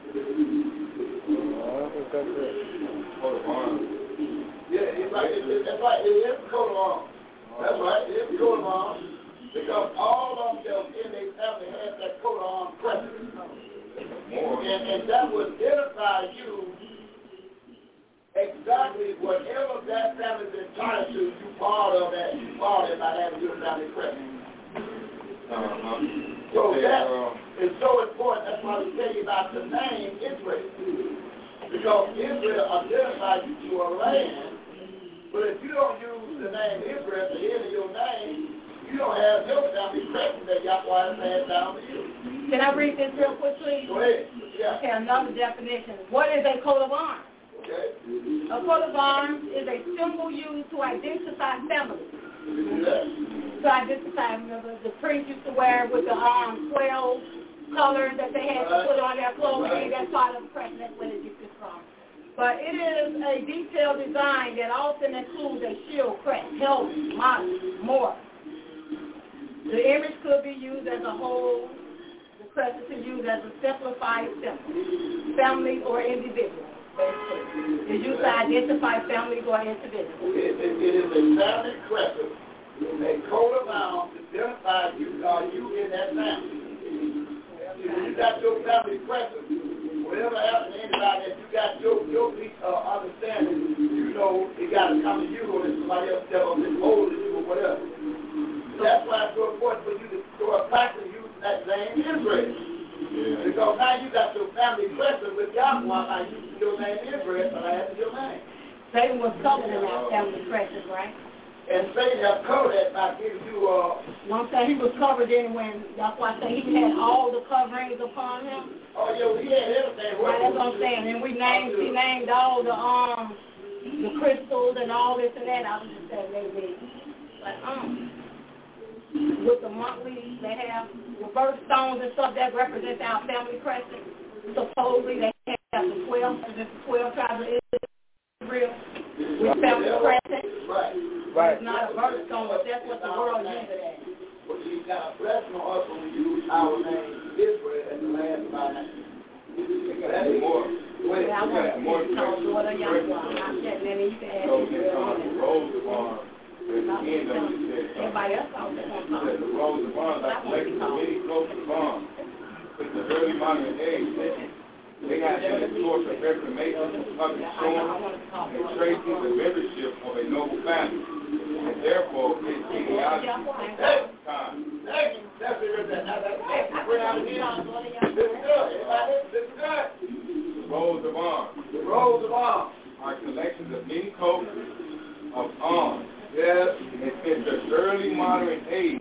Coat of arms. Yeah, that's right. It is a coat of arms. That's right. It is a coat of arms. Because all of them in their family had that coat of arms present. And that would identify you exactly whatever that family's entitled to, you part of that. You part of it by having your family present. So that is so important. That's why we tell you about the name Israel. Because Israel identifies you to a land. But if you don't use the name Israel at the end of your name, you don't have your family present that Yahweh has passed down to you. Can I read this real quickly? Go ahead. Yeah. Okay, another definition. What is a coat of arms? Okay. A coat of arms is a symbol used to identify families. To identify, remember, the priests used to wear with the 12 colors that they had to put on their clothing. That's part of the crest. That's where they get this from. But it is a detailed design that often includes a shield, crest, helmet, model, more. The image could be used as a whole. The crest is used as a simplified symbol. families or individuals? Is used to identify families or individuals? It is a family crescent. A coat of arms identifies you in that family. You got your family crescent. Whatever happened to anybody, if you got your understanding, you know it got to come to you or somebody else that was older than you or whatever. So that's why it's so important for you to go back and use that name Israel. Yeah. Because now you got your family crescent with Yahweh, now you your name Israel, but I have your name. Satan was covered in that family crescent, right? And Satan have covered that by giving you I'm saying he was covered in when, that's why I say he had all the coverings upon him. Oh, yeah, he had everything. Right, that's what I'm saying. And he named all the crystals and all this and that. I was just saying maybe, but with the monthly, they have the birthstones and stuff that represent our family crescent. Supposedly they have the 12 tribes of Israel with family crescent. Right. It's not a birthstone, but that's what the world uses it as. Well, you got a blessing on us when we use our name Israel as the last of our name. That's more. Wait, I want to call daughter Yahweh. Not that many. You can add Israel on it. Everybody else out there won't call it. The rose of arms, like many close to arms. With the early modern age, they have been a source of information, public showing, and tracing the membership of a noble family, and therefore its genealogy at the time. That's it. This is good. The rose of arms. The rose of arms are collections of many coats of arms. Yes. And since the early modern age,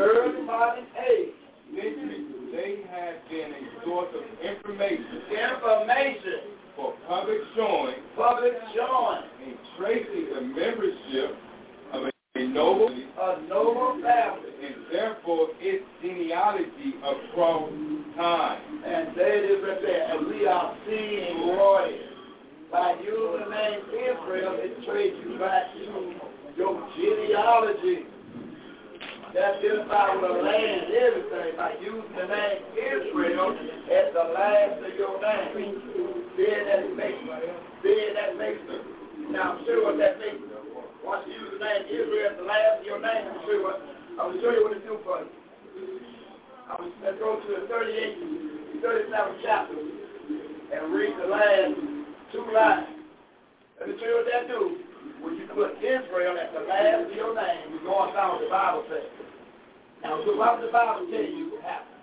they have been a source of information for public showing, and tracing the membership of a noble family, and therefore its genealogy across time. And there it is right there. And we are seeing royal. By using the name Israel, it traces you back to your genealogy. That identifies with the land and everything by using the name Israel as the last of your name. Then that makes it. Now I'm sure what that means. Once you use the name Israel as the last of your name, I'm going to show you what it do for you. Let's go to the 37th chapter and read the last 2 lines. Let me show you what that do. When you put Israel at the last of your name, you're going down what the Bible says. Now, what does the Bible tell you happens?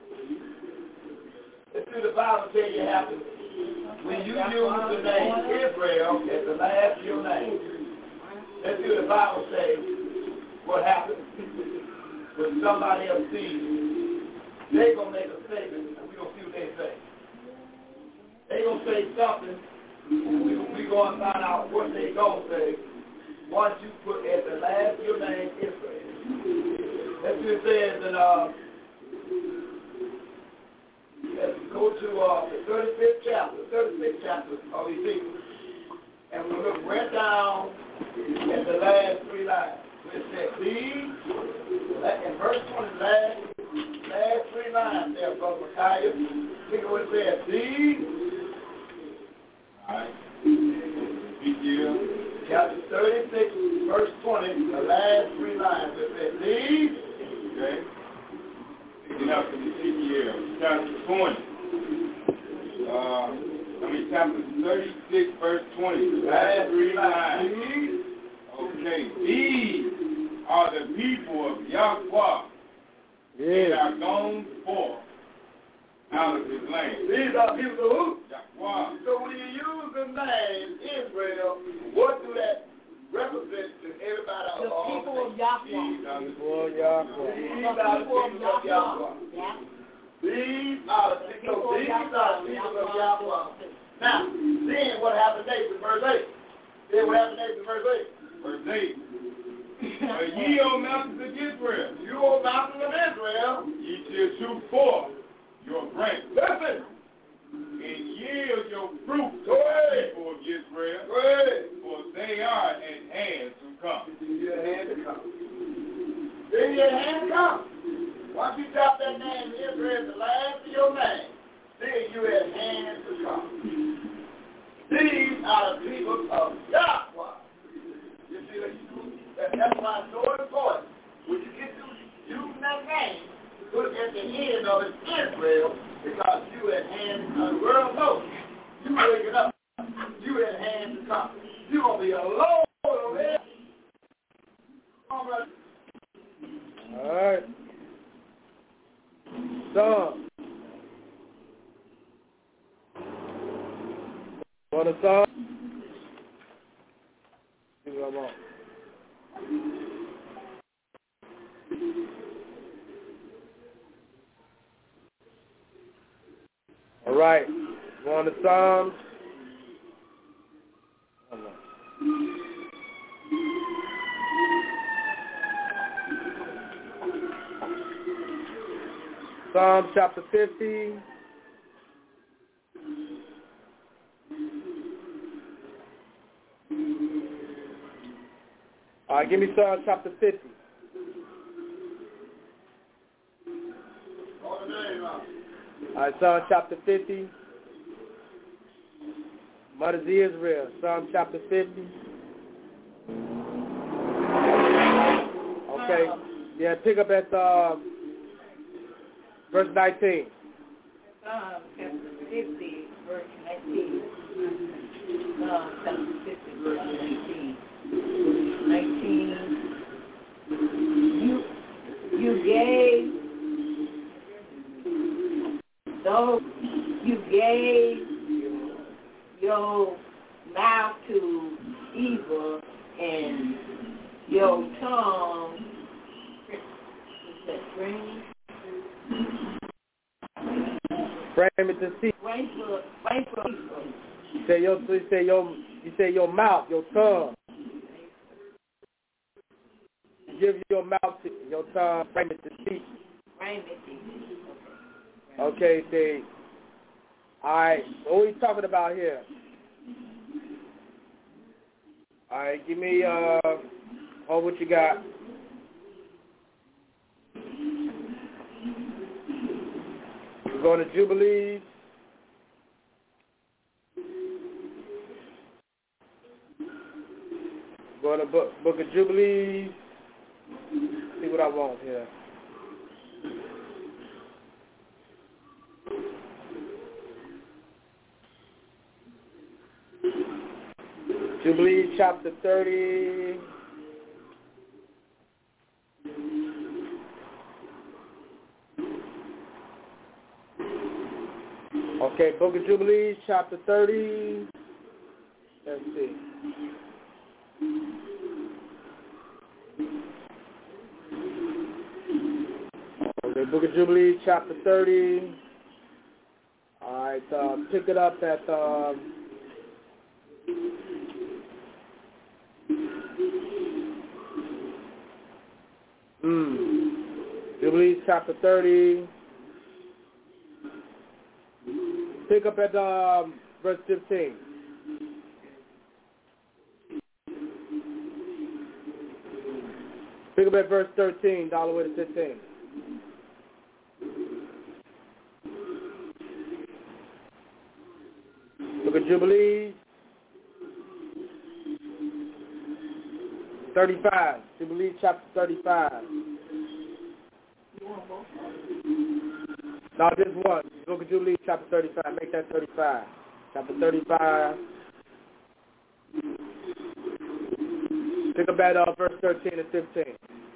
Let's do the Bible tell you happens. When you use the name Israel as the last of your name, let's do the Bible say what happens when somebody else sees you. They're going to make a statement, and we're going to see what they say. They're going to say something, and we're going to find out what they're going to say once you put at the last of your name Israel. That's what it says in, let's go to the 36th chapter of Ezekiel. And we'll look right down at the last 3 lines. It says, these, in verse 20, last 3 lines there, Brother Micaiah. Look at what it says. These, all right, Ezekiel, chapter 36, verse 20, the last 3 lines. It says, these, okay, picking up from Ezekiel, chapter 20. Chapter 36, verse 20. Last 3 lines. Okay, these are the people of Yahweh that are gone forth out of his land. These are people of who? Yahweh. So when you use the name Israel, what do that represent to everybody? The people of Yahweh. These are the people of Yahweh. These are the people of Yahweh. These are the people of Yahweh. Now, then what happened next in verse 8? Then what happened next in verse 8? Verse 8. But ye, O mountains of Israel, you, O mountains of Israel, ye shall shoot forth your branches. Listen. And yield your fruit to Go the people of Israel. Go ahead. For they are at hand to come. They're at hand to come. They're at hand to come. Once you drop that name Israel, the last of your name, then you're at hand to come. The world knows you waking up. You in hands to come. You're going to be alone over there. All right. Song. Want a song? See what I'm on. All right. Want a song? Psalm chapter 50. All right, give me Psalm chapter 50. All right, Psalm chapter 50. Mother of Israel, Psalm chapter 50. Okay, yeah, pick up at verse 19. Psalm chapter 50, verse 19. Psalm chapter 50, verse 19. 19. You gave your mouth to evil and your tongue. Is that frame? Frame it to see. Frame for evil. You say your mouth, your tongue. Give your mouth to your tongue, frame it to speak. Frame it to speak. Okay, say. All right, what are we talking about here? All right, give me what you got. We're going to Jubilees. Going to book of Jubilees. See what I want here. Jubilees chapter 30. Okay, Book of Jubilees chapter 30. Let's see. Okay, Book of Jubilees chapter 30. All right, pick it up at Jubilees chapter 30. Pick up at verse 15. Pick up at verse 13, all the way to 15. Book of Jubilees 35. Jubilees chapter 35. No, just one. Book of Jubilees chapter 35. Make that 35. Chapter 35. Pick up at verse 13 and 15.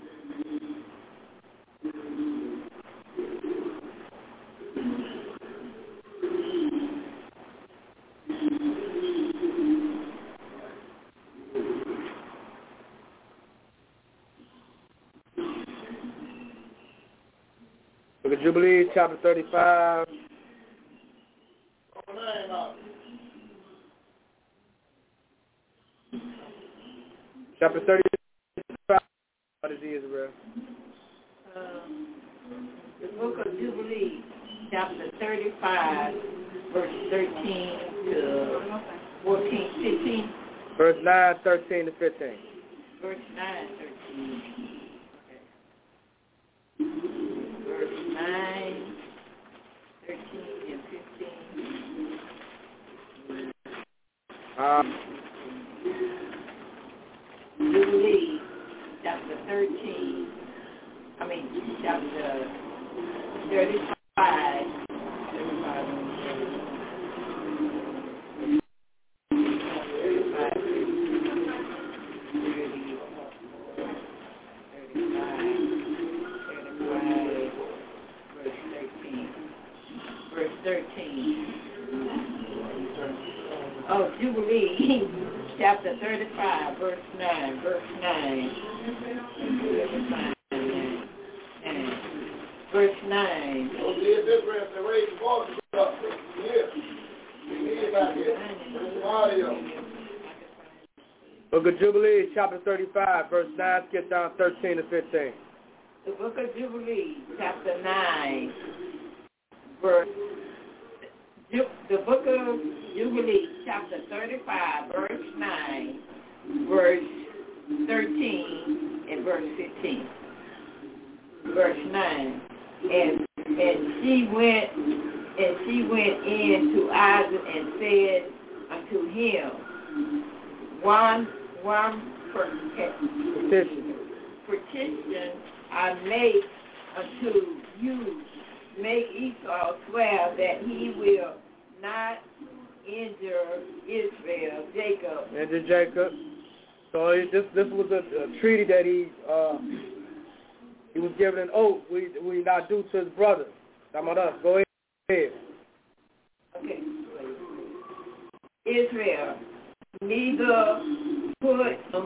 Book of Jubilees chapter 35. Chapter 35. What is Israel? The Book of Jubilees, chapter 35, verse 13 to 14, 15. Verse 9, 13 to 15. Verse 9, 13. Verse 9, 13 and 15. Jubilee, chapter 13. Chapter 35. Jubilee, chapter 35, verse 9. Verse 9. So see if this rest and raise the voice up. Here. We need it back here. Bring some audio. Book of Jubilee, chapter 35, verse 9, skip down 13 to 15. The book of Jubilee, chapter 9, verse. The book of Jubilee, chapter 35, verse 9, verse 13, and verse 15. Verse 9. And she went in to Isaac and said unto him, one petition I make unto you. Make Esau swear that he will not injure Israel, Jacob. Injure Jacob. So this was a treaty that he was given an oath we not do to his brother. Come on up. Go ahead. Okay. Israel, neither put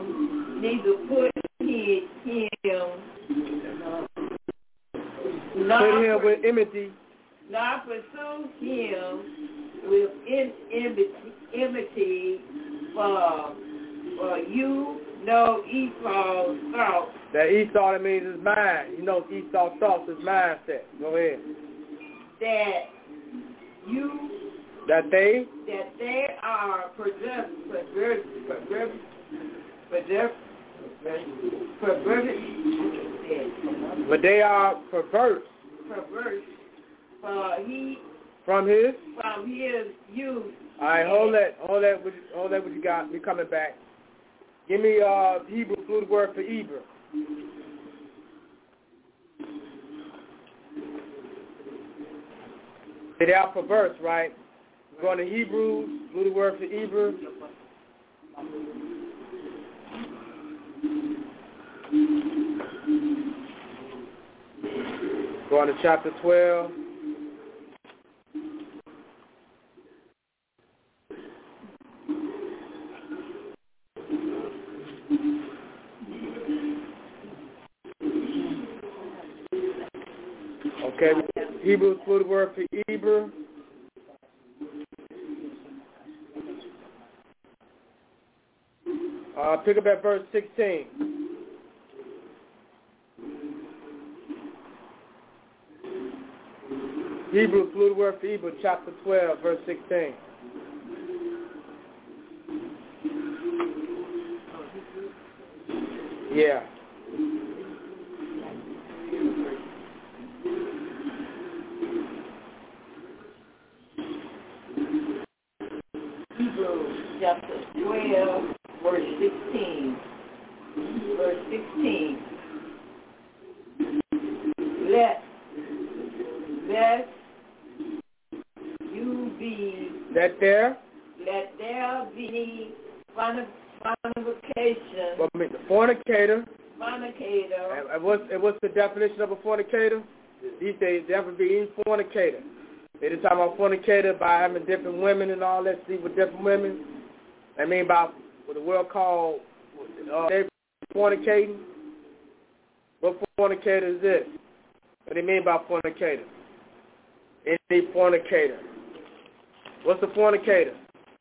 him with enmity. Not pursue him with enmity, for you know Esau's thoughts. That Esau, that means his mind. You know Esau's thoughts, his mindset. Go ahead. That they are perverse. But they are perverse. From his youth. All right, hold that. What you got? We coming back. Give me Hebrew fluid word for Eber. They are perverse, right? We're going to Hebrew fluid word for Eber. Going to chapter 12. Okay, Hebrew fluid word for Eber. Pick up at verse 16. Hebrew fluid word for Eber, chapter 12, verse 16. Yeah. Hebrews chapter 12, verse 16. Verse 16. Let there be fornication. Fornicator. Fornicator. And what's the definition of a fornicator? These days, there would be any fornicator. They're talking about fornicator by having different women and all that, sleep with different women. I mean by what the world called fornicating. What fornicator is this? What do you mean by fornicator? Any fornicator. What's a fornicator?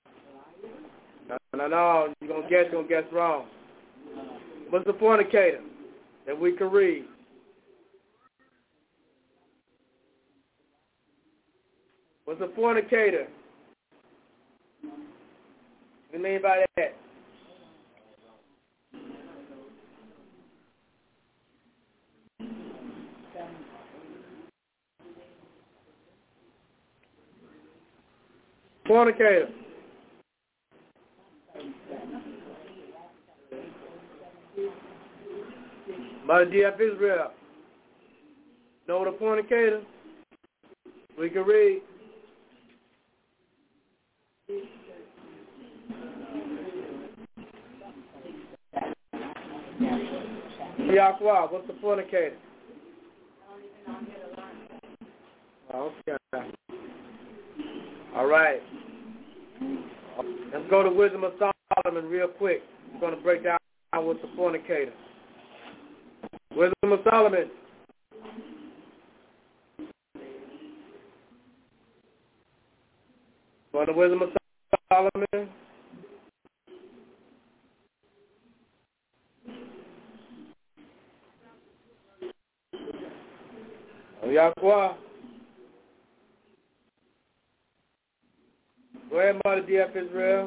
No. You're going to guess wrong. What's a fornicator that we can read? What's a fornicator? What do you mean by that? Fornicator. By the DF Israel. Know what a fornicator? We can read. Yahweh, what's the fornicator? Okay. All right. Let's go to Wisdom of Solomon real quick. We're going to break down what's a fornicator. Wisdom of Solomon. Go to Wisdom of Solomon. Yahweh. Go ahead, Mother DF Israel.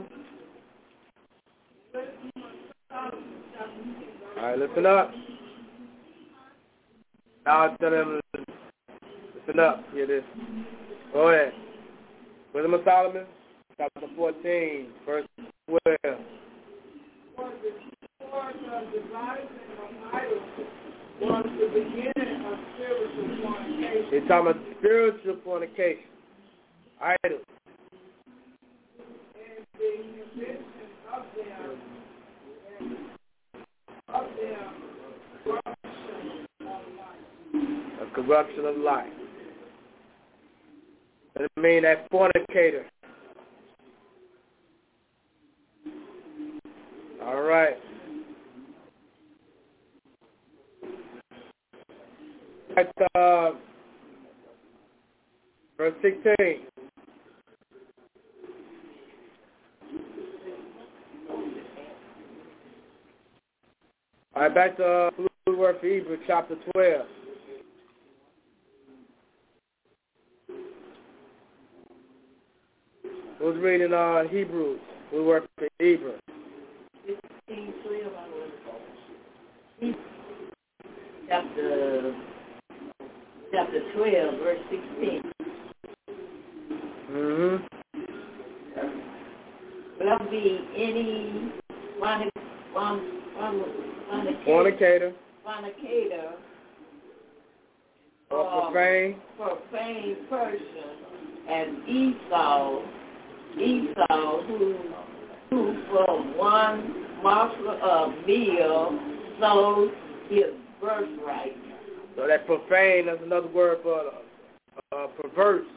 All right, listen up. Now I tell them, listen up. Hear this. Go ahead. Wisdom of Solomon, chapter 14, verse 12. For the devising of idols was the beginning of spiritual fornication. They're talking about spiritual fornication. Idols. And the invention of them, corruption of life. Does it mean that fornicator? All right. Verse 16. All right, back to Blue Word for Hebrew, chapter 12. Who's reading Hebrews? Blue Word for Hebrew. 16:12. Chapter 12, verse 16. Mm-hmm. Will there be any fornicator or profane person as Esau who from one morsel of meal sold his birthright. So that profane, that's another word for perverse.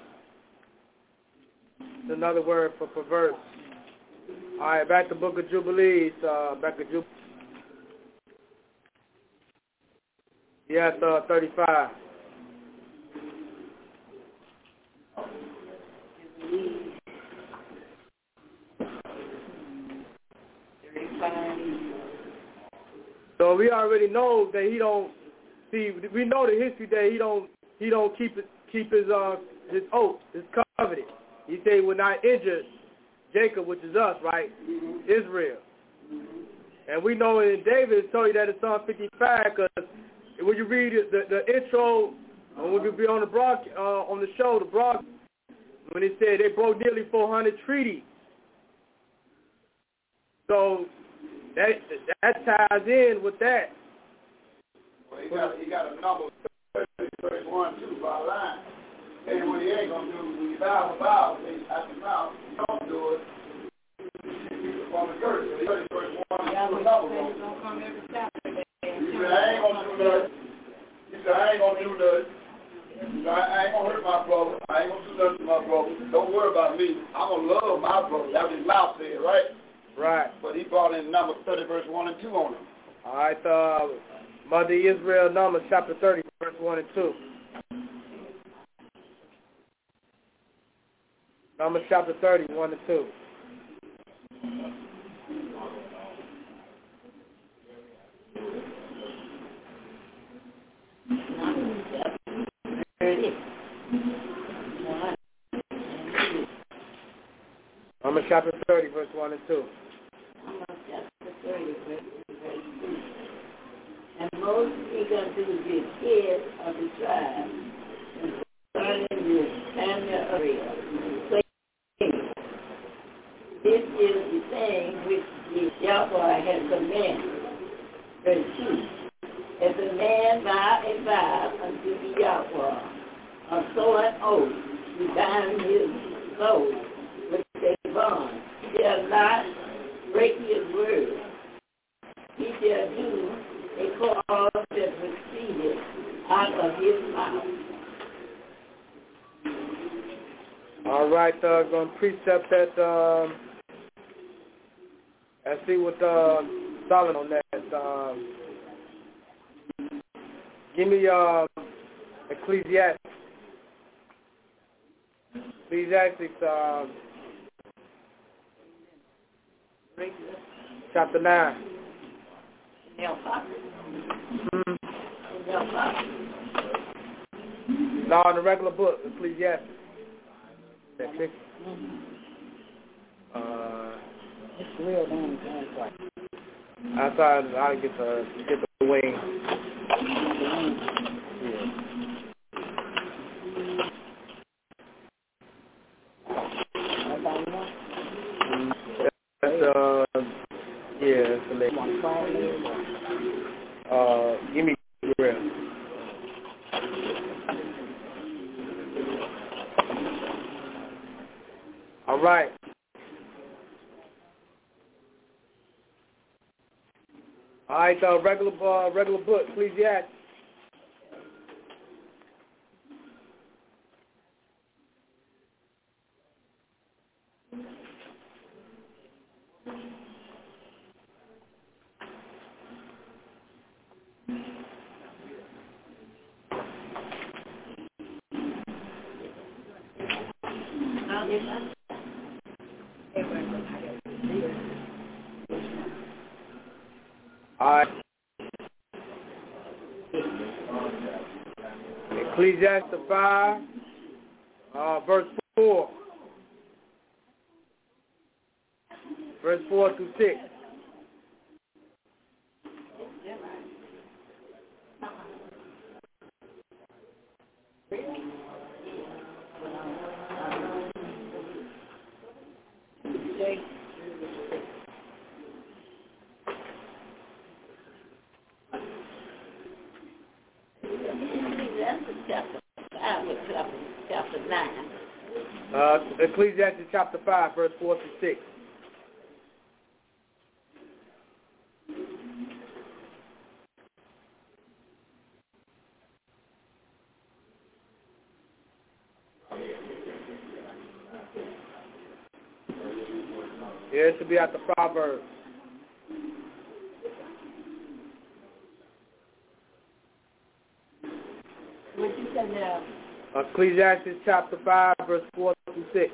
It's another word for perverse. All right, back to Book of Jubilees. Yes, 35. So we already know that he don't see. We know the history that he don't keep his oath, his covenant. He said he would not injure Jacob, which is us, right? Israel. And we know in David told you that in Psalm 55, because when you read the intro, when we be on the show, the broad, when it said they broke nearly 400 treaties. So that ties in with that. Well, he got a number 31, 2 by line. And what he ain't gonna do when you vow, after the mouth, you don't do it. On the curse, 31, number don't come every Saturday. He said, I ain't gonna do nothing. He said, I ain't gonna do nothing. I ain't gonna hurt my brother. I ain't gonna do nothing to my brother. Don't worry about me. I'm gonna love my brother. That's what his mouth said, right? Right. But he brought in number 30, verse 1 and 2 on him. All right, Mother Israel, Numbers chapter 30, verse 1 and 2. Numbers chapter 30, 1 and 2. Numbers chapter 30, verse 1 and 2. And Moses began to the head of the tribe, and concerning the Samuel area, saying, this is the thing which Yahweh has commanded. Verse 2. If a man vow a vow unto the Yahweh, or so an oath, to bind his soul with a bond, he shall not break his word. He shall do a cause that proceeded out of his mouth. All right, going to precept that Let's see what Solomon on that. Give me Ecclesiastes. Ecclesiastes chapter 9. No, in the regular book, Ecclesiastes. It's real damn good. I thought I'd get the wing. Yeah. That's it's the lady. Give me real. All right. All right, regular book, Ecclesiastes. All right. Ecclesiastes 5, verse 4. Verse 4 through 6. Chapter 9. Ecclesiastes chapter 5, verse 4 through 6. Yeah, it should be at the Proverbs. What you said now? Ecclesiastes chapter 5, verse 4 through 6.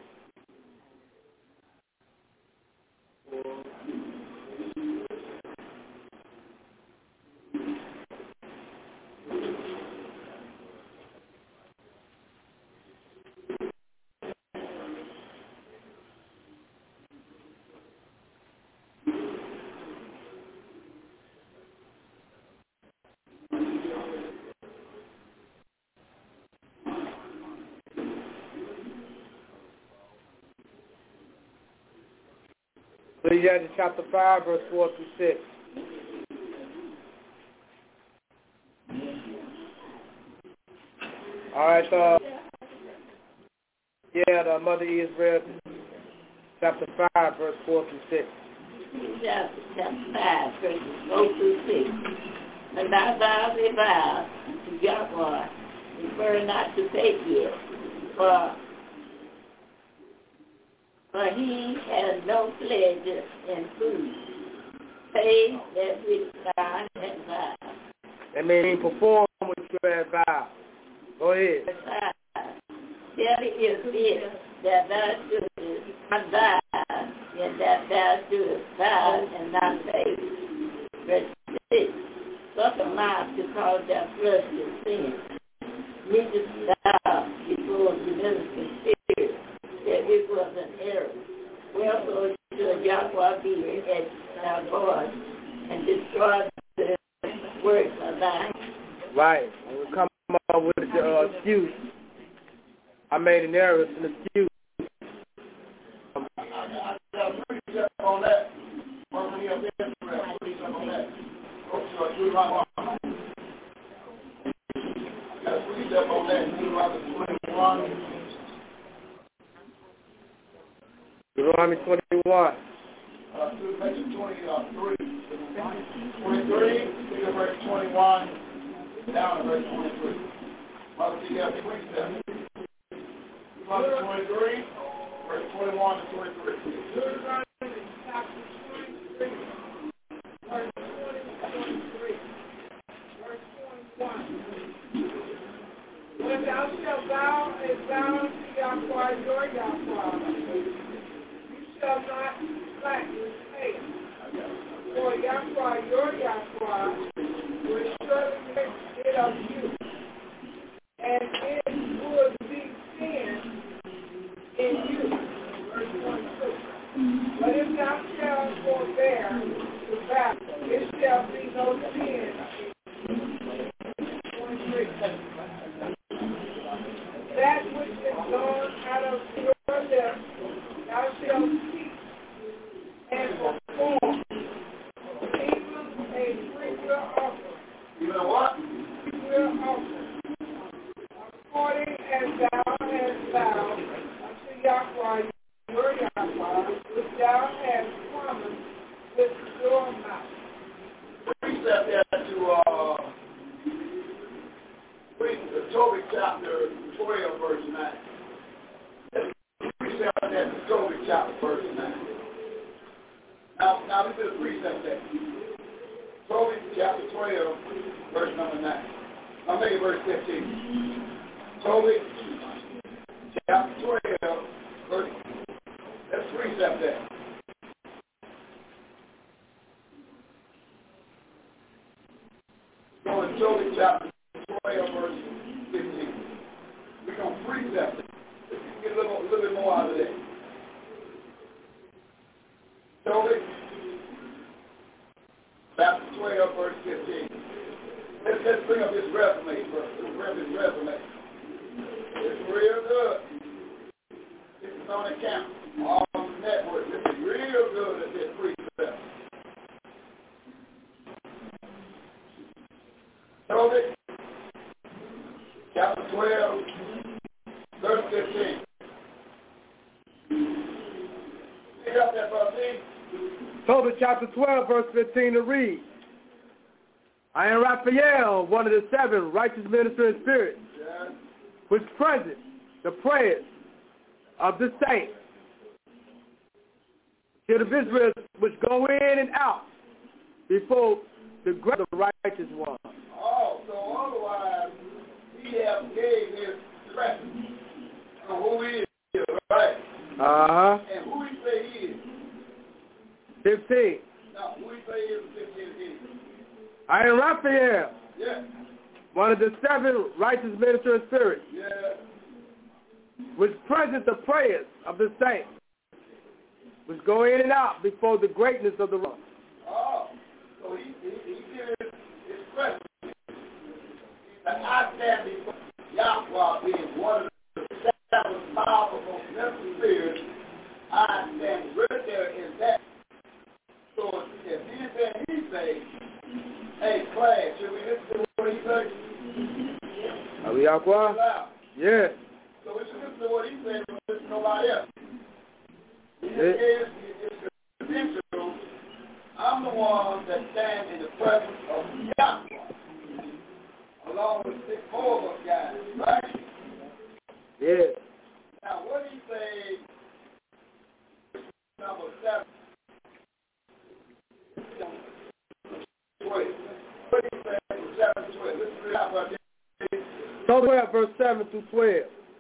Ecclesiastes chapter 5, verse 4 through 6. All right, the Mother Israel, chapter 5, verse 4 through 6. Chapter 5, verses 4 through 6. And thou vow a vow to Yahweh, refer not to faith yet, for he has no pleasure in food. Pay that which thou hast vowed. That means perform what you have vowed. Go ahead. Verily is it that thou shouldest not vow, and that thou shouldest vow and not pay. Verse 6. Suffer not to cause thy flesh to sin. Neither thou before the minister spirit that it was an error. Wherefore should Yahweh be at thy voice and destroy the works of thine. Right. When we come up with the excuse, I made an error. It's an excuse. On that. Deuteronomy 21. 23, verse 21, down to verse 23. Mother, you got 27. Mother 23, verse 21 to 23. chapter 23, verse 20 to 23, verse 21. When thou shalt vow a vow to Yahweh your Yahweh, you shall not slack his faith. For Yahweh your Yahweh will surely make it of you, and it will be sin in you. Verse 22. But if thou shalt forbear to vow, it shall be no sin. 23. That which is gone out of your lips, thou shalt keep and perform, even a free-will offering. You know what? Free-will offering. According as thou hast vowed unto Yahweh your Yahweh, which thou hast promised with your mouth. Precept there to read the Tobit chapter 12, verse 9. Precept there to Tobit chapter verse 9. Now this is a precept there. Tobit chapter 12, verse number 9. I'll make it verse 15. Tobit chapter 12, verse. That's precept there. So in Tobit chapter 12, verse 15. We're going to precept it. Let's get a little bit more out of that. Tobit chapter 12, verse 15. Let's bring up this resume first. Let's bring up this resume. It's real good. This is on account. All the network. This is real good at this precept. Tobit chapter 12, verse 15. Pick up that verse. Tobit chapter 12, verse 15 to read. I am Raphael, one of the 7 righteous ministers in spirit, which present the prayers of the saints, children of Israel, which go in and out before the great righteous one. Oh, so otherwise, he has gave his presence on who he is, right? Uh-huh. And who he say he is? 15. No, who he say he is 15. I am Raphael, Yeah. one of the 7 righteous ministers in spirit, Yeah. which present the prayers of the saints, which go in and out before the greatness of the Lord. Oh, so he gives his presence. And I stand before Yahweh being one of the 7 powerful, most necessary spirits. I stand right there in that. So if anything he say, hey, class, should we listen to what he say? Are we Yahweh? Yeah. So we should listen to what he said, we listen to nobody else. It's credential. I'm the one that stands in the presence of Yahweh, along with 6 more of us guys, right? Yeah. Now, what do you say, number 7? What do you say, 7 to 12? Listen to that, brother. So 12, verse 7 through 12.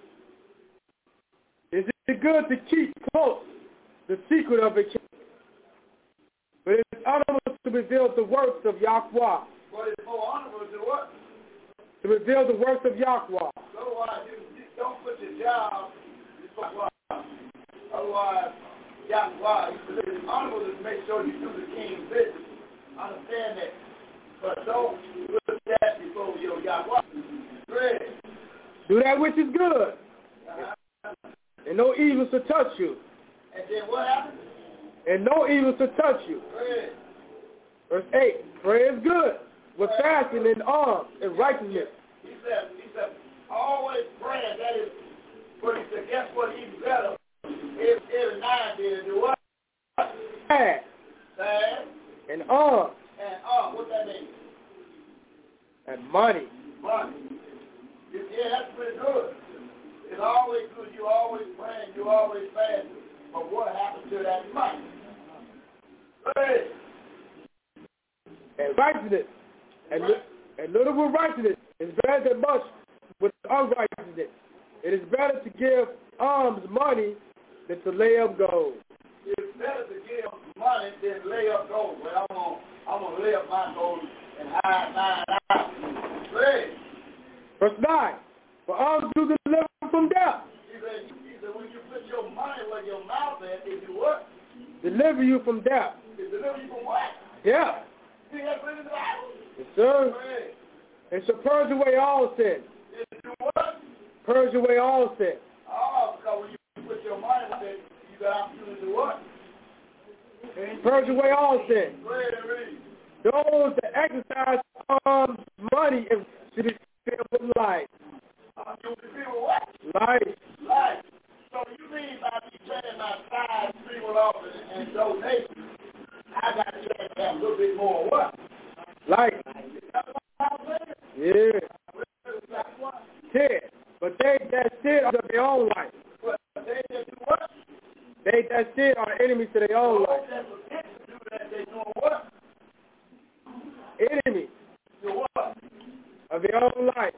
Is it good to keep close the secret of a king? But it's honorable to reveal the works of Yahweh. But it's more honorable to what? To reveal the works of Yahweh. Otherwise, you don't put your job before God. Otherwise, Yahweh, it's honorable to make sure you do the king's business. Understand that. But don't put that before your Yahweh. Great. Do that which is good. And no evils to touch you. And then what happens? And no evils to touch you. Great. Verse 8. Prayer is good. With fasting and alms and righteousness. He said, always praying. That is what he said. Guess what? Even better. Every night they do what? Fast. Fast. And alms. And what that mean? And money. Money. Yeah, that's pretty good. It's always good. You always praying. You always fasting. But what happened to that money? And righteousness, and little with righteousness is better than much with unrighteousness. It is better to give alms money than to lay up gold. It's better to give money than lay up gold. Well, I'm gonna lay up my gold and hide mine out. Pray. Verse 9. For alms do deliver from death. He said, when you put your money where your mouth is, it do what? Deliver you from death. It deliver you from what? Yeah. See that written in the Bible? Yes, sir. Pray. It shall purge away all sin. It do what? Purge away all sin. Oh, because when you put your money where you got opportunity to do what? Purge away all sin. Read. Those that exercise alms money should be filled with life. You will be filled with what? Life. Life. So you mean by me paying my tithes, people offering, and donations, I got to have a little bit more what? Life. Yeah. 10. But they that sin are their own life. What? They that do what? They that sin are enemies to their own life. They doing what? Enemies. Do what? Of their own life.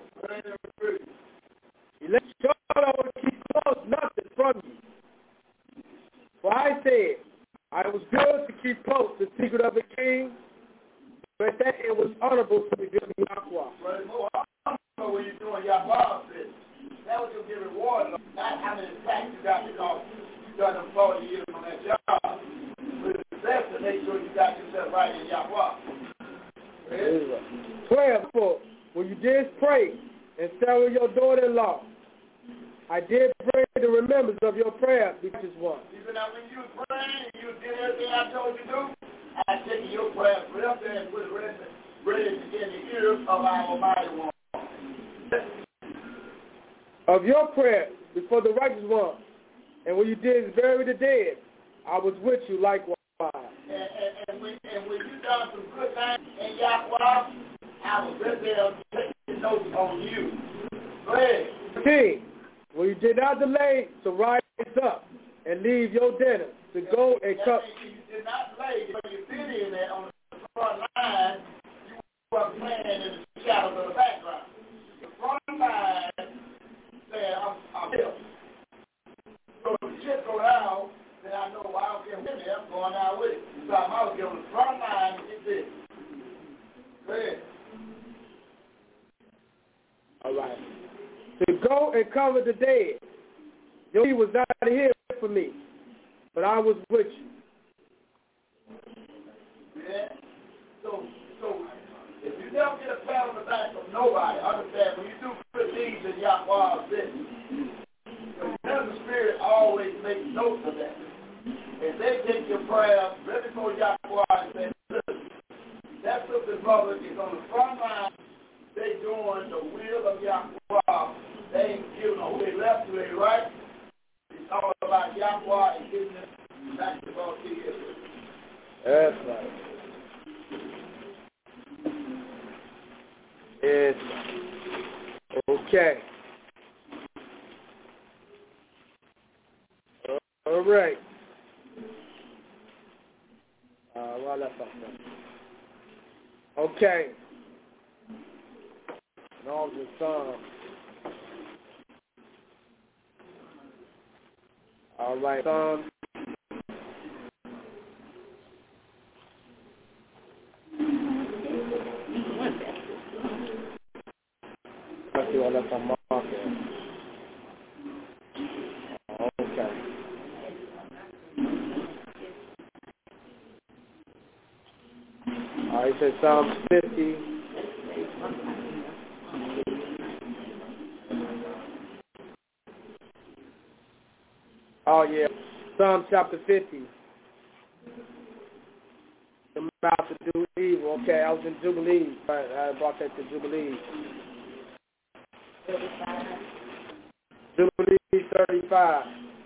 You let your Lord keep close nothing from you. For I said, I was good to keep close the secret of the king, but that it was honorable to reveal to Yahweh. But it's more honorable when you're doing Yahweh's business. That was your give reward, not how many tax you got because you done them 40 years on that job. But it's best to make sure you got yourself right in Yahweh. 12. For when you did pray and stay with your daughter-in-law, I did pray the remembrance of your prayer, because one. Even now when you were praying and you did everything I told you to do, I take your prayer, put up there and put it ready to get in the ears of our Almighty One. Of your prayer before the righteous one, and when you did bury the dead, I was with you likewise. And when you done some good things in Yahweh, I was right there taking notes on you. Go ahead. 15. When you did not delay to rise up and leave your dinner to go and cut. You did not delay, but you've been in there on the front line. You were playing in the shadows of the background. The front line said, I'm here. So if the shit go down, then I know I don't care with it. I'm going down with it. So I'm out here on the front line to get this. Go ahead. All right. To go and cover the dead. He was not here for me, but I was with you. Yeah. So if you never get a pat on the back from nobody, understand when you do good things in Yahweh's business, the Spirit always makes notes of that. If they take your prayer right before Yahweh and say, listen, that sister brother is on the front line. They doing the will of Yahweh. They ain't giving who they left, who they right. It's all about Yahweh and giving them back to God to Israel. That's right. It's okay. All right. Well, that's something. Okay. And all the song. All right, song. Let's see what that's on mark there. Okay. All right, it says Psalms 50. Oh, yeah. Psalm chapter 50. The mouth to do evil. Okay, I was in Jubilee. I brought that to Jubilee. Jubilee 35.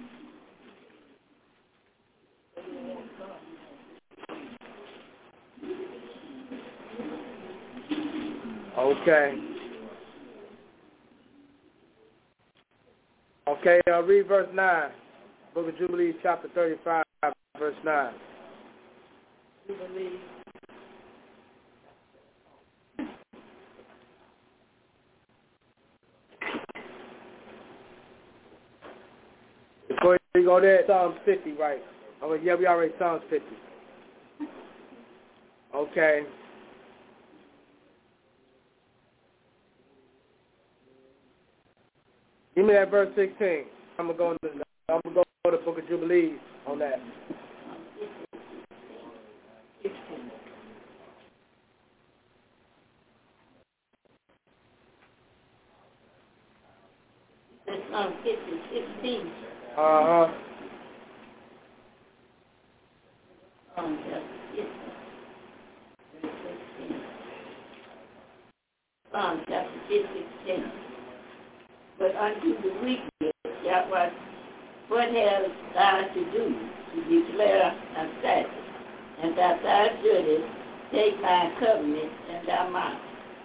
Okay. Okay, read verse 9. Book of Jubilees, chapter 35, verse 9. Jubilee. Before you go there, Psalms 50, right? Oh, yeah, we already Psalms 50. Okay. Give me that verse 16. I'm gonna go to the Book of Jubilees on that. That's Psalm 50, 16. Uh-huh. Psalm chapter 50, verse 16. Psalm chapter 50, 16. But unto the wicked, Yahweh, what hast thou to do to declare a statute, and that thou shouldest take my covenant in thy mouth?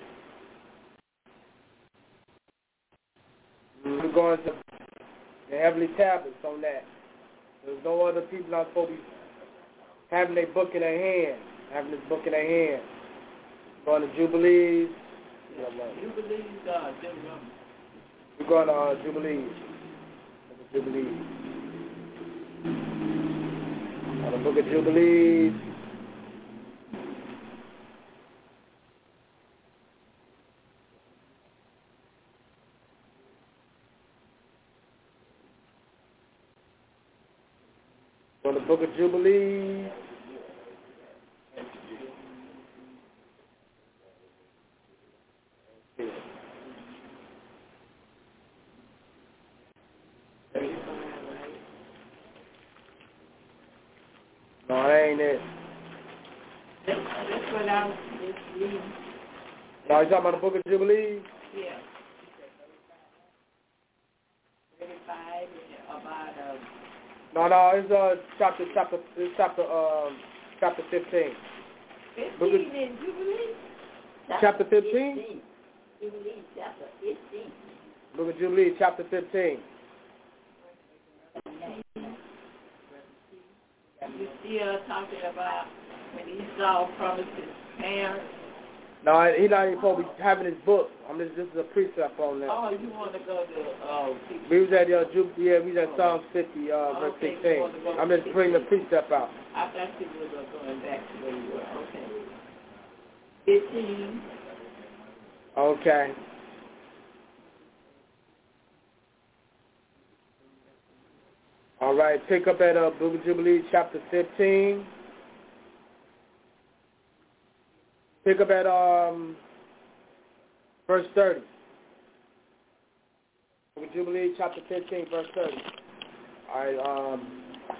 I'm going to the heavenly tablets on that. There's no other people not supposed to be having their book in their hand, having this book in their hand. Going to Jubilees. Jubilees, Deuteronomy. We're going to Jubilees. Jubilees. On the Book of Jubilees. On the Book of Jubilees. No, that ain't it. That's what I was just reading. No, you talking about the Book of Jubilees? Yeah. 35 about No, it's chapter 15. 15 in Jubilee? Chapter 15? Jubilee chapter 15. Book of Jubilees, chapter 15. You still talking about when Esau promised his parents? No, he's not even supposed to be having his book. This is a precept on that. Oh, you want to go to We was at we was at Psalms 50, verse 16. I'm just bringing the precept out. I thought you were going back to where you were. Okay. 15. Okay. All right, pick up at Book of Jubilees, chapter 15. Pick up at verse 30. Book of Jubilees, chapter 15, verse 30. All right,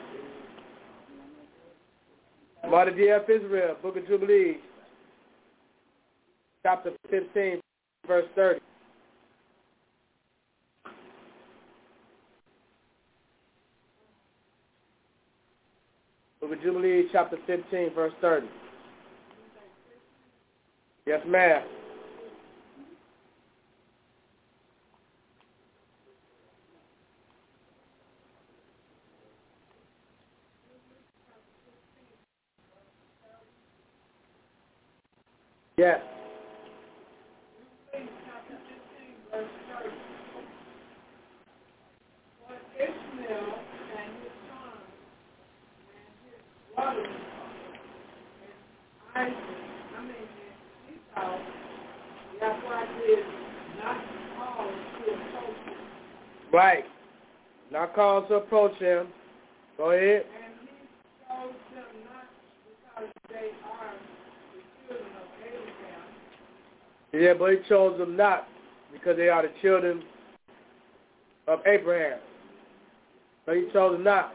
Mother DF Israel, Book of Jubilees, chapter 15, verse 30. Book of Jubilees, chapter 15, verse 30. Yes, ma'am. Yes. Right. Not called to approach him. Go ahead. And he chose them not because they are the children of Abraham. Yeah, but he chose them not because they are the children of Abraham. So he chose them not.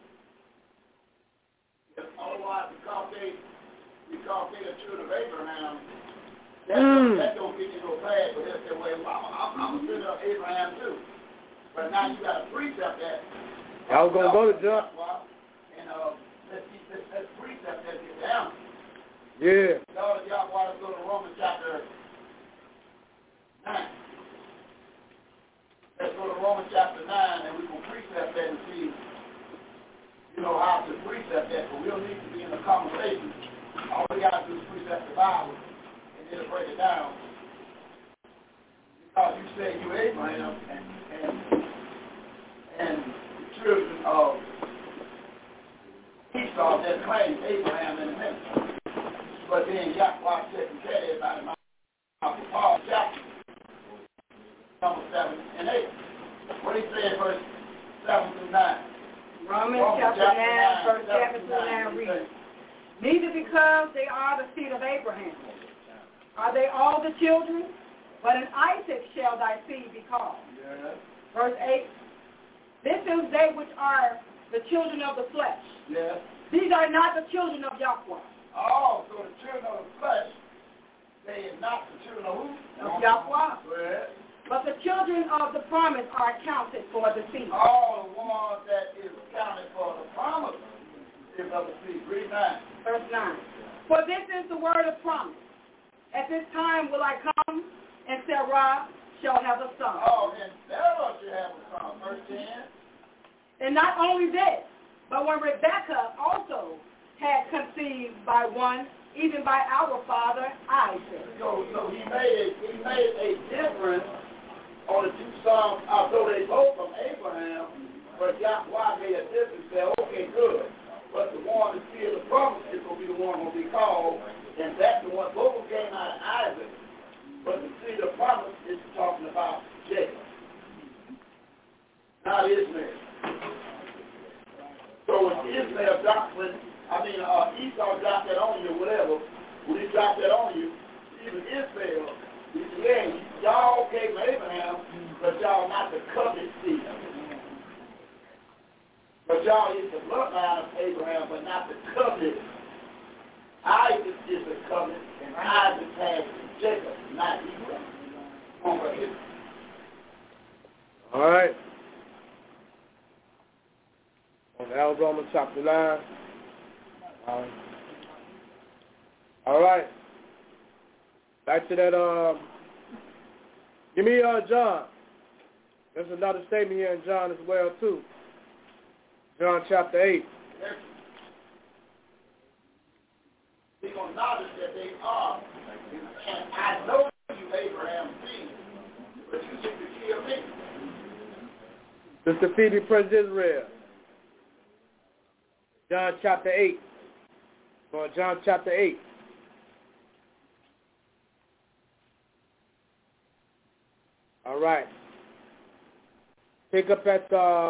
Otherwise, because they the children of Abraham, that don't get you no bad, but they'll say, well, I'm a children of Abraham too. But now you got a precept that. I was going to go to John. And let's precept that get down. Yeah. Lord, y'all want to go to Romans chapter 9. Let's go to Romans chapter 9 and we will precept that and see, how to precept that. But we'll need to be in a conversation All we got to do is precept the Bible and it'll break it down. Because you say you Abraham and the children of Esau that claims Abraham in the ministry. But then Yahweh taking care of everybody in my Paul chapter number 7 and 8. What he said, verse 7 through 9. Romans chapter 9, verse 7 through 9 reads, neither because they are the seed of Abraham are they all the children, but in Isaac shall thy seed be called. Yes. Verse 8, this is they which are the children of the flesh. Yes. These are not the children of Yahweh. Oh, so the children of the flesh, they are not the children of who? Of Yahweh. Yes. But the children of the promise are accounted for the seed. All the ones that is accounted for the promise is of the seed. Read 9. Verse 9. For this is the word of promise. At this time will I come, and Sarah shall have a son. Oh, and Sarah shall have a son. Verse 10. And not only this, but when Rebekah also had conceived by one, even by our father Isaac. So he made a difference on the two sons, although they both from Abraham, but Yahweh made a difference. Said, okay, good. But the one that sees the promise is going to be the one going to be called, and that's the one. Both of them came out of Isaac, but the seed of the promise is talking about Jacob, not Ishmael. So when Ishmael dropped, Esau dropped that on you, whatever, when he dropped that on you, even Ishmael, he said, yeah, y'all came from Abraham, but y'all not the covenant seed. But y'all is the bloodline of Abraham, but not the covenant. Isaac is the covenant, and Isaac has Jacob, not Esau. Come on, right here. All right. That was Romans chapter 9. All right. Back to that, give me John. There's another statement here in John as well, too. John chapter 8. They're going to acknowledge that they are. And I know you, Abraham, seed, but you seek to kill me. Sister Phoebe, Prince Israel. John chapter 8. John chapter 8. All right. Pick up at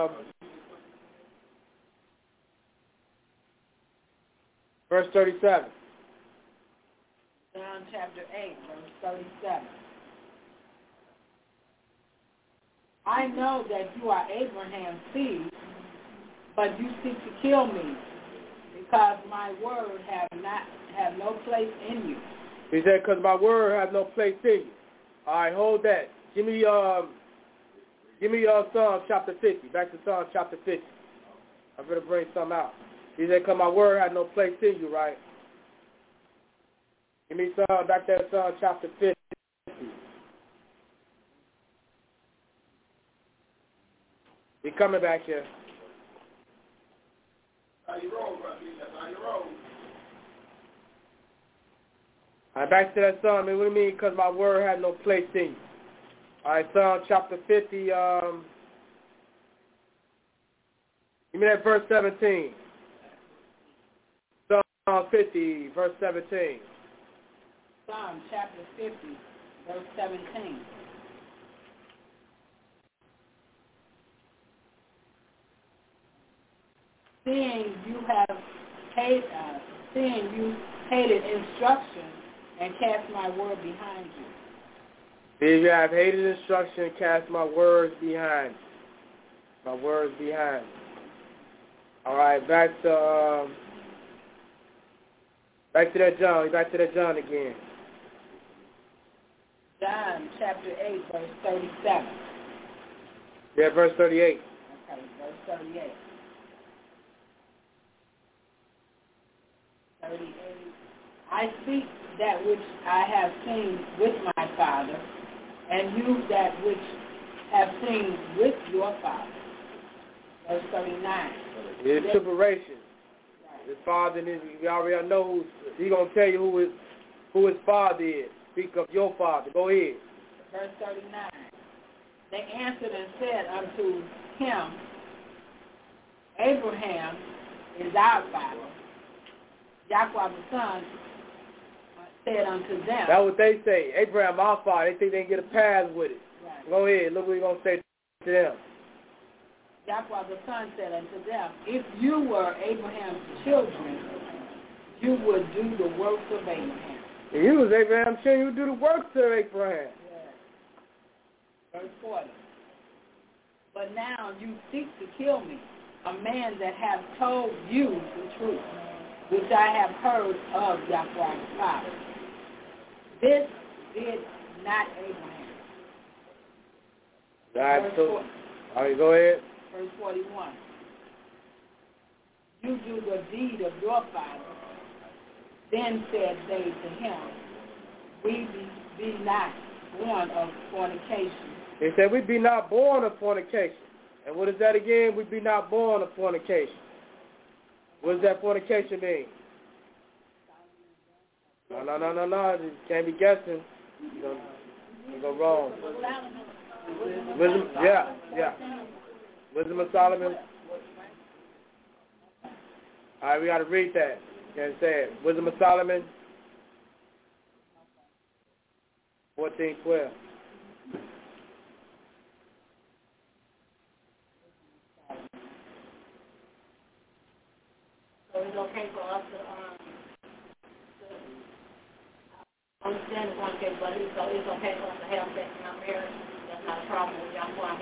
verse 37. John chapter 8, verse 37. I know that you are Abraham's seed, but you seek to kill me, because my word have no place in you. He said, because my word has no place in you. All right, hold that. Give me Psalm chapter 50. Back to Psalm chapter 50. I'm going to bring something out. He said, because my word has no place in you, right? Give me Psalm, back to Psalm chapter 50. He coming back here. How you roll, brother? That's how you roll. All right, back to that Psalm. What do you mean, because my word had no place in you? All right, Psalm chapter 50. Give me that verse 17. Psalm 50, verse 17. Psalm chapter 50, verse 17. Seeing you hated instruction and cast my word behind you. Seeing you have hated instruction and cast my words behind you. My words behind you. All right, back to that John. Back to that John again. John chapter 8, verse 37. Yeah, verse 38. Okay, verse 38. 38. I speak that which I have seen with my Father, and you that which have seen with your Father. Verse 39. It's tribulation. His father, and we already know he's going to tell you who his father is. Speak of your father. Go ahead. Verse 39. They answered and said unto him, Abraham is our father. Yahweh the son said unto them. That's what they say. Abraham, our father. They think they can get a pass with it. Right. Go ahead. Look what he's going to say to them. Yahweh the son said unto them, if you were Abraham's children, you would do the works of Abraham. If you was Abraham's children, you would do the works of Abraham. Verse 40. But now you seek to kill me, a man that hath told you the truth, which I have heard of Yahweh the Father. This did not Abraham. Right, so, all right, go ahead. Verse 41. You do the deed of your father. Then said they to him, we be not born of fornication. They said, we be not born of fornication. And what is that again? We be not born of fornication. What does that fornication mean? No. You can't be guessing. You go wrong. Wisdom, yeah. Wisdom of Solomon. All right, we got to read that. Can't say it. Wisdom of Solomon, 14:12. So it's okay for us to understand the fornication, but it's okay for us to have sex in our marriage. That's not a problem with Yahweh.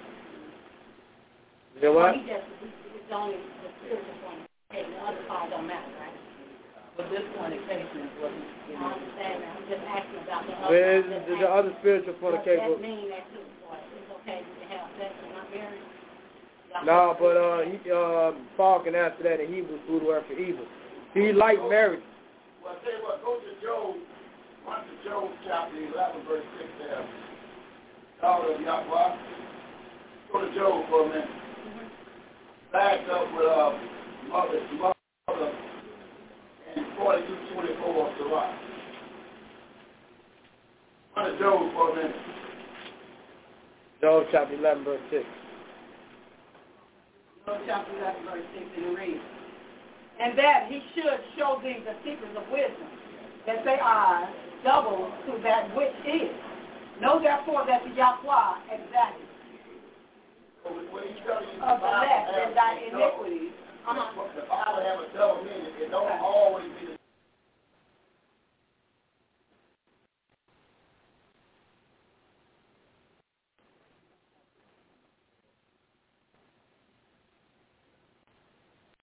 You know what? It's only the spiritual fornication. The other part don't matter, right? But this fornication is what he's I understand that. I'm just asking about the other. Where's the other spiritual fornication? Does that mean that too? It's okay to have sex in our marriage? No, but Paul can answer that in Hebrews, food word for evil. He like marriage. Well, tell you what, go to Job, run to Job chapter 11, verse 6 there. Daughter of Yahweh. Go to Job for a minute. Back up with mother and 42:24 of Torah. Run to Job for a minute. Job chapter 11, verse 6. Job chapter 11, verse 6, and read. And that he should show thee the secrets of wisdom, that they are double to that which is. Know therefore that the Yahweh exactly When he tells you of the less than thy iniquities. The Bible have a double meaning. It don't always be the